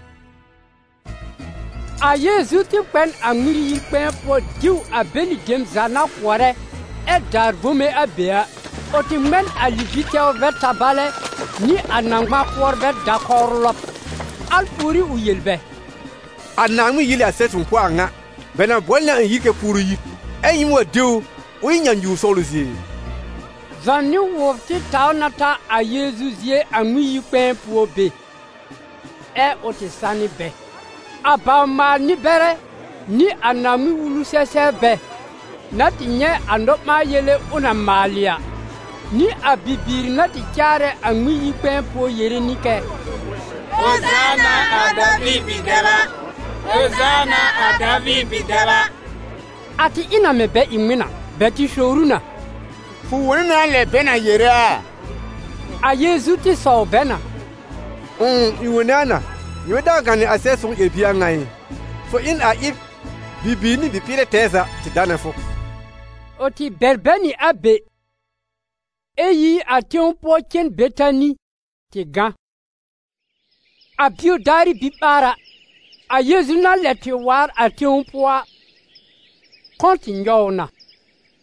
a Yeezu ti kpɛn a ŋmiri yikpɛ̃ pʋɔ diu a beni dem za na kɔrɛ daar bome a bea o ti ŋmɛn a libitɛo bɛ tabalɛ ni a naŋma-kʋɔr bɛ dakɔɔr lɔb al puuri o yel bɛ a Naŋmen yili a sɛtɩn pʋa a ŋa bɛ na bɔl na n yi kɛ puuru yi yĩm wa deo o yẽ yãn yuur sɔglo zie zãn ne wʋʋb tɩ tao na ta a Yeezu zie a ŋmi yikpɛ̃ɛ pʋɔ be o tɩ sa ne bɛ a bao maal ni-bɛrɛ ni a Naŋmen wulu sɛsɛ bɛ na tɩ yẽ a nɔ-maa yele o na maale a ni a bibiir na tɩ kyaarɛ a ŋmi yikpɛ̃ɛ pʋɔ yere ni kɛ Hosanna a David bidɛba Hosanna a David bidɛba a tɩ ina me bɛ i ŋmena bɛ tɩ sooru na fu wuni na lɛ bɛ na yere a Yeezu tɩ sɔɔ bɛ na i wuni ana yõ da gãne a sɛ sõng bia ŋa fo in a ɩb bibiir ni bipɩɩlɛ tɛɛsa tɩ danɛ fo o tɩ bɛr bɛ ni a be yi a tẽo pʋɔ kẽn Betani tɩ gã a bio daari bi-ɓaara a Yeezu na lɛ tɩ waar a tẽo pʋa kõn tɩ yɔɔ na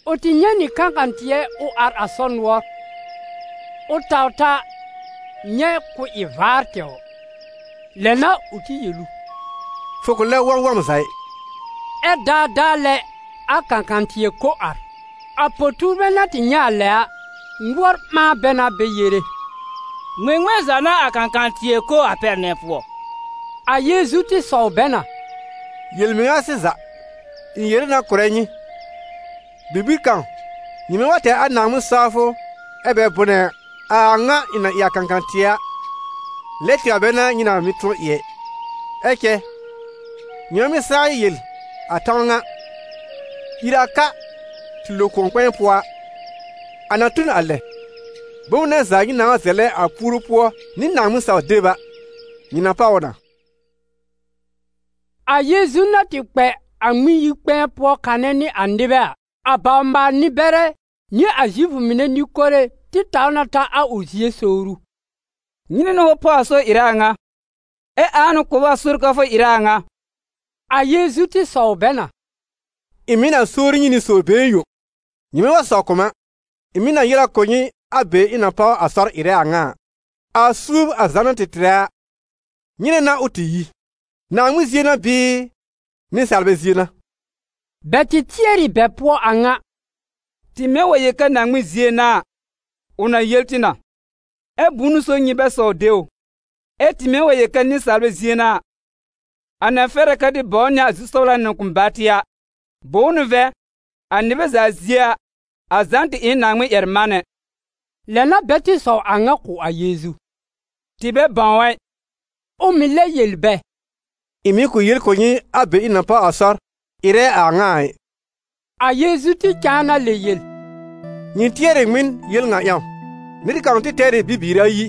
O ti nyani kankantie o ar a son wo. O tauta nye ku I var teo. Lena uti yelu. Fokole wam zai. E da le a kankantie ko ar. A potu bena ti nya le a. Ngwar ma bena be yere. Mwenwe zana a kankantie ko a perne po. A Yesu ti so bena. Yelminga siza. In yere na kurenyi. Bibi kan. Nyime wate anamu safo. Ebe bune. A nga ina ya kankantia. Leti abena nyina mitro ye. Eke. Nyome sa yel. Atanga. Iraka. Tilo konkwen poa. Anatun ale. Bone zagi na zele a puru po ni namu sa deba. Nyina paona. A Yesu na ti pe ami yi pe po kaneni andebe abamba ni bere ni ajivu mine ni kore ti tauna ta a uzie soru. Nyine no po aso iranga. E anu ko ba sur ka fo iranga. A Yesu ti so bena. Imina sori nyini so beyo. Nyime wa so koma. Imina yira konyi abe ina pa asar iranga. Asub azana titra. Nyine na uti. Na muziena bi ni salbeziena. Beti tieri bepo anga. Ti mewe yeka na muziena. Una yeltina. E bunu so nyibe so deo. E ti mewe yeka ni salbeziena. Ana fere kadi bonya azusola nkumbatia. Bonu ve anibe zazia azanti inangwe yermane. Lena beti so anga ku a Yesu. Tibe banwe. O mile yelbe. Imi ku yel konyi abe ina pa asar ire angai. A Yesu ti kana le yel. Nyi tiere min yel nga yam. Nidi kaunti tere bibira yi.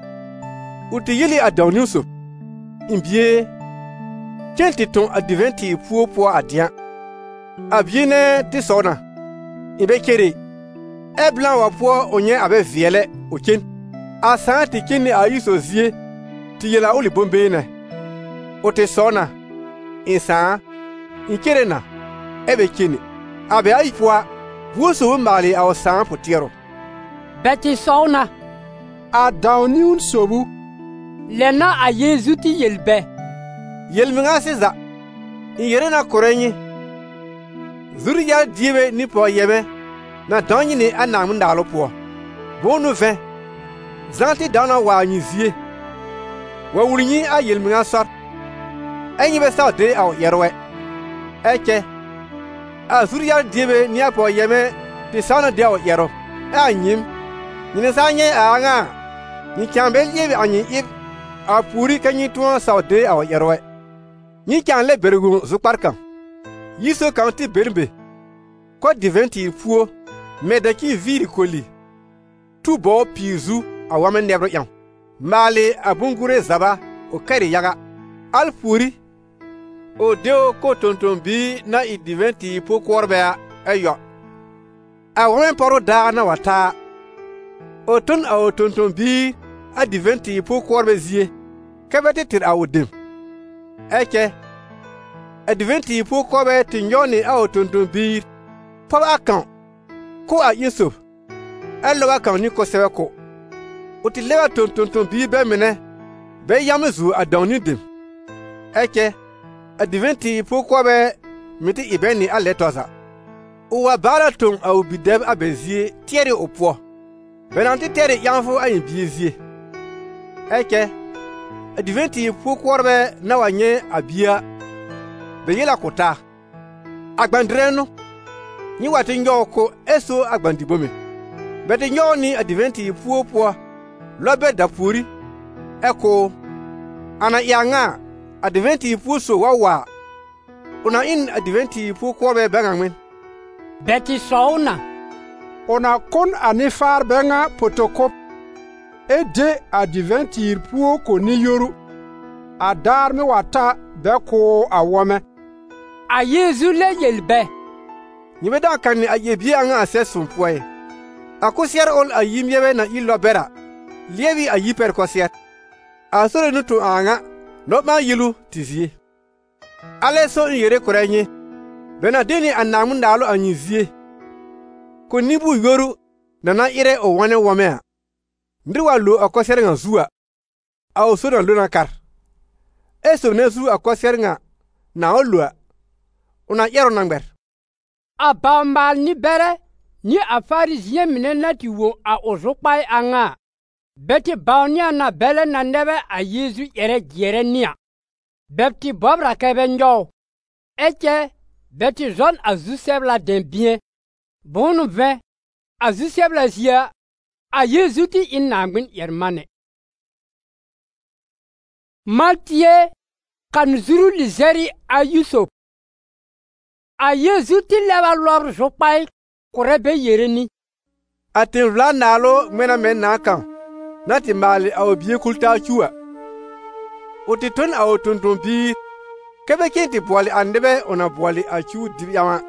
Uti yeli adawni so. Imbie. Kenti ton adiventi puo adian. Abiene ti sona. Ibe kere. Eblan wa po onye abe viele oken. Asanti kini ayiso zie. Ti yela oli bombene. Ote sona. Insa. Inkere na. Ebe kini. Abe aipwa. Wuso mali aw san potiro. Beti sona. A dawni un sobu. Lena a Yesu ti yelbe. Yelminga siza. Iyere na korenyi. Zuri ya diebe ni po yebe. Na danyi ni anamu ndalo po. Bonu ven. Zanti dana wa nyizie. Wa wurinyi a yelminga sar. Enyi be sa de aw yerwe. Eke. A zuri ya diebe ni po yebe. Ti sana de aw yero. Anyim. Ni sa nye a nga. Ni kyambel yebe anyi ib. A puri kanyi tuwa sa de aw yerwe. Ni kyan le bergu zukparkan. Yiso kanti berbe. Ko diventi puo. Medaki viri koli. Tubo pizu awame nebro yang. Mali abungure zaba o kari yaga. Alpuri. O deo ko tontombi na I diventi po korbe ayo. Awame poro da na wata. O ton a o tontombi a diventi po korbe zie. Kebete tir awudim. Eke. Adventi po korbe tinyoni a o tontombi. Paba akan. Ko a Yusuf. Elo akan ni ko sewe ko. Uti lewa tontombi be mene. Be yamezu adawni dim. Eke. Adventi po korbe miti ibeni a letoza. Uwa bara ton a ubideb abezie tiere opo. Benanti tiere yanfo a imbizie. Eke. Adventi po korbe na wanye abia. Be yela kota. Agbandreno. Ni wati nyo ko eso agbandibome. Bete nyo ni adventi puo. Lobe dapuri. Eko. Ana yanga. Adventi puo so wawa. Una in adventi puo korbe bengamen. Beti sauna. Ona kon anifar benga potokop. Ede adventi puo ko ni yoru. Adar mi wata beko awome. A Yesu le yelbe. Nyime da kan ni ayebi anga asesum poe. Akosier ol ayim yebe na ilo bera. Lievi ayiper kosier. Asore nutu anga. No ma yilu tizie. Ale so yere korenye. Bena deni anamu ndalo anyizie. ko nibu yoru nana ire o wane womea ndri wa lo akoser nga zuwa a o so na lo na kar eso ne zu akoser nga na o lo una yero na ngber a bambal ni bere ni a Pharisien mine na ti wo a ozokpai anga beti bawnia na bele na nebe a Yesu ere giere nia beti bobra kebenjo eche beti zon a zusebla den bien bonu ve a zusebla zia a Yesu ti inambin yermane Matie kan zuru lizeri a Yusuf a Yesu ti leba lobr zokpai kurebe yereni atin vla nalo mena men na kan nati mali a obie kulta chua oti ton a otonton bi kebe kinti boli andebe ona boli a chu diyawa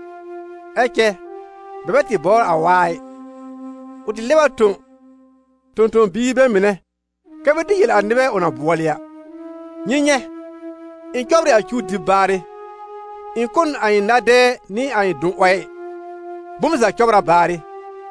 eke bebe ti bor a wai oti leba tonton bi be mine kebe di yel andebe ona boli ya nyenye in kobre a chu dibare in kun ay nade ni ay dun wai bumza kobra bari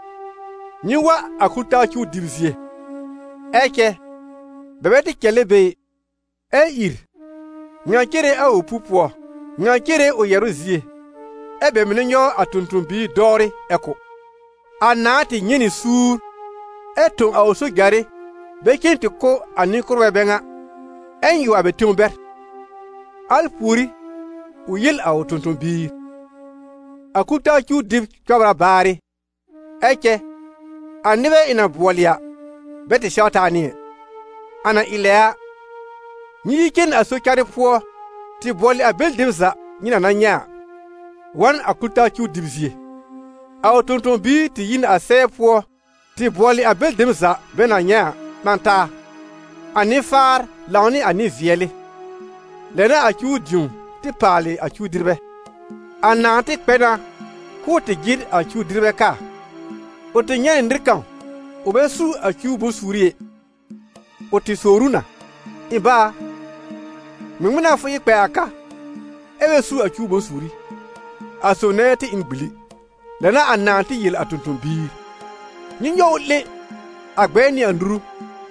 nyiwa akuta chu divzie eke bebe di kelebe ir nyakere a opupo nyakere o yeruzie ebe minyo atuntumbi dori eko anati nyini sur eton a oso gare be kinti ko anikurwe benga enyu abetumber alpuri uyil a otuntumbi akuta chu div kobra bari eke anibe ina bolia beti shatani ana ilea nyiken asokare fo ti boli a beldimza nyina nanya wan akuta chu divzie a tonton bi ti yin a sefo ti boli a beldimza benanya manta ani far lawni ani viele lena a chu djum ti pali a chu dirbe ananti pena ko ti gid a chu dirbe ka o ti nyen ndrikan o be su a chu bo surie o ti soruna iba mimuna fu ikpe aka ebe su a chu bo suri asoneti ingbili lena ananti yel atuntun bi nyinyo le agbeni anduru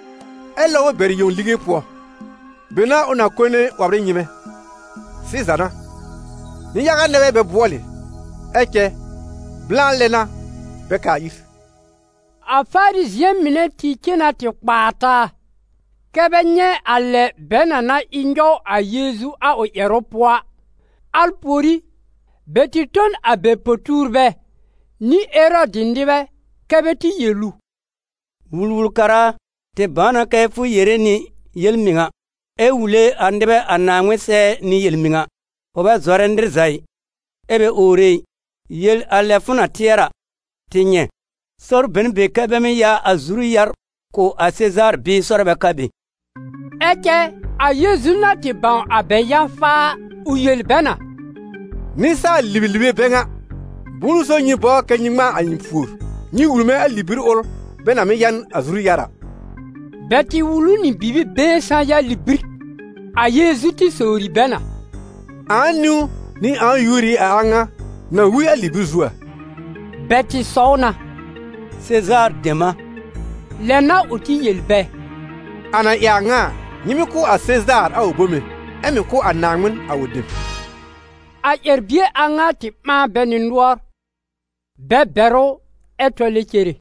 elo beri yon lige po bena ona kone wabre nyime sizana ni yaga nebe be bole eke blan lena be kayif a Pharisien mine ti kena ti kpata kebenye ale benana injo a Yesu a o eropoa alpuri betiton abe poturbe ni ero dindibe kebeti yelu wulwul kara te bana ke fu yereni yelminga e wule andebe anangwe se ni yelminga oba zorendir zai ebe ore yel alefuna tiera tinye sor ben be kabemi ya azuru yar ko a Cesar bi sorbe kabi eke a Yesu na ti ban abeya fa uyel bena nisa libilibe benga bunu so nyi bo ke nyima anyfur nyi wulme alibir ol bena me yan azuru yara beti wulu ni bibi be sa ya libir a Yesu ti sori bena anu ni an yuri anga na wi alibir zuwa beti sona Cesar dema lena uti yelbe ana yanga nyimi ko a Cesar a obome emi ko anangmen a wodim a erbie anga ti ma beninwar bebero etole kere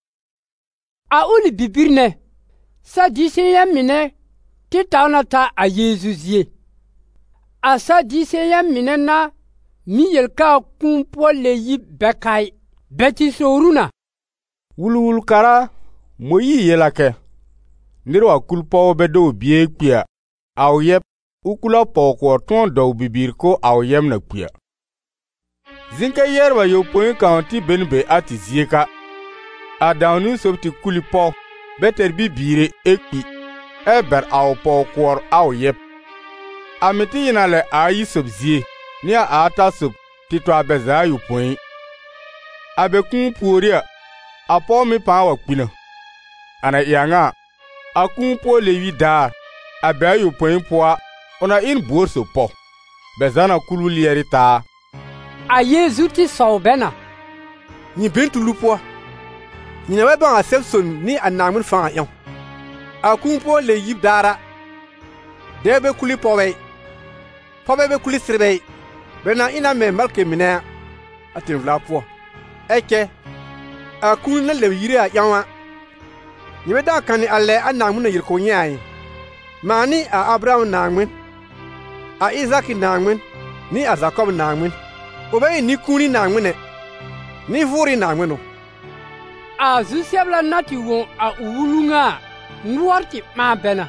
a uli bibirne sa disiya mine ti taunata a Yesusie a sa disiya mine na mi yelka kumpo leyi bekai beti soruna wulwul kara moyi yelake nirwa kulpo bedo bie kpia aw yep ukula poko ton do bibir ko aw yem na kpia zinke yerba yo point kanti benbe ati zieka adawnu sobti kulipo beter bibire ekpi eber aw poko aw yep amiti inale ayi sobzie ni ata sob tito abeza yo point abekun puria apo mi pa wa kpina ana yanga akun po lewi dar abayo point poa ona in borso po bezana kulu lieri ta a Yesu ti so bena Nyi bentulu poa. Nyi na ba a Sebson ni anangmun fa yon. A kun po le yib dara. Debe kuli powe. Powe be kuli sirbe. Bena ina me malke mina atin vla poa. Eke a kun na le yire a yanwa. Nyi be da kan ni alle anangmun na yirko nyai. Mani a Abraham nangmun. A Isaac nangmun ni a Jacob nangmun. Obe ni kuni nangmun ni vuri nangmun. A Zusebla nati won a uwulunga nwarti ma bena.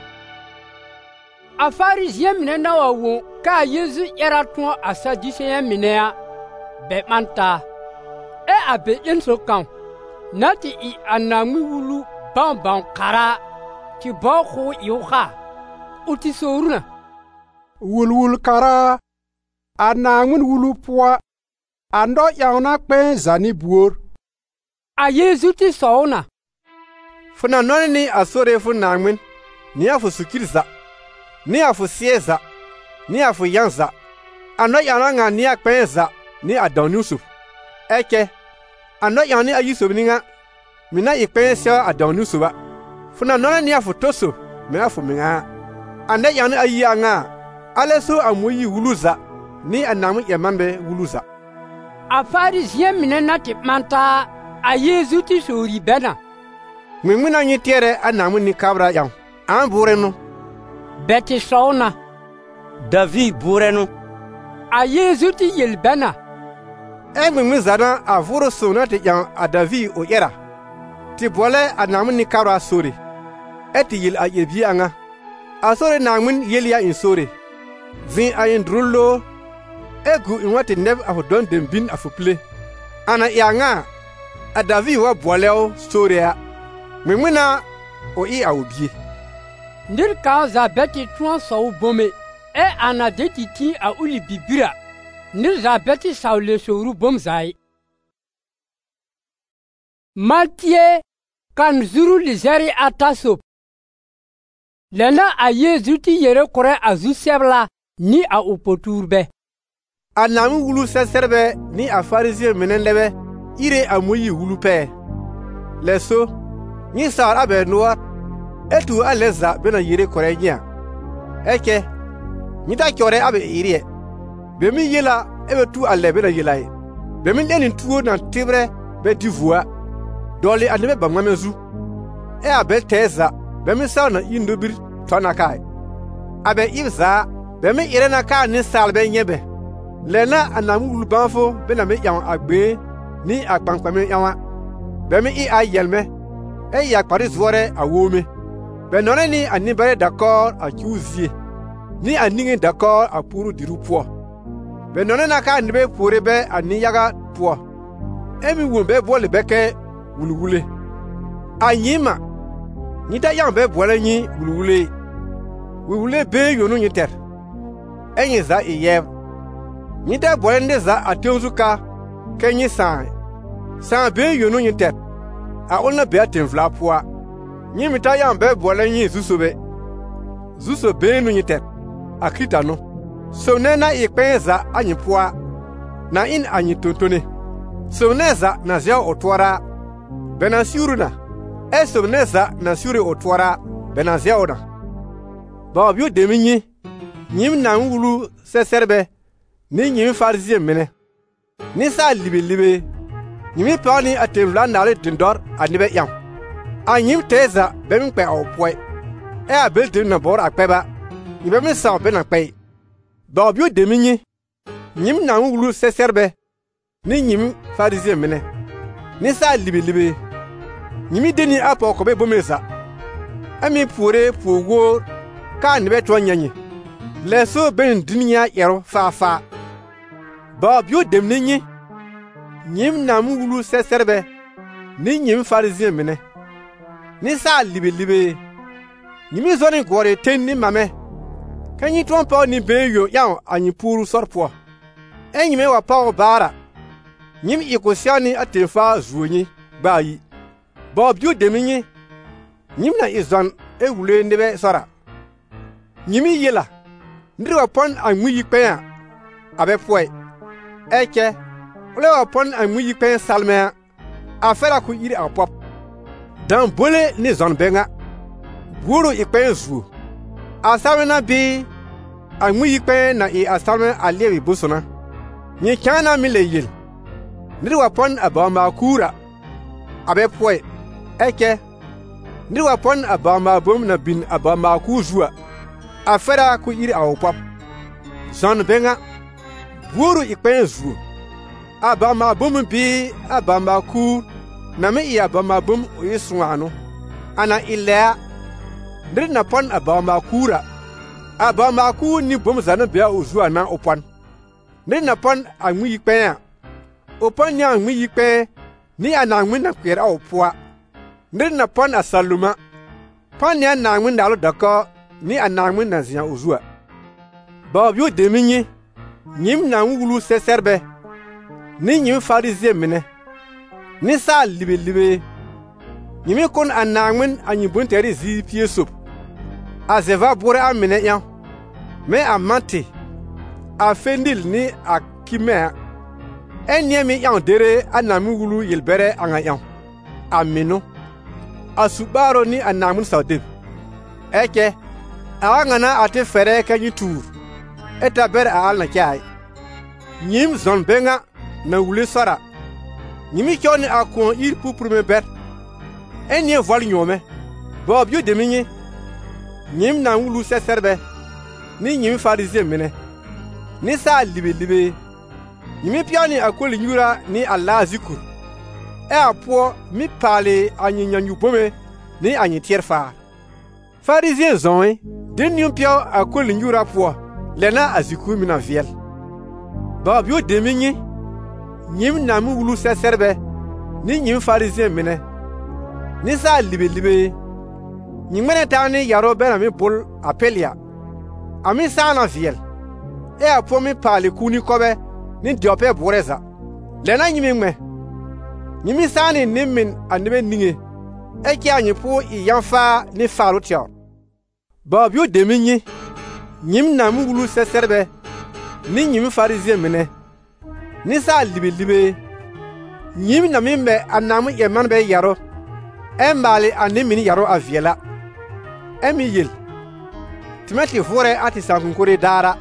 A Pharisien mine na wa won ka Yesu era ton a Sadducéen mine a be manta. E a be yenso kan nati I anangmu wulu ban kara ti ba ko yoha uti soruna. Wulwul kara anangmun wulu poa ando yauna kpen zani buor. A Yesu ti sauna. Funa noni ni asore fu nangmin, ni afu sukirza, ni afu sieza, ni afu yanza, ando yana nga ni akpenza, ni adonusuf. Eke, ando yana ni ayusuf ninga, mina ikpensa adonusuba. Funa noni ni afu toso, me afu minga. Ando yana ayi nga, aleso amuyi wuluza, ni anamu yamambe wuluza. A Pharisien mine nati manta a Yesu ti sori bena. Mimina nyi tiere anamu ni kabra yang. An burenu. Beti sauna. David burenu. A Yesu ti yel bena. Mimi zana a vuro sona ti yang a David o yera. Ti bole anamu ni kabra sori. Eti yel a yebi anga. A sori namun yel ya in sori. Zin ayin drullo. Egu inwati neb afu don dembin afu ple. Ana yanga a David wa boleo storia. Mimina o I awubie. Ndir ka za beti tuan so bome e ana deti ti a uli bibira. Ndir za beti saule soru bom zai. Matie kan zuru lizeri atasop. Lena a Yesu ti yere kore a Zusebla ni a upoturbe. Anamu wulu seserbe ni a Pharisien menen lebe ire amoyi wulu pe. Leso ni sar abe noir etu aleza bena yire kore nya. Eke ni da kore abe ire. Be mi yela ebe tu alle bena yelai. Be mi lenin tuo na tibre be divua. Dole anebe ba mamezu. E abe teza be mi sa na indobir tona kai. Abe ibza be mi ire na ka ni salbe nyebe. Lena anamu wulu banfo bena me yan agbe ni akpankpame yawa. Be mi I ayelme e ya pari zwore awome. Be none ni anibare d'accord a kiuzie. Ni aninge d'accord a puru dirupo. Be none na ka nibe pore be ani yaga po. Emi wumbe bole beke wuluwule. Anyima. Ni da yan be bole nyi wuluwule. Wuluwule be yonu nyiter. Enyi za iyev. Ni da bole ndeza atenzuka kenyi san. San be yonu nyiter. A olna be aten vla poa. Nyi mita yan be bole nyi zusobe. Zuso be nu nyiter. Akrita no. So nena ikpenza anyi poa. Na in anyi tontone. So neza na zia otwara. Bena siuruna. So neza na siure otwara. Bena zia ona. Ba bio deminyi. Nyim na wulu seserbe. Ni nyim Pharisien mene. Ni sa libe. Nyimi pani atemla nale dindor anibe yang. Anyim teza bemi pe opwe. E abel dem na bor akpeba. Nibe mi sa be na pe. Ba bio deminyi. Nyim na wulu seserbe. Ni nyim Pharisien mene. Ni sa libe. Nyimi deni apo ko be bomeza. Ami pure pugo ka nibe to nyanyi. Leso ben dunya yero fa. Ba bio demninyi. Nyim na wulu seserbe. Ni nyim Pharisien mene. Ni sa libe. Nyimi zoni gore ten ni mame. Kanyi trompa ni beyo yaw anyi puru sorpo. Enyime wa pa bara. Nyim ikosiani atefa zuonyi bayi. Bob yu deminyi. Nyim na izon ewule ndebe sora. Nyimi yela. Ndri wa pon anmu yikpe abe poe. Eke ole wa pon anmu yikpe salme a fɛra ku iri a pɔp dan bole ni zɔn bɛŋa buuru ikpɛn zuo a sabina bi a ŋmi yikpɛn na i a sabina a lebi busuna ni kyana mi le yel niri wa pɔn a baama kuura a bɛ pɔɛ ɛkɛ niri wa pɔn a baama bom na bin a baama ku zuwa a fɛra ku iri a o pɔp zɔn bɛŋa buuru ikpɛn zuo a baama bom bi a baama ku na mi i a baama bom o yi suŋaanu ana ilɛa niri na pɔn a baama kuura a baama ku ni bom zana bia o zuwa na o pɔn niri na pɔn a ŋmi yikpɛn a o pɔn ni a ŋmi yikpɛn ni a na ŋmi na kpeɛr a o poa niri na pɔn a saluma pɔn ni a na ŋmi daalo dakɔ ni a na ŋmi na zia o zuwa baabio demi nye nyim na ŋmi wulu sɛsɛrbɛ ni nyim farizie mine ni saa libe nyimi kon a na ŋmi a nyi bontɛri zi pie sop a zɛva bore a mine yaŋ me a mante a fendil ni a kimɛ ɛnyɛ mi yaŋ dere a na mi wulu yelbɛrɛ a ŋa yaŋ a mino a su ɓaaro ni a na ŋmi sawdem ɛkɛ a ŋa na a te fɛrɛ ka nyi tuur eta bɛrɛ a al na kyaai nyim zɔn bɛŋa na wule sɔra nyimi kyɔ ni a kõɔ ir pupurme bɛr ɛnyɛ vɔl nyɔɔmɛ baabio demi nye nyim na wulu sɛsɛrbɛ ni nyim farizie mine ni saa libe nyimi pia ni a koli nyura ni a laa zikur a poɔ mi paale a nyi nyanyu bome ni a nyi tiɛr faar farizien zɔŋe den nyim pia a koli nyura poɔ lɛna a zikur mina viɛl baabio demi nye nyim na mi wulu sɛsɛrbɛ ni nyim farizien mine ni saa libe nyi ŋmene taa ni yaro bɛ na mi bol a pelia a mi saa na viɛl a poɔ mi paale kuni kɔbɛ ni diɔpɛ borɛ za lɛna nyimi ŋmɛ nyimi saa ni ni min a nebe niŋe ɛkɛ a nyi po i yaŋ faa ni faaro tɛor baabio demi nye nyim na mi wulu sɛsɛrbɛ ni nyimi farizien mine ni saa libe nyim na mi mɛ a na mi ɛ man bɛ yaro ɛ maale a ni min yaro a viɛla ɛmi yel tɩmɛ tɩ vʋrɛ a tɩ sãn-kõkore daara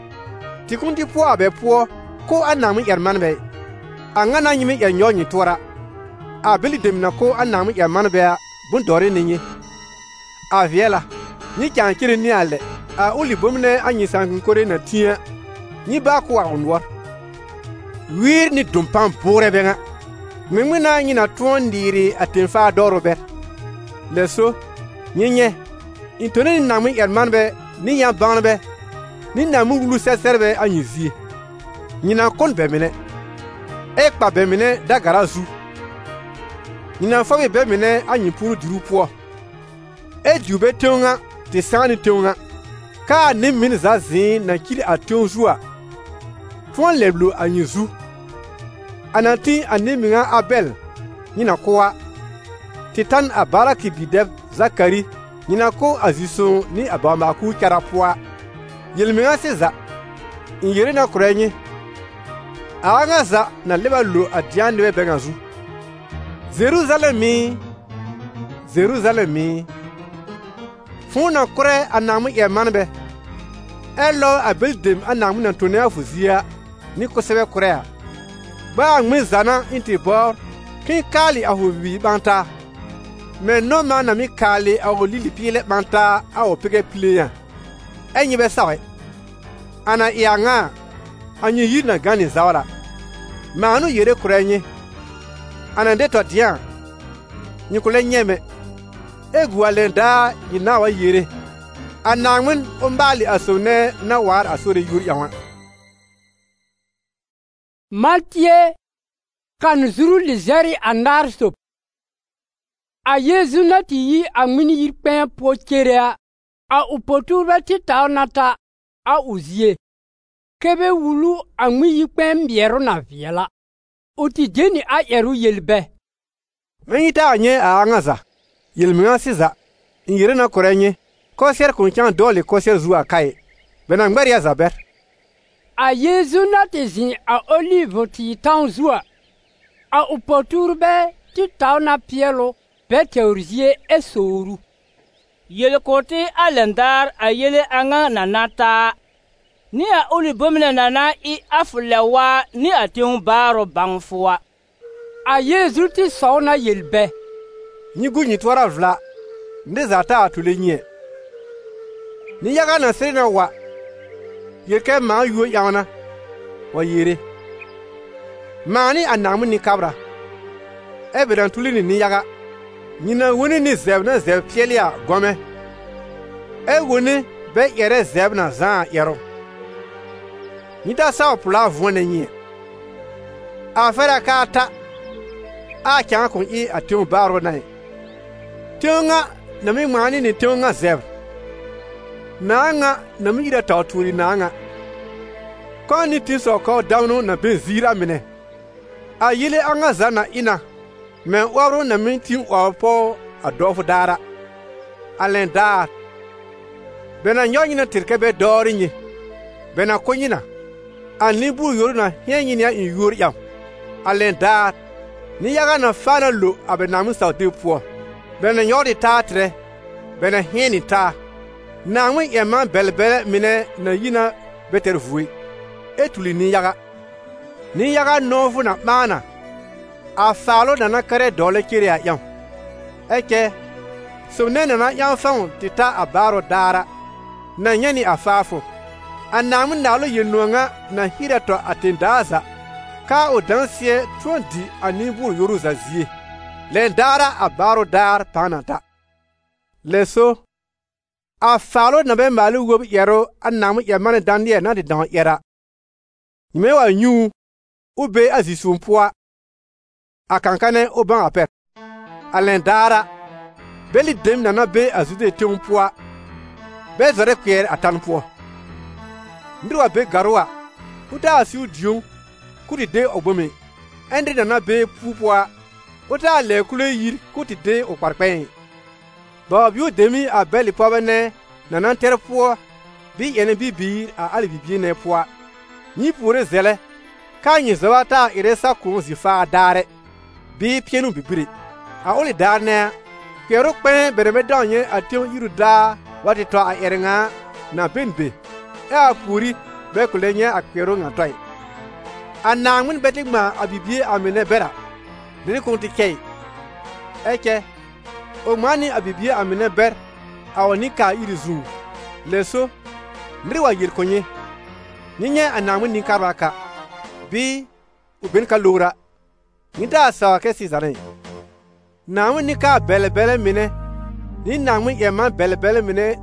tɩ kũn tɩ pʋɔ a bɛ pʋɔ ko a naŋ ƴɛr manbɛ a ŋana yĩmi ƴɛr yɔ nyɩ tʋɔra a beli demna ko a naŋ ƴɛr manbɛ a bõn-dɔre ne yẽ a vɩɛla yẽ kãn kɩr ne a lɛ a uli bomnɛ a yẽ sãn-kõkore na tĩã yẽ baa ko a o noɔr wiir ne dũmpãn bʋʋrɛ bɛŋa ŋmeŋmena yẽ na tõog ndɩɩre a ten-faa dɔɔro bɛr la so yẽ nyɛ n tone ni naŋ ƴɛr manbɛ ni yã bãanebɛ ni naŋ wulu sɛsɛrbɛ a yẽ zie yẽ na kõn bɛ mine e kpa bɛ mine dagara zu yẽ na fɔbe bɛ mine a yẽ pʋʋr diru pʋɔ e diu bɛ teoŋa tɩ sãag ne teoŋa kaa ne min za zĩig na kil a teoŋ zuwa tõog leblo a yẽ zu a na tĩ a ne miŋa a bɛl yẽ na kʋa tɩ tãn a baraki bidɛb zakari yẽ na ko a zi-sõog ne a baamaakuu kɛra pʋa yel-miŋa sɩ za n yere na kʋrɛ yẽ a ŋa za na leba lo a dɩã nebɛ bɛŋa zu Zeruzalɛm fũu na kʋrɛ a naŋ ƴɛr manbɛ ɛ lɔ a bel-dem a naŋ na tone a fo zia ne kʋsɛbɛ kʋrɛ a ba a ŋme zana n tɩ baoor kẽ kaale a fo bibiig ɓãntaa mɛ noma na mi kaale a o lili piilɛ ɓãntaa a o pegɛ pileã ɛ yẽ bɛ sagɛ ana ɩ a ŋaa a yẽ yir na gã ne zaoora maanu yere kʋrɛ yẽ ana de tɔ dɩã yẽ kʋ lɛ yẽmɛ e gu a lɛn daa yẽ na wa yere a naŋmen o mbaale a sobnɛ na waar a sore yur ƴã wã Matye kan zuru lizɛri a naar sop a Yezu na tɩ yi a ŋmin yir kpɛɛ po kerea a o potuurbɛ tɩ tao na ta a o zie kebe wulu a ŋmin yir kpɛɛ mbiɛro na vɩɛla o tɩ geni a ƴɛro yelbɛ me yẽ ta a yẽ a ãngã za yel-miŋa sɩ za n yere na kʋrɛ yẽ kɔsɛr kõn kãng dɔɔle kɔsɛr zu a kaye bɛ na ŋmɛr ya za bɛr a Yezu na tɩ zĩ a oliv tɩ tão zuwa a o potuurbɛ ti tau na pielo be teorizie e soru. Yele kote a lendar a yele anga na nata. Ni a uli bomina nana I afulewa ni a tiong baro bangfua. A Yesu ti sauna yelbe. Ni gu ni twara vla. Nde zata atule nye. Ni yaga na sena wa. Yeke ma yu yana. Wa yere. Mani anamu ni kabra. Ebedan tuli ni yaga. Nina wuni ni zeb na zeb pielia gome. Wuni be yere zeb na zan yero. Nita sawa pula vwene nye. Afera kata. A kyan kon I a tiong baro na. Tionga na mi mani ni tionga zeb. Nanga na mi ida tauturi nanga. Kwa ni tiso ko dawno na be zira mine. A yile anga zana ina. Men waro na min tin wapo a dofu dara. Alen dar. Bena nyonyina tirkebe dori nye. Bena konyina. Anlibu yoro na henyi ya in yor yam. Alen dar. Ni yaga na fana lo abenamu sauti po. Bena nyori tatre. Bena heni ta. Na mwi yeman belbele mine na yina beter vui. Etuli ni yaga. Ni yaga nofu na mana. A falo na kare dole kiri a yam. Eke, so nene na yam faun tita a baro dara. Na nyani a fafo. A namu nalo yenuanga na hirato atindaza. Ka o dansie tuondi anibu yoruza zie. Len dara a baro dar panata. Leso. A falo na be malu wob yero a namu yamane dandie na di dan yera. Nimewa nyu. Ube azisumpua. A kankane o ban apet. Alen dara. Beli dem nana be azude teumpoa. Be zare kwer atanpoa. Ndruwa be garwa. Uta asiu dion. Kuti de obome. Endri nana be pupoa. Uta le kule yir kuti de okparpen. Bob yu demi a beli pobene nana terpoa. Bi yene bibi a ali bibi ne poa. Ni pure zele. Kanyi zawata iresa kunzi fa dare. Bi pienu bibiri. A oli darne. Kero kwen bereme donye ation yiru da. Wati to a erenga na benbe. A puri be kulenye a kero nga toy. A nangwin betigma a bibie amene bera. Dini kunti kei. Eke. O mani a bibie amene ber. A wanika iri zoom. Leso. Nriwa yirkonye. Nye a nangwin ninkarwaka. Bi uben kalura. Nita sawa ke sizare. Namu nika bele mine. Ni namu yeman bele mine.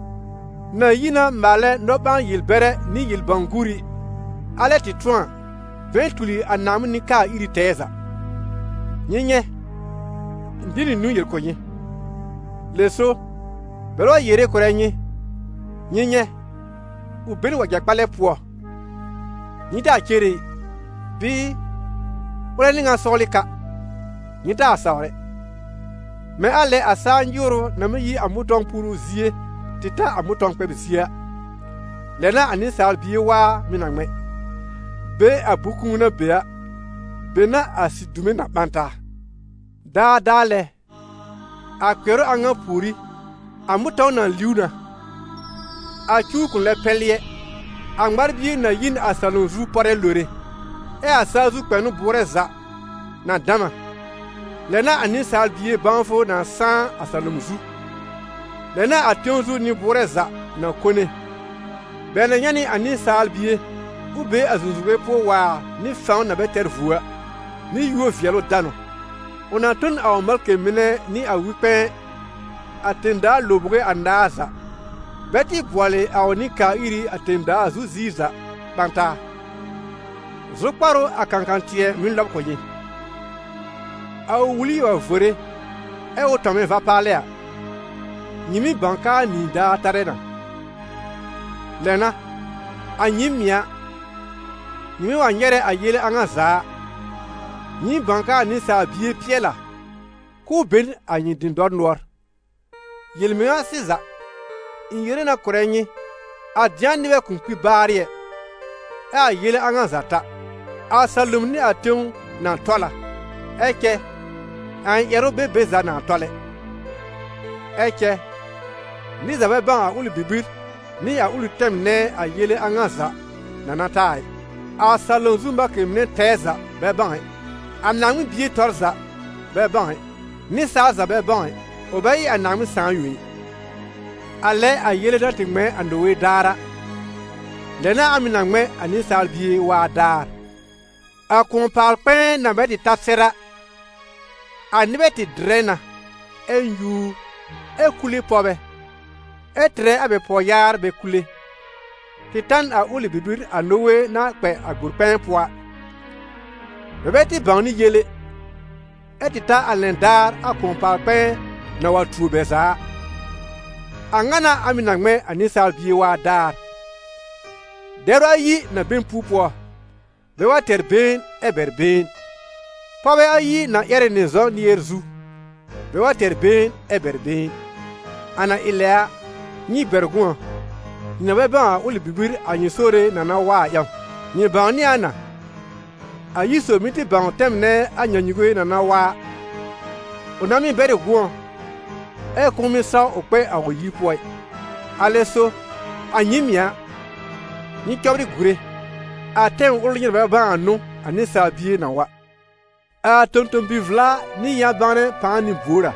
Na yina male noban yilbere ni yilbanguri. Ale titouan. Ventuli a namu nika iri teza. Nye. Ndini nu yilkonye. Leso. Belo yere korenye. Nye. Ubeni wajakpale puo. Nita kere. Bi. Wala ninga solika. Nita asawre. Me ale asanjuro na me yi amutong puru zie. Tita amutong pebisia. Lena anisal biwa minangme. Be abuku na bea. Bena asidume na banta. Da dale. Akwero anga puri. Amutong na liuna. Achukun le pelie. Angbar biye na yin asalonzu pare lore. E asazu kwenu bureza na dama. Lena anisal biye banfo na san asalomzu. Lena ationzu ni bureza na kone. Bene nyani anisal biye ube azunzuwe po wa ni faun na beter vua. Ni yuo fielo dano. Onatun a malke mine ni a wipe atenda lobre andaza. Beti boale a onika iri atenda azuziza banta. Zokparo akankantie min lob konye. A wuli wa vore. E o tome va palea. Nyimi banka ni da tarena. Lena. A nyimia. Nyimi wa nyere a yele angaza. Nyi banka ni sa biye piela. Ku ben a nyi dindor noir. Yelmea siza. Inyere na korenye. A dianiwe kumpi barie. A yele angazata. A salumni atung na tola. Eke. an yero be beza na tole eke ni zabe ban uli bibir ni ya uli tem ne a yele angaza na natai a salon zumba kemne teza be ban anam bie torza be ban ni saza be ban obai anam san yui ale a yele da tigme andowe dara lena amina ngme ani sal bie wa dar a kompal pen na be di tasera ani be ti drena enyu ekuli pobe etre abe poyar be kule titan a uli bibir anowe na pe agurpen poa bebeti bani yele etita alendar a kompal pen na watu beza angana amina ngme anisal bie wa dar dero yi na ben pupo be wa terben eberben pobe ayi na yere nezo ni yerzu be wa terben eberben ana ilea ni bergun ni be ba uli bibir anyi sore na na wa ya ni ba ni ana ayi so miti ba temne anyanyigwe na na wa onami bere gun e kumi sa ope awoyi poi aleso anyimia ni kawri gure atem uli be ba anu anisa bie na wa a tonton bivla ni ya bane pani bura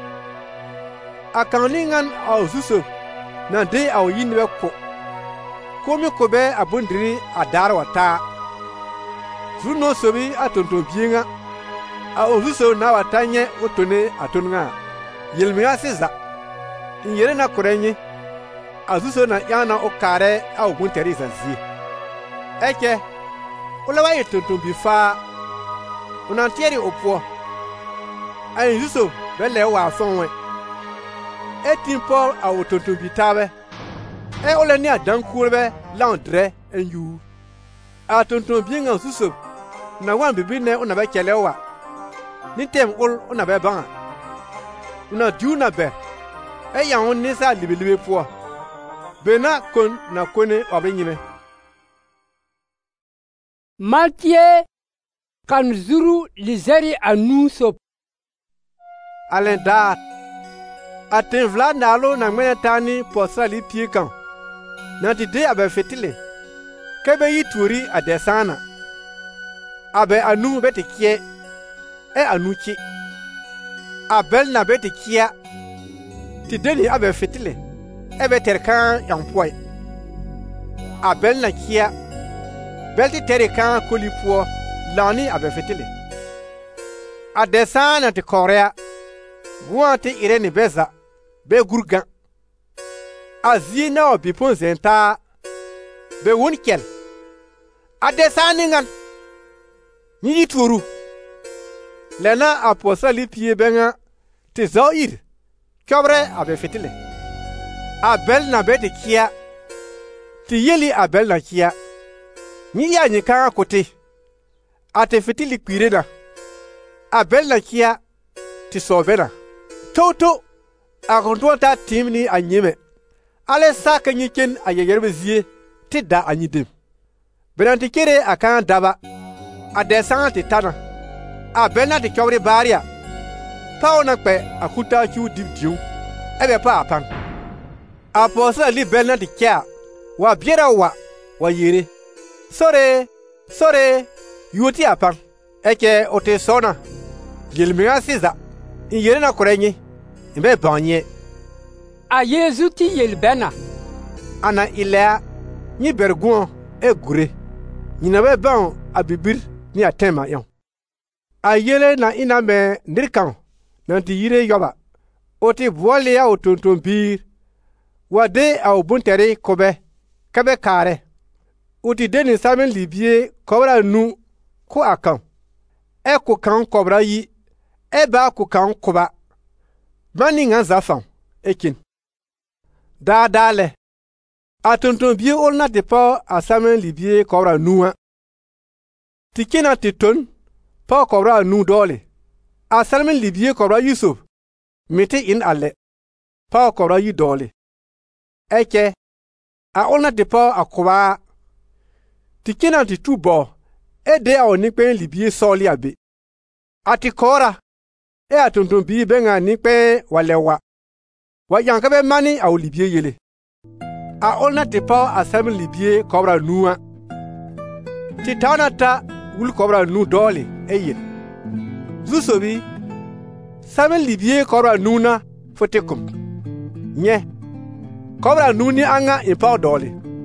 akaningan au suso na de au yinwe ko komi ko be abundiri adar wata zuno sobi atonton bienga au suso na watanye otone atonga yelmiya siza inyere na korenye azuso na yana okare au gunteri zanzi eke ulawa yetonton bifa unantieri opo ay suso bele wa sonwe etin Paul a otonton bitabe e ole ni adan kurbe landre enyu a tonton bienga suso na wan bibi ne una be kelewa ni tem ol una be ban una diuna be e ya on ni sa libilibe po bena kon na kone obenyime Mathieu kan zuru lizeri anusop alenda aten vla nalo na ngmene tani posa li pie kan na dide abe fetile kebe yituri adesana abe anu beti kie e anuchi abel na beti kia tideni abe fetile ebe terkan yampoi abel na kia belti terkan kolipuo lani abe fetile adesana te korea guante ireni beza be gurgan azina obipon zenta be wonkel adesani ngan ni turu lena aposali pie benga te zair kobre abe fetile abel na be de kia ti yeli abel na kia ni ya ni kan kote ate fetili kwirena abel na kia ti sobena toto akontonta timni anyime ale saka nyiken ayeyerbezie ti da anyidem benanti kere akan daba adesan ti tana abena ti kawri baria paona pe akuta chu dibdiu ebe pa apan aposa li bena ti kya wa biera wa yere sore yuti apan eke ote sona yelmiya siza yere na korenye imbe banye a Yesu ti yelbena ana ilea ni bergun e gure nyina be ban abibir ni atema yon ayele na iname ndirkan na ti yire yoba oti boale ya otonton bir wade a obuntere kobe kabe kare oti deni samen libie kobra nu ko akan e ko kan kobra yi e ba ko kan koba mani nga zafan ekin dale atonton bie olna de pa asamen libie kobra nuwa tikena titon pa kobra nu dole asamen libie kobra Yusuf mete in alle pa kobra yi dole eke a olna de pa akoba tikena titubo ede a oni pen libie soli abe ati kora e a tonton bi benga ni pe walewa wa yanka be mani a olibie yele a olna te pa a sam libie kobra nuwa ti tawnata wul kobra nu dole eyel zusobi sam libie kobra nuna fotekum nye kobra nuni anga e pa dole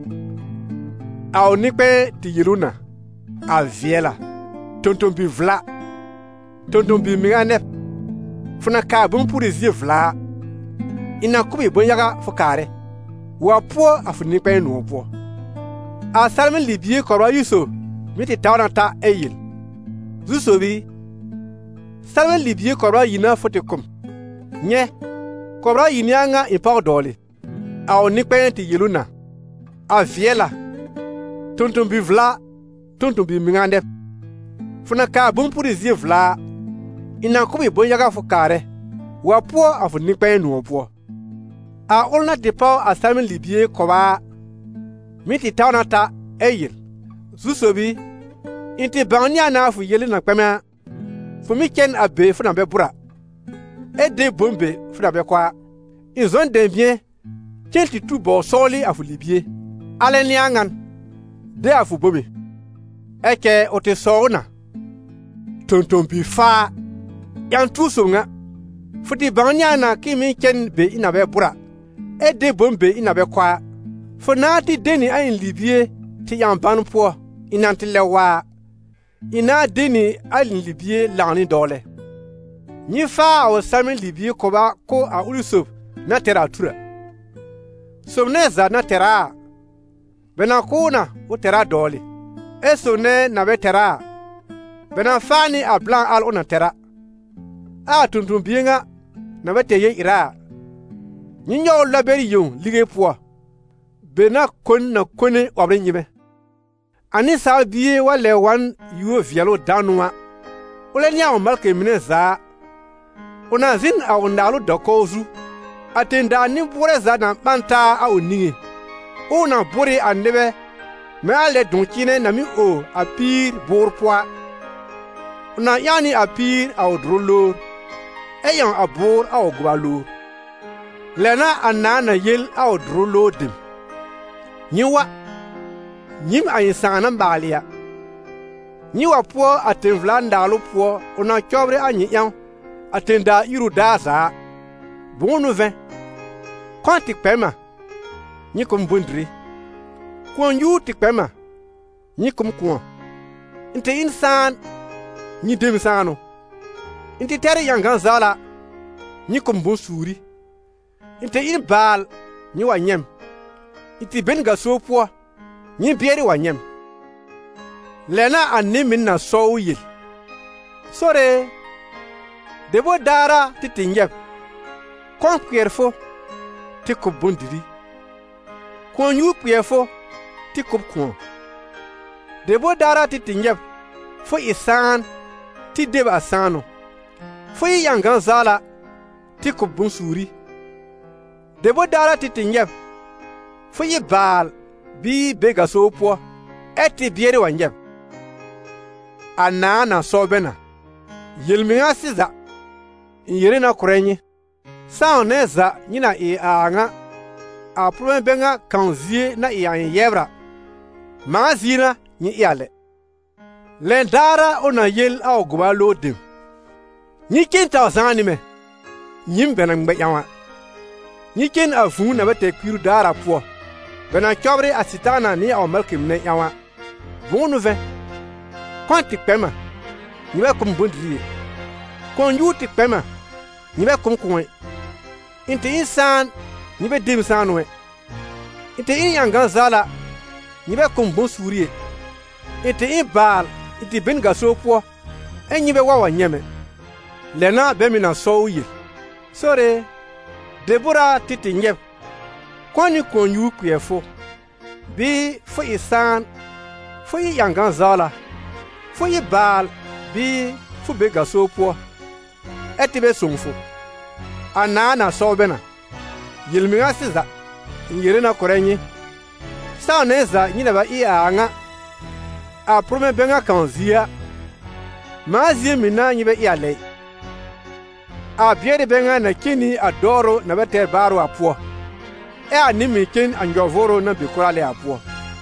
a oni pe ti yiruna a viela tonton bi vla tonton bi migane funa ka bun puri zie vla ina kubi bonyaga fukare wa po afuni pe no po a salmen libie korwa yuso miti tawnata eyil zusobi salmen libie korwa yina fotekum nye korwa yinyanga ipa dole a oni pe ti yiluna a viela tonton bi vla tonton bi mingande funa ka bun puri zie vla ina kubi bonyaga fukare wa po afuni pe no po a olna depa a salmen libie koba miti tawnata eyil zusobi inti banya na fu yele na kpema fu mi ken abe fu na be bura e de bombe fu na be kwa izon de bien kenti tu bo soli afu libie ale ni angan de afu bobe eke o te sona tonton bi fa yan tu songa fu di banya na ki mi ken be ina be bura e de bombe ina be kwa fu na ti deni ayin libie ti yan ban po ina ti lewa ina deni ayin libie lani dole ni fa o samin libie koba ko a ulusuf na teratura somneza na tera bena kuna o tera dole esone na be tera bena fani a blan al ona tera a tuntun bienga na be teye ira nyinyo laberi yon lige po bena kon na kone obre nyibe ani sa bie wale wan yuo vialo danwa ole nya o malke mineza ona zin a ondalo dokozu atenda ni bureza na panta a oninge ona bore anebe me ale donkine na mi o apir borpoa ona yani apir a odrolo eyan abor a ogwalo lena anana yel a odrolo dim nyiwa nyim ayisana balia nyiwa po atenvlanda lo po ona chobre anyiyan atenda iru daza bonu vin kwanti pema nyikum bundri kwonyu tikpema nyikum kwa inte insan nyi demsano inte tere yangan zala nyikum bonsuri inte in bal nyi wanyem inte benga sopo nyi biere wanyem lena animin na souyil sore debo dara titingep kon pierfo tikub bundiri kon yu pierfo tikub kon debo dara titingep fo isan ti deba sano fo yangan zala tikub bunsuri debo dara titingep fo bal bi bega sopo eti biere wanyem anana sobena yelminga siza yirina kurenyi saoneza nyina anga a problem benga kanzie na yebra mazina nyi yale lendara ona yel a oguba lodim nyi kenta zani me nyim bena ngbe yawa nyi ken afu na bete kwiru dara po bena chobre asitana ni o malkim ne yawa bonu ve kwanti pema nyi kum bundri kon yuti pema nyi kum kun inte insan nyi be dim sanwe inte in yangan zala nyi kum bonsuri inte in bal inte benga sopo enyi be wawa nyeme lena be mina souyi sore debora titi nyep kwani konyu kuyefo bi fo isan fo yangan zala fo bal bi fu bega sopo etibe sumfu anana sobena yilminga siza yirina korenyi saoneza nyina ba anga a prome benga kanzia mazie mina nyibe yale a biere benga na kini a doro na bete baro apo a nimi ken anjovoro na bikurale apo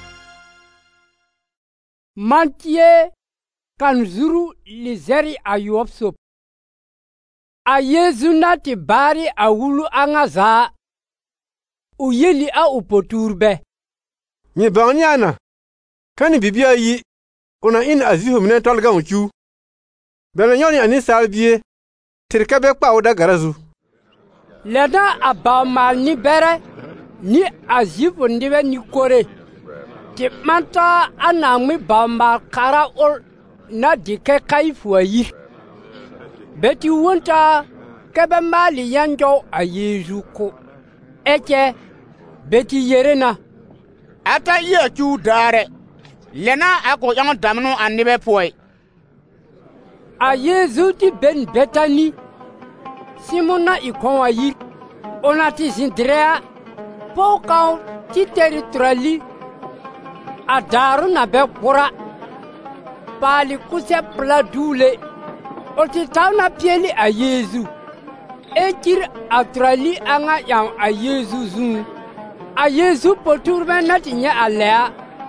mantie kan zuru lizeri ayopsop a Yesu nati bari a wulu angaza u yeli a upoturbe ni banyana kani bibia yi una in azihu minen tolga unchu bele nyoni ani salbie tirkabe kpa oda garazu leda abamal ni bere ni azifu ndibe ni kore ti manta anami bamba kara ol na dike kaifu yi beti wonta kebe mali yanjo a Yesu ko eche beti yerena ata ye chu dare lena ako yang damno anibe poi a Yesu ti ben betani Simona ikonwa yi onati sindrea pokau ti teritoriali adaru na be kura pali kuse pladule oti tauna pieli a Yesu ekir atrali anga yang a Yesu zun a Yesu poturbe nati nya alea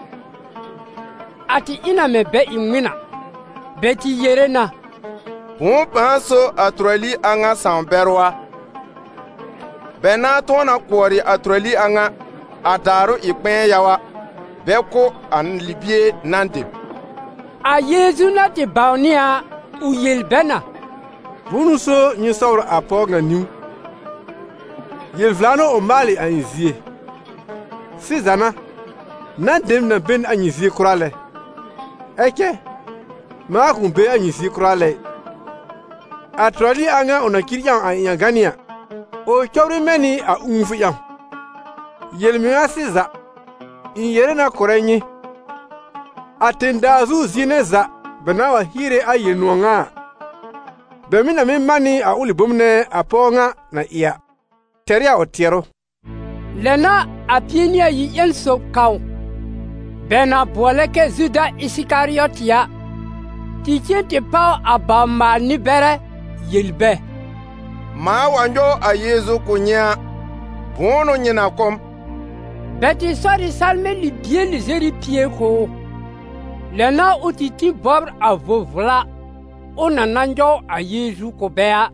ati ina mebe imina beti yerena Bon panso atrali anga samberwa bena tona kwori atrali anga adaru ipen yawa beko an libie nande a Yesu nati baunia uyel bena bunu so nyi sawr apoga niu yel vlano o mali anzie sizana nandem na ben anzie kurale eke ma kumbe anzie kurale atrali anga ona kiryan anya gania o chawri meni a unfu yan yelmiya siza in yerena korenyi atenda zu zineza benawa hire ayenuanga bemina mani a ulibumne aponga na iya teria otiero lena apienia yi yenso kaw bena boleke zuda Isikariot tichete pa abama ni bere yelbe ma wanjo a Yesu kunya bono nyina kom beti sori salme li bien li zeri pie ko lena utiti bobr avovla ona nanjo a Yesu ko bea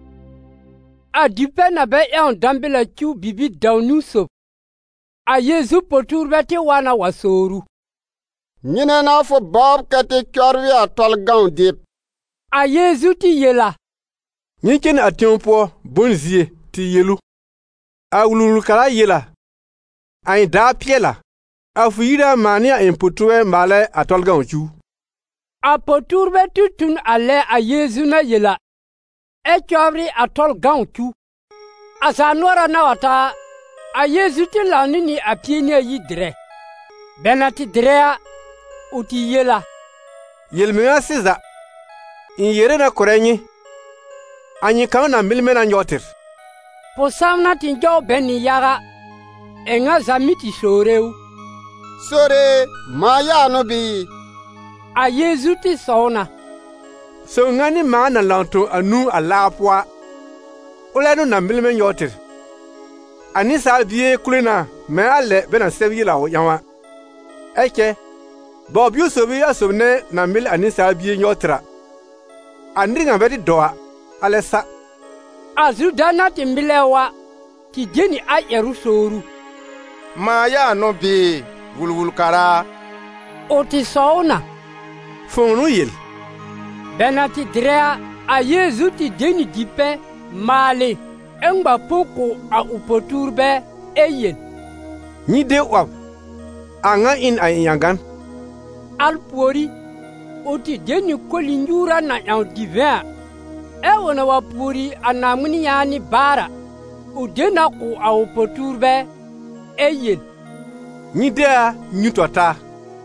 a dipe na be en dambela chu bibi dawnuso a Yesu poturbeti wana wasoru nyina na fo bob kate kyorwi atol gaun dip a Yesu ti yela nyiken atempo bonzie ti yelu a wulul kala yela ay da piela a fuira mania imputwe male atol gaun chu a poturbe tutun ale a Yesu na yela e chobri atol gaun chu asa nora na wata a Yesu ti lanini a pienia yidre benati drea uti yela yelmiya siza in yerena korenyi anyi kauna milmena nyotir po samna tinjo beni yaga enga zamiti soreu sore maya no bi a Yesu ti sona so ngani mana lanto anu alapwa olenu na milmen yotir ani salbie kulina me ale bena sebi la yawa eke bob yusobi asobne na mil ani salbie nyotra andringa bedi doa alesa azudana timbilewa kijeni a yerusoru maya no bi wulwul kara oti sona fonu yel benati drea a Yesu ti deni dipe male engba poko a upoturbe eyen ni de wa anga in ayangan alpori oti deni kolinjura na yan divin wona wa puri anamuni yani bara udena ku a upoturbe eyen ni de nyutota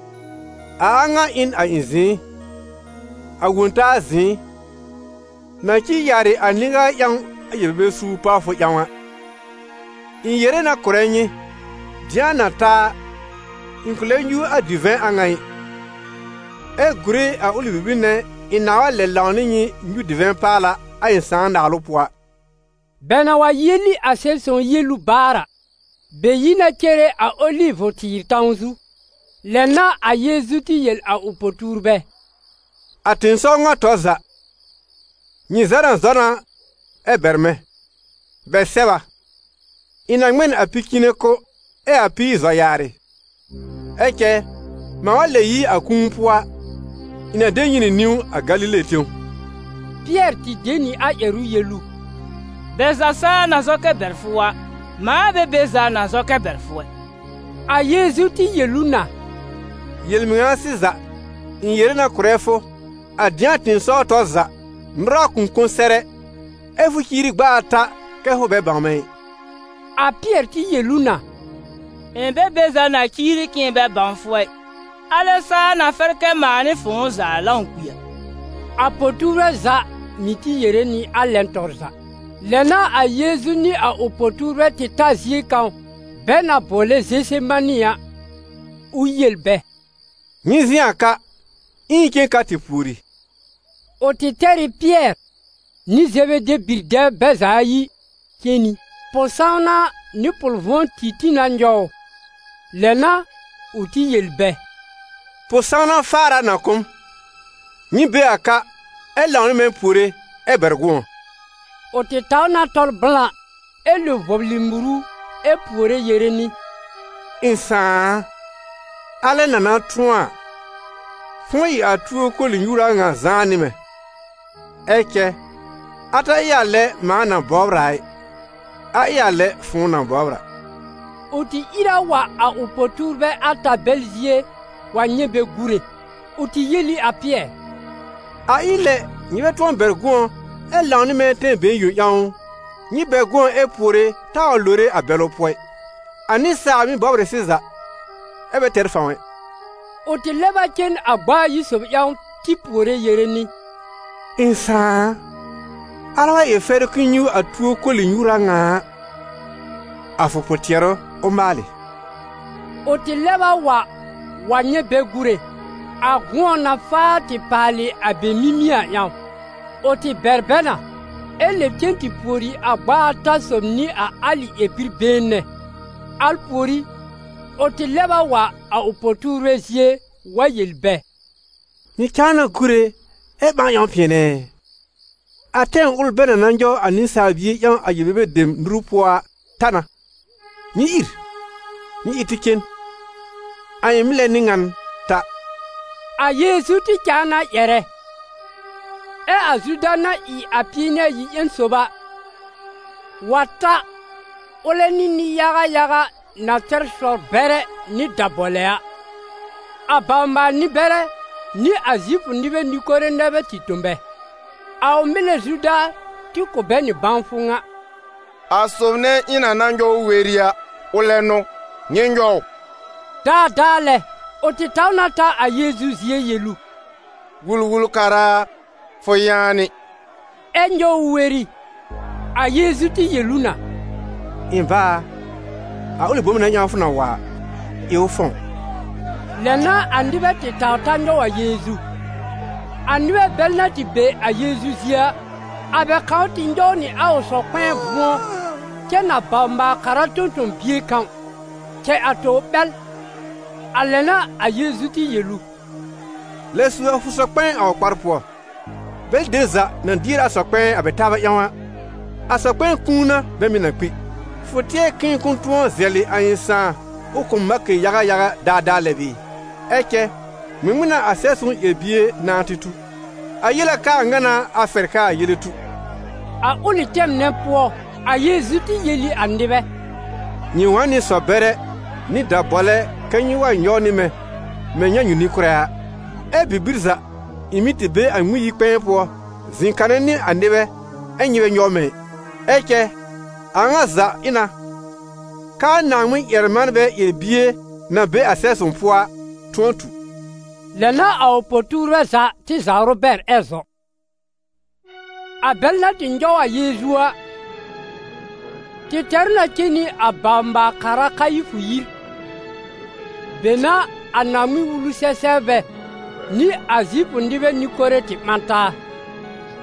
anga in ainzi agunta zin na ki yare aninga yang yebe su pa fo yawa in yere na korenyi diana ta inkulenyu a divin angai e gure a ulibibine inawa le lawni nyu divin pala a insan da lopwa Bena wa yeli a selson yelu bara. Be yina kere a olive tir tanzu. Lena a Yesu ti yel a upoturbe. Atinsonga toza. Ni zara zona eberme. Beseba. Inangmen apikine ko e api zoyare. Eke, ma wale yi akumpua. Ina denyini niu a Galile tiu. Pierre ti deni a eru yelu. Beza sa na zoke berfuwa. Ma be beza na zoke berfuwe. A Yesu ti yelu na. Yelminga siza. In yere na kurefo. A diantin so toza. Mra kunkonsere. Efu kiri gbata. Ke hobe bamei. A Pierre ti yelu na. In be beza na kiri kin be banfuwe. Ale sa na ferke mani fun za lankuya. A poture za miti yere ni a lentorza. Lena a Yesu ni a opoture ti tazie kan. Bena bole zese mania. U yelbe. Nizi aka. Inke katipuri. O ti teri Pierre. Ni zebe de birde bezayi. Keni. Posana ni polvon titi nanjo. Lena u ti yelbe. Posana fara na kum. Ni be aka. Elan men pure. Ebergon. O te tauna tol blanc. E le voblimburu. E pure yereni. Insan. Ale nana tuan. Fui a tuo ko linyura nga zanime. Eke. Ata yale mana bobrai. A yale funa bobra. Uti ira wa a upoturbe ata belzie wa nyebe gure. Uti yeli a Pierre. A ile niwe tuan bergon. E lani me ten be yu yaun. Ni bergon e pure ta olore a belo poe. Ani sa mi bobre siza. Ebe terfawe. Uti leba ken agba yisob yaun ti pure yereni. Insa. Arawa e fere kinyu atuo kolinyura nga. Afo potiero o mali. Uti leba wa nyebe gure. Agwon na fati pali abemimia yaun. Oti berbena. Ele tienti puri agba tasomni a ali epir bene. Al puri. Oti leba wa a upoturezie wa yelbe. Ni kana gure e ba yon piene. Aten ul bena nanjo anisa bi yan ayebe dem nrupoa tana. Ni itiken. Ayemle ningan ta. A Yesu ti kana yere. E azudana I apine yi ensoba. Wata ole ni yaga na terso bere ni dabolea. Abamba ni bere ni azifu nibe nikore nebe titumbe. A omile zuda ti ko beni banfunga. Asovne ina nanjo weria ole no nyenjo. Dale o ti taunata a Yesu zie yelu. Wulwul kara foyani. Enjo weri. A Yesu ti yeluna. Inva. A ole bomna nyanfuna wa. Eufon. Lena andibe ti tautanjo wa Yesu. Andibe belna ti be a Yesu zia. Abe kaunti njoni a so kwen vwon. Ke na bamba karatontun bie kan. Ke ato bel. Alena a Yesu ti yelu. Lesu fusokpen a okparpo. Bel deza na dira asokpen abetaba yawa. Asokpen kuna be minakpi. Fotie kin kuntuon zeli ayinsan. Ukum make yaga dada lebi. Eke mimuna asesun ebie na titu. Ayela ka ngana Afrika yeletu. A uli tem nepo a Yesu ti yeli andebe. Ni wani sobere ni dabole kanyiwa nyoni me nyanyu ni kura. E bibirza imiti be anwu yi kwenpo zinkane ni andebe enyiwe nyome. Eke angaza ina ka na nwi yerman be ebie na be asesun poa tontu. Lena a opoture za ti za Robert ezo. Abella tinjo a Yezua. Ti terna kini abamba karaka yifuyir. Bena anami wulu sesebe ni azipu ndibe nikore ti manta.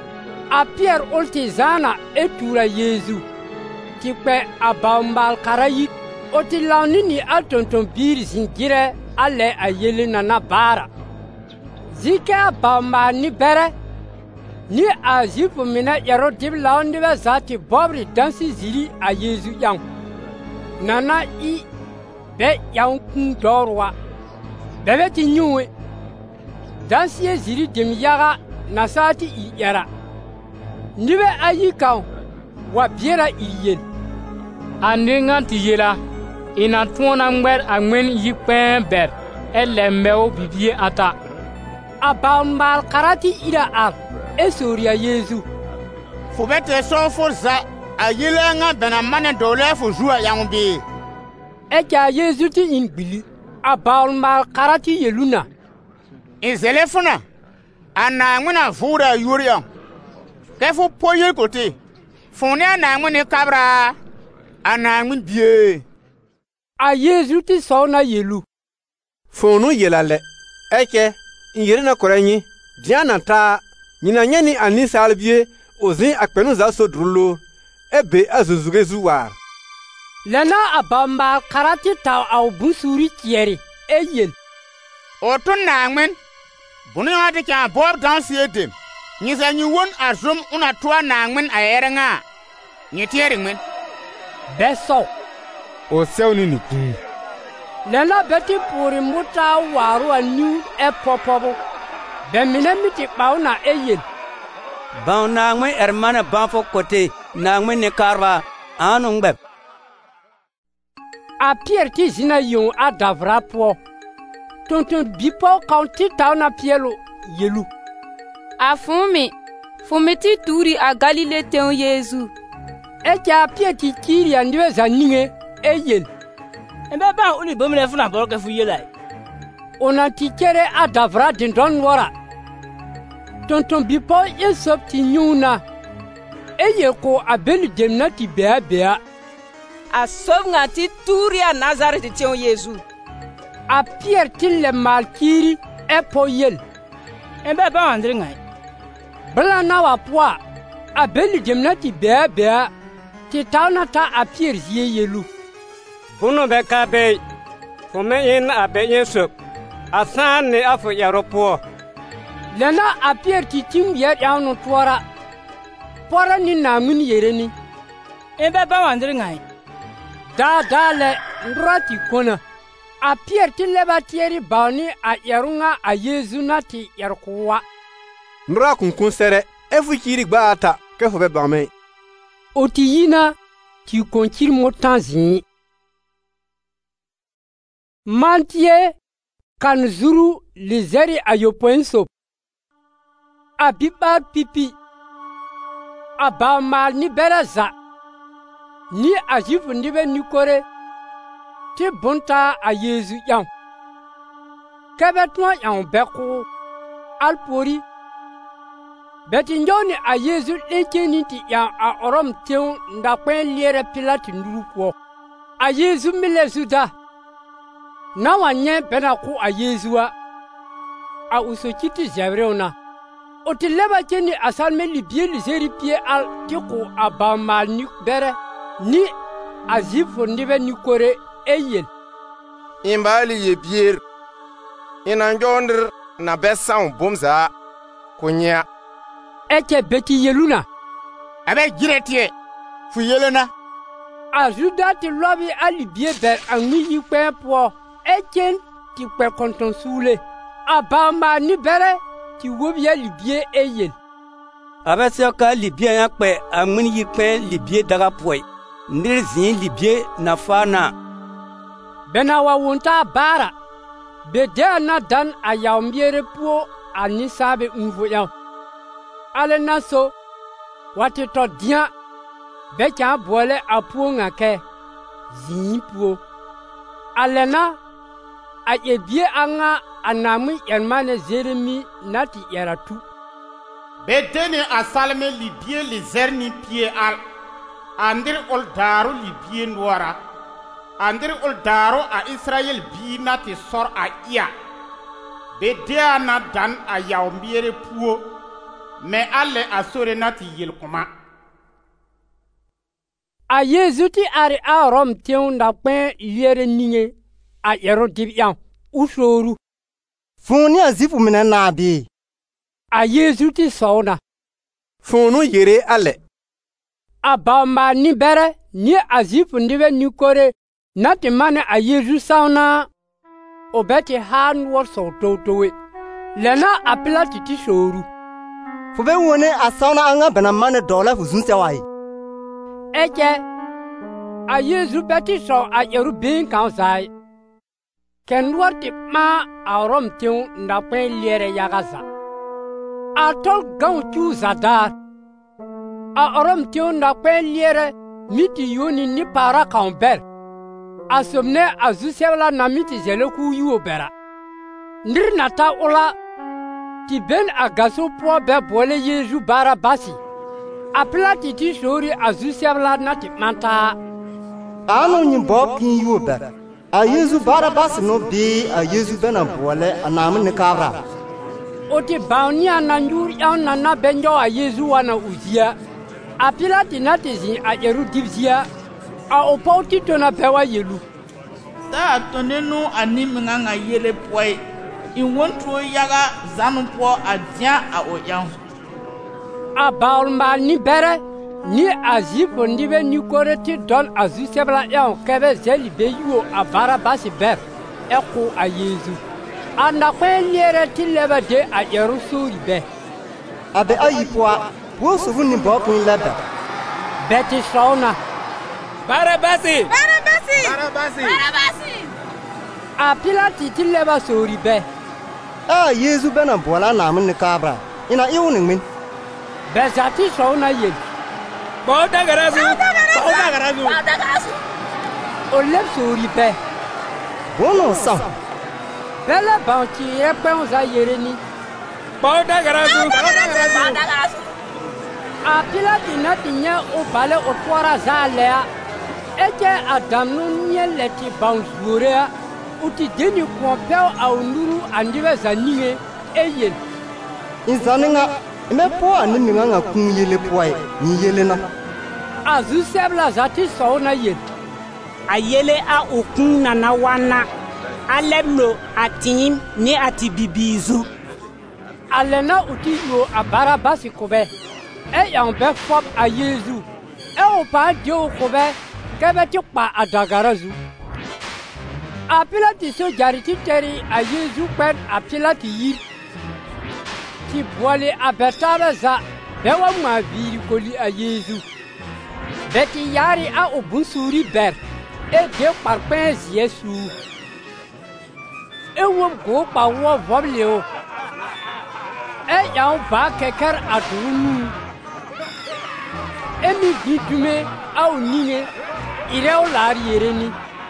A Pierre olti zana e tura Yezu. Ti kpe a baumbal karayi. O ti launini a tonton biri zingire ale a yele nana bara. Zike a baumbal ni bere. Ni a zifu mina yaro dib laundiwe zati bobri dansi ziri a Yezu yang. Nana I be yang kun dorwa. Bebe ti nyuwe. Dansi ye ziri dim yaga na sati I yara. Nibe ayi kan wa biera I yel. Andingan ti yela. Ina tuona ngwer a ngwen yikpen ber. Elembeo bibie ata. A baumbal karati ida al. E soria Yezu. Fubete so forza a yele nga bena mane dole fu jua yang bi. E ja Yezu ti in bili. A baumbal karati yeluna. Izelefuna. Ana ngwana vura yuriya. Kefu poye kote. Fone ana ngwane kabra. Ana ngwen bie. A Yezu ti sona yelu. Fonu yelale. Eke, ingirina korenyi. Diana ta. Nina nyani anisa albie. Ozin akpenu za so drulo. Ebe azuzuge zuwar. Lena abamba karati taw au busuri tieri. Eyel. Otun na ngwen. Bunu yade kya bob dansi edem. Nisa nyuwon azum una tua na ngwen ayere nga. Nyetieri ngwen. Beso. O sewni ni kun. Lena beti puri muta waru a new e popobo. Bemine miti bauna eyel. Ban na ngwe hermana banfo kote na ngwe ne karva anu ngbe. A Pierre ti zina yon a davra po. Tonton bipo kaunti tauna pielo yelu. A fumi ti turi a Galile teon Yezu. E ja Pierre ti kiri a ndiwe za ninge eyel. Ebe ba uli bomine funa boroke fu yela. Ona ti kere a davra dindon wora. Tonton bipo yesop ti nyuna. Eye ko a beli demna ti bea. A sob nga ti turi a Nazareth teon Yezu. A Pierre ti le malkiri e po yel. Ebe ba andre ngai. Bla na wa poa. A beli demna ti bea. Ti tauna ta a Pierre zie yelu. Bunu be ka be. Fome in a be yesop. Asan ni afu yaropo. Lena a Pierre ti tim yer yawno twara. Pora ni na mun yereni. Ebe ba andre ngai. Da le ndrati kona. A Pierre ti leba tieri bauni a yarunga a Yezu na ti yarkuwa. Nra kunkun sere. Efu kiri gba ata. Kefo be bame. Oti yina ti konkir motanzi. Mantie kan zuru lizeri ayopoenso. A biba pipi. A ba mal ni beraza. Ni a jifu ndibe ni kore. Ti bunta a Yezu yang. Kebetwa yang beku. Alpori. Beti njoni a Yezu leke niti yang a orom teun ndakwen liere pilati ndurupo. A Yezu milezuda. Na wanye bena ku a Yezua. A usokiti javreuna. Oti leba keni asalme libye lizeri pie al tiko a bamal ni bere. Ni a zifu ndibe ni kore eyel. Imbali ye bier. Inanjondr na besan bomza. Kunya. Eke beti yeluna. Abe giretie. Fu yeluna. A juda ti lobi a libye ber a ngi kwen po. Eken ti kwe konton soule. A bamba ni bere ti wobia libye eyel. Abasio ka libye yakpe a ngwen yikpe libye daga poy. Ndir zin libye na fana. Bena wa wunta bara. Bede na dan a yaumbiere po a nisabe unvo yaw. Ale naso wati to dia becha bole a po ngake zin po. Alena a ebie anga anami yanmane Jeremi nati yaratu. Bedene asalme libye lizerni pie al. Andir oldaro libye nwara. Andir oldaro a Israel bi nati sor a iya. Bedea na dan a yaumbiere puo. mais alle a sore na ti yelkoma. A Yesu ti ari a Rom teun da kwen liere ninge a yero dibian usoru. Funi azifu mine na bi. A Yesu ti sauna. Funu yere alle. A bamba ni bere ni azifu ndiwe ni kore nati mane a Yesu sauna. Obeti han war so totowe. Lena apila titi soru. Fube wone a sauna anga bena mane dola fuzun sewai. Eke a Yesu beti so a yeru bin kansai. Ken warti ma a Rom teun nda kwen liere yagaza. A tol gan chu zadar. A Rom teun nda kwen liere miti yoni ni para kamber. A somne a zusevla na miti zele ku yu bera. Ndir nata ola ti ben a gaso po be bole Yesu bara basi. A plati ti shori a zusevla na ti manta. Ano nyimbob kin yu bera. A Yesu bara basi no bi a Yesu bena bole anamu ne kabra. O ti bauni ananjur yan nana benjo a Yesu wana uzia. A pilati nati zin a yeru divzia. A opoti tona pewa yelu. Ta atonenu animinga nga yele poi. Inwontro yaga zanu po adia a oyan. A baulma ni bere ni azipo ndibe ni koreti don azusebla yan kebe zeli beyo a barabasi ber. Eko a Yesu. Anda kwen liere ti lebe de a yeru suri be. Abe ayipwa wo suvu ni bokun lebe. Beti sauna. Barabasi! Barabasi! Barabasi! Barabasi! A pilati ti leba sori be. A Yesu bena bola namu ne kabra. Ina iwu ni min. Bezati sauna yel. Bauta garazu! Bauta garazu! Bauta garazu! O leb sori be. Bono sa. Bele banki repon za yereni. Bauta garazu! Bauta garazu! A pilati nati nye o bale o twara za lea. Eke Adam nu nye leti banzurea. Uti deni kwapel a unuru andiwe za nye eyen. Inzaninga ime po animinga nga kun yele poe ni yele na. A zusebla zati sauna yen. A yele a okun nana wana. A leblo a tinim ni ati bibizu. Alena uti yo a barabasi kobe. E yon be fop a Yesu. E o pa dio kobe. Kebe ti pa a dagarazu. A pilati so jariti teri a Yesu kwen a pilati yir. Ti boale a betare za. Bewa ma viri koli a Yesu. Beti yari a obunsuri ber. E de parpen Yesu. E wom go pa wo vobleo. E yon ba keker a dunu. Emi bidume a unine. Ire o lari yereni.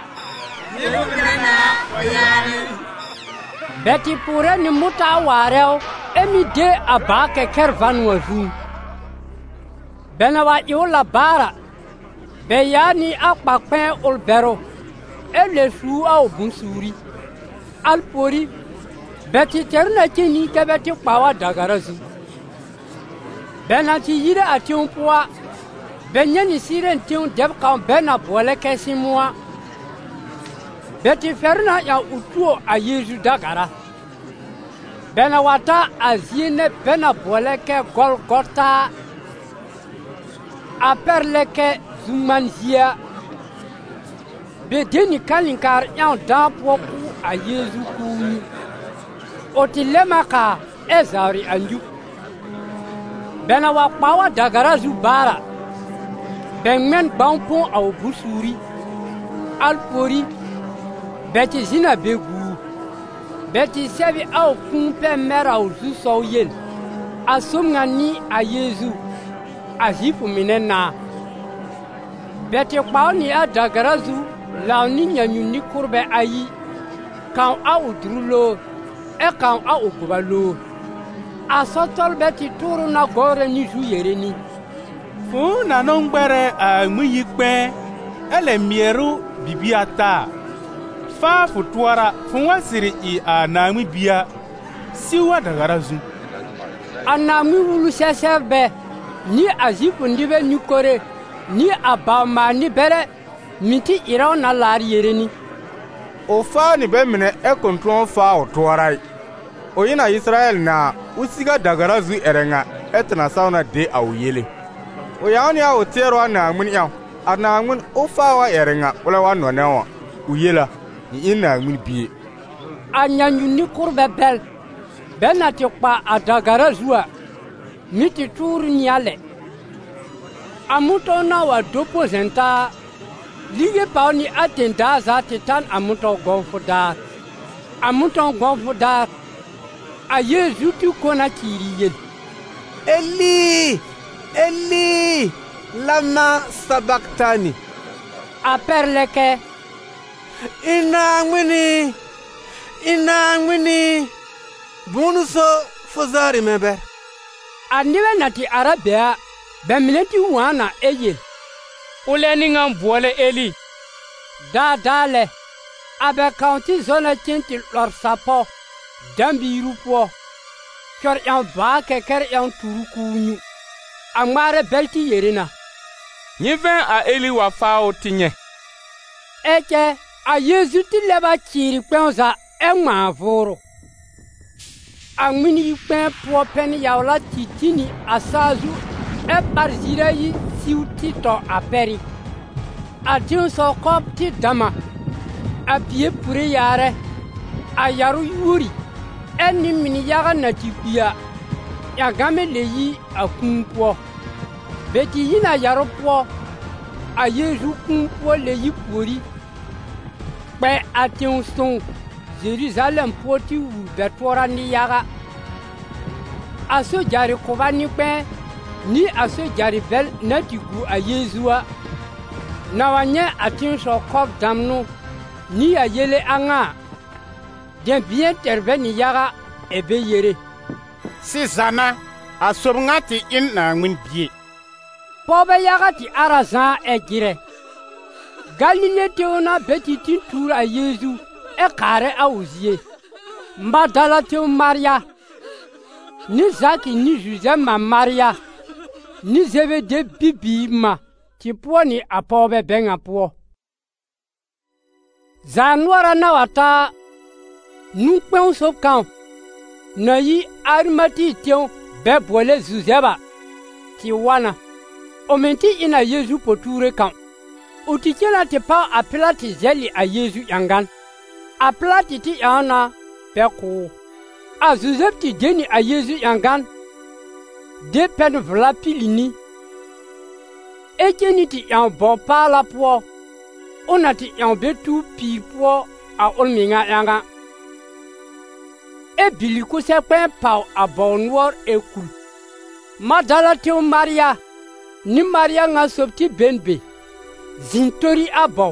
Beti pure ni muta wareo. Emi de abake kervan wazu. Benawa yola bara. Beyani akpakpen olbero. Ele su a obunsuri. Alpori. Beti terna chini kebeti pawa dagarazu. Benati yire ati unpoa. Benyani siren tiun deb kan bena bole kesi mua. Beti ferna ya utuo a Yesu dagara. Bena wata azine bena bole ke Golgota. Aperle ke zumanzia. Bedeni kalinkar yan dampoku a Yesu kuni. Otilema ka ezari anju. Bena wa pawa dagara zubara. Ben bampon au busuri. Alpori. Beti zina begu. Beti sevi au kumpe mera au zuso yen. Asumga ni a Yesu. Azifu minena. Beti pao ni a dagarazu. Lao ni nyanyuni kurbe ayi. Kan a udrulo. E kan a ukubalo. Asotol beti turu na gore ni ju yereni. Fu na nongbere a muyikpe. Ele mieru bibiata. Fa futuara funwa siri I a na mubia. Siwa dagarazu. Anangmi wulu sɛsɛbɛ ni azipundi be ni kore ni abama ni bere miti iraw na laar yereni. O faa ni bɛ minɛ kontron faa o tɔɔrai. O yina Israel na usiga dagara zu ɛrɛŋa tena sauna de a o yele. O yaŋ ni a o teɛrɛ wa Naŋmen yaŋ. A Naŋmen o faa wa ɛrɛŋa wala wa nɔnɛ wa. O yela ni in Naŋmen bie. A nyanyu ni kurbɛ bɛl. Bɛ na ti kpa a dagara zuwa. Miti tuuri nyale. A muto na wa dopo zenta. Lige pao ni aten da za ti tan a muto gonfo da. A muto gonfo da. A Yesu ti kona kiri yel. Eli! Eli! Lama sabaktani. A perleke. Inangwini. Bonuso fozari mebe. A niwe na ti arabia. Bemineti wana eyel. Ule ni ngam buole Eli. Dale. Abe kaunti zona kinti lor sapo. Dambi rupo. Kyor yan ba keker yan turukunyu. Amare belti yerina. Nyiven a Eli wa fao tinye. Eke a Yesu ti leba chiri kwenza engma voro. Angmini kwen po pen yaula titini asazu e barzira yi siuti to aperi. A diun so kop ti dama. A pie pure yare. A yaru yuri. Eni mini yaga na tipia. Ya game leyi a kumpo. Beti yina yaru po. A Yesu kumpo leyi puri. Pe a diun son. Jerusalem poti wu betwora ni yaga. Aso jari koba ni pe. Ni aso jari bel na tigu a Yezua. Na wanye atin so kop damno. Ni a yele anga. Den bien terve ni yaga ebe yere. Si zana a sobngati in Naŋmen bie. Pobe yaga ti arazan e gire. Galile teona beti tin tour a Yezu e kare a uzie. Mbadala teo Maria. Ni Zaki ni Joseph ma Maria. Ni Zebede bibi ma. Ti po ni a pobe benga po. Zanwara na wata. Nou kwen sop kan. Na yi armati tion be bole Zuzeba. Ti wana. Omenti ina Yezu poture kan. Utikela te pa apelati zeli a Yezu yangan. Apelati ti yana peko. A Zuzeb ti deni a Yezu yangan. De pen vla pilini. Ekeni ti yan bon pa la po. Ona ti yan betu pi po a olminga yangan. E biliko se kwen pao a bonwar e kul. Madala teo Maria. Ni Maria nga sopti benbe. Zintori abo.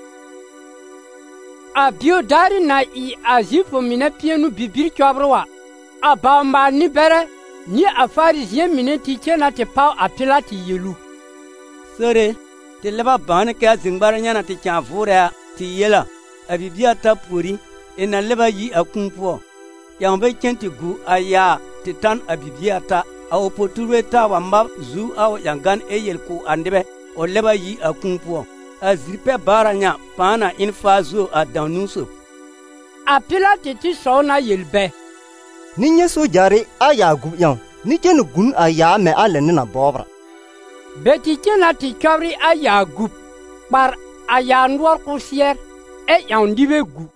A biodari na I azifo mine pienu bibir kwabrowa. A baamba ni bere. Ni a farizien mine tiche na te pao a pilati yelu. Sore, te leba bane ke zingbara nyana te chanfura ti yela. A bibia ta puri. E na leba yi a kumpo. Yang be kenti gu aya te tan a bibia ta. A opoturwe ta wamba zu au yangan eyel ku andebe. O leba yi a kumpo. A zirpe baranya pana infazo a danuso. A pilati ti sona yelbe. Ni nye so jare a ya gub yang. Ni ken gun a ya me a lene na bobra. Beti kena ti kawri a ya gub. Par a ya nwar kusier. E yang dibe gu.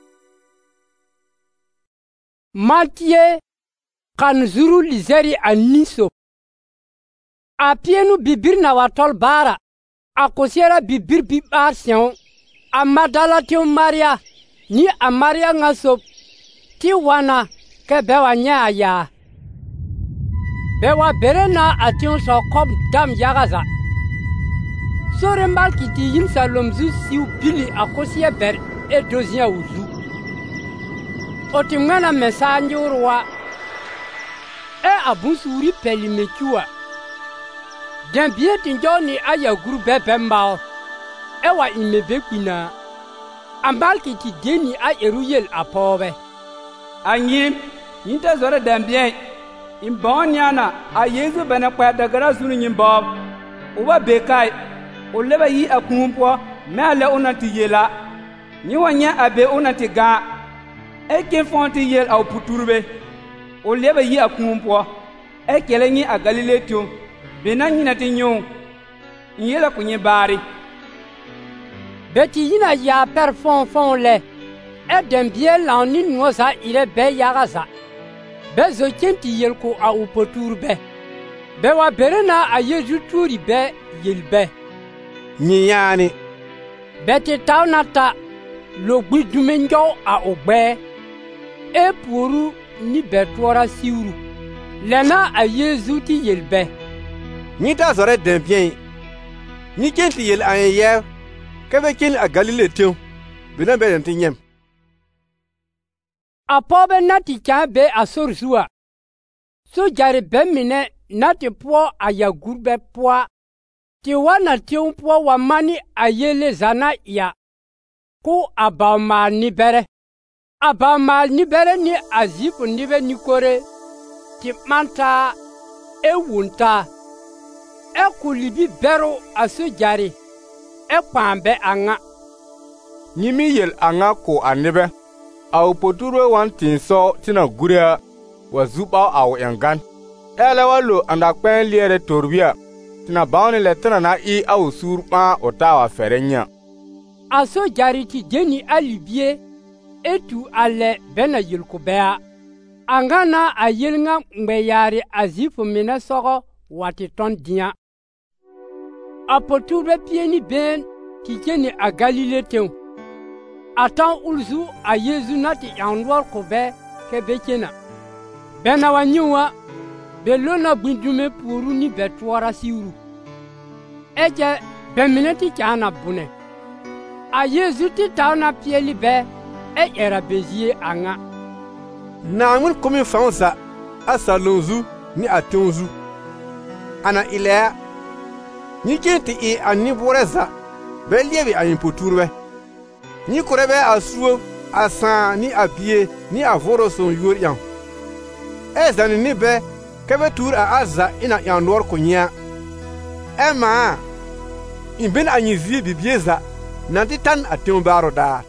Matye kanzuru lizeri a niso. A pienu bibir na watol bara. A kosiera bibir bibar siyon. A madala teo Maria. Ni a Maria nga sop. Ti wana ke bewa nya aya. Bewa bere na ation so kom dam yagaza. Sore mbal ki ti yin salomzu siu bili a kosie ber e dozia uzu. Oti mwana mesanji urwa. E abusuri pelimekua. Den bieti njoni aya guru bebe mbao. Ewa imebe kwina. Ambal ki ti deni a eruyel apobe. Anyim, yinta zore den bien. in bɔɔnyana a Yeesu bɛ na kpɛ dagara zuni nyin bɔɔb o ba bekai o leba yi a kũu poɔ mɛ a lɛ o na ti yela nyɛ wa nyɛ a be o na ti gã e ken fõo ti yel a o puturbe o leba yi a kũu poɔ e kɛlɛ nyɛ a Galile tio be na nyina ti nyõo n yela ko nyɛ baare be ti yina yaa pɛr fõo lɛ e dẽn-bɩɛ lão ne noɔ za ɩrɛ bɛ yaga za bɛ zo kẽn tɩ yel ko a o potuurbɛ bɛ wa bere na a Yeesu tuuri bɛ yel bɛ Nyi yaani bɛ tɩ tao na ta lo gbi dume njɔg a o gbɛɛ e puoru ni bɛ toɔra siuru lɛ na a Yeesu tɩ yel bɛ Nyi ta zɔrɛ dẽn-bɩɛ nyi kẽn tɩ yel a yẽ yɛɛb ka be kẽn a Galile tẽo bɩ na bɛ dẽn tɩ yẽm a pɔɔbɛ na tɩ kãa be a sor zuwa sogyare bɛ mine na tɩ poɔ a ya gurbɛ pʋa tɩ wa na teoõ poɔ wa mani a yelle za na ya ko a bao maal nibɛrɛ a bao maal nibɛrɛ ne a Zɩɩfo nibɛ nikore tɩ ɓãn taa e wʋn taa e ko libi bɛro a sogyare e kpãa bɛ a ŋa Nyi mi yel a ŋa ko a nibɛ a o poturbe wan tɩɩnsɔ tɩ na gurya wa zu-ɓao a o ƴãngan ɛɛlɛ wa lo a na kpɛ̃ɛn liɛrɛ torbia tɩ na bãone lɛ tɩ na na ɩ a o suur ɓãa o taa wa fɛrɛ yã a sogyare tɩ geni a libie e tu a lɛ bɛ na yelko bɛa a ŋa na a yel ŋa ŋmɛ yaare a Zɩɩfo mine sɔgɔ wa tɩ tõn dĩa a poturbɛ pie ni been tɩ geni a Galile tẽo a tãn ulzu a Yeesu na tɩ ƴãng noɔr ko bɛ kɛ be kena bɛ na wa yẽ wã be lona gbĩ-dume puoru ni bɛ toɔra siuru ɛ kyɛ bɛ mine tɩ kãa na bʋnɛ a Yeesu tɩ tao na peɛli bɛ ɛ ƴɛra be zie a ŋa Naaŋmen kɔmi fãw za a salõo zu ne a tẽo zu ana ilɛa nyi kẽn tɩ ɩ a nin-bʋʋrɛ za bɛ lɩɛbe a yẽ potuurbɛ nyi korɛ bɛ a suo a sãa ne a bie ne a vʋʋrɔ sõng yuor ƴãw ɛ zãni ne bɛ ka bɛ tuur a aza ina ƴãw noɔr ko yẽa ɛ maa n ben a yẽ zie bibie za na tɩ tan a tẽo baaro daar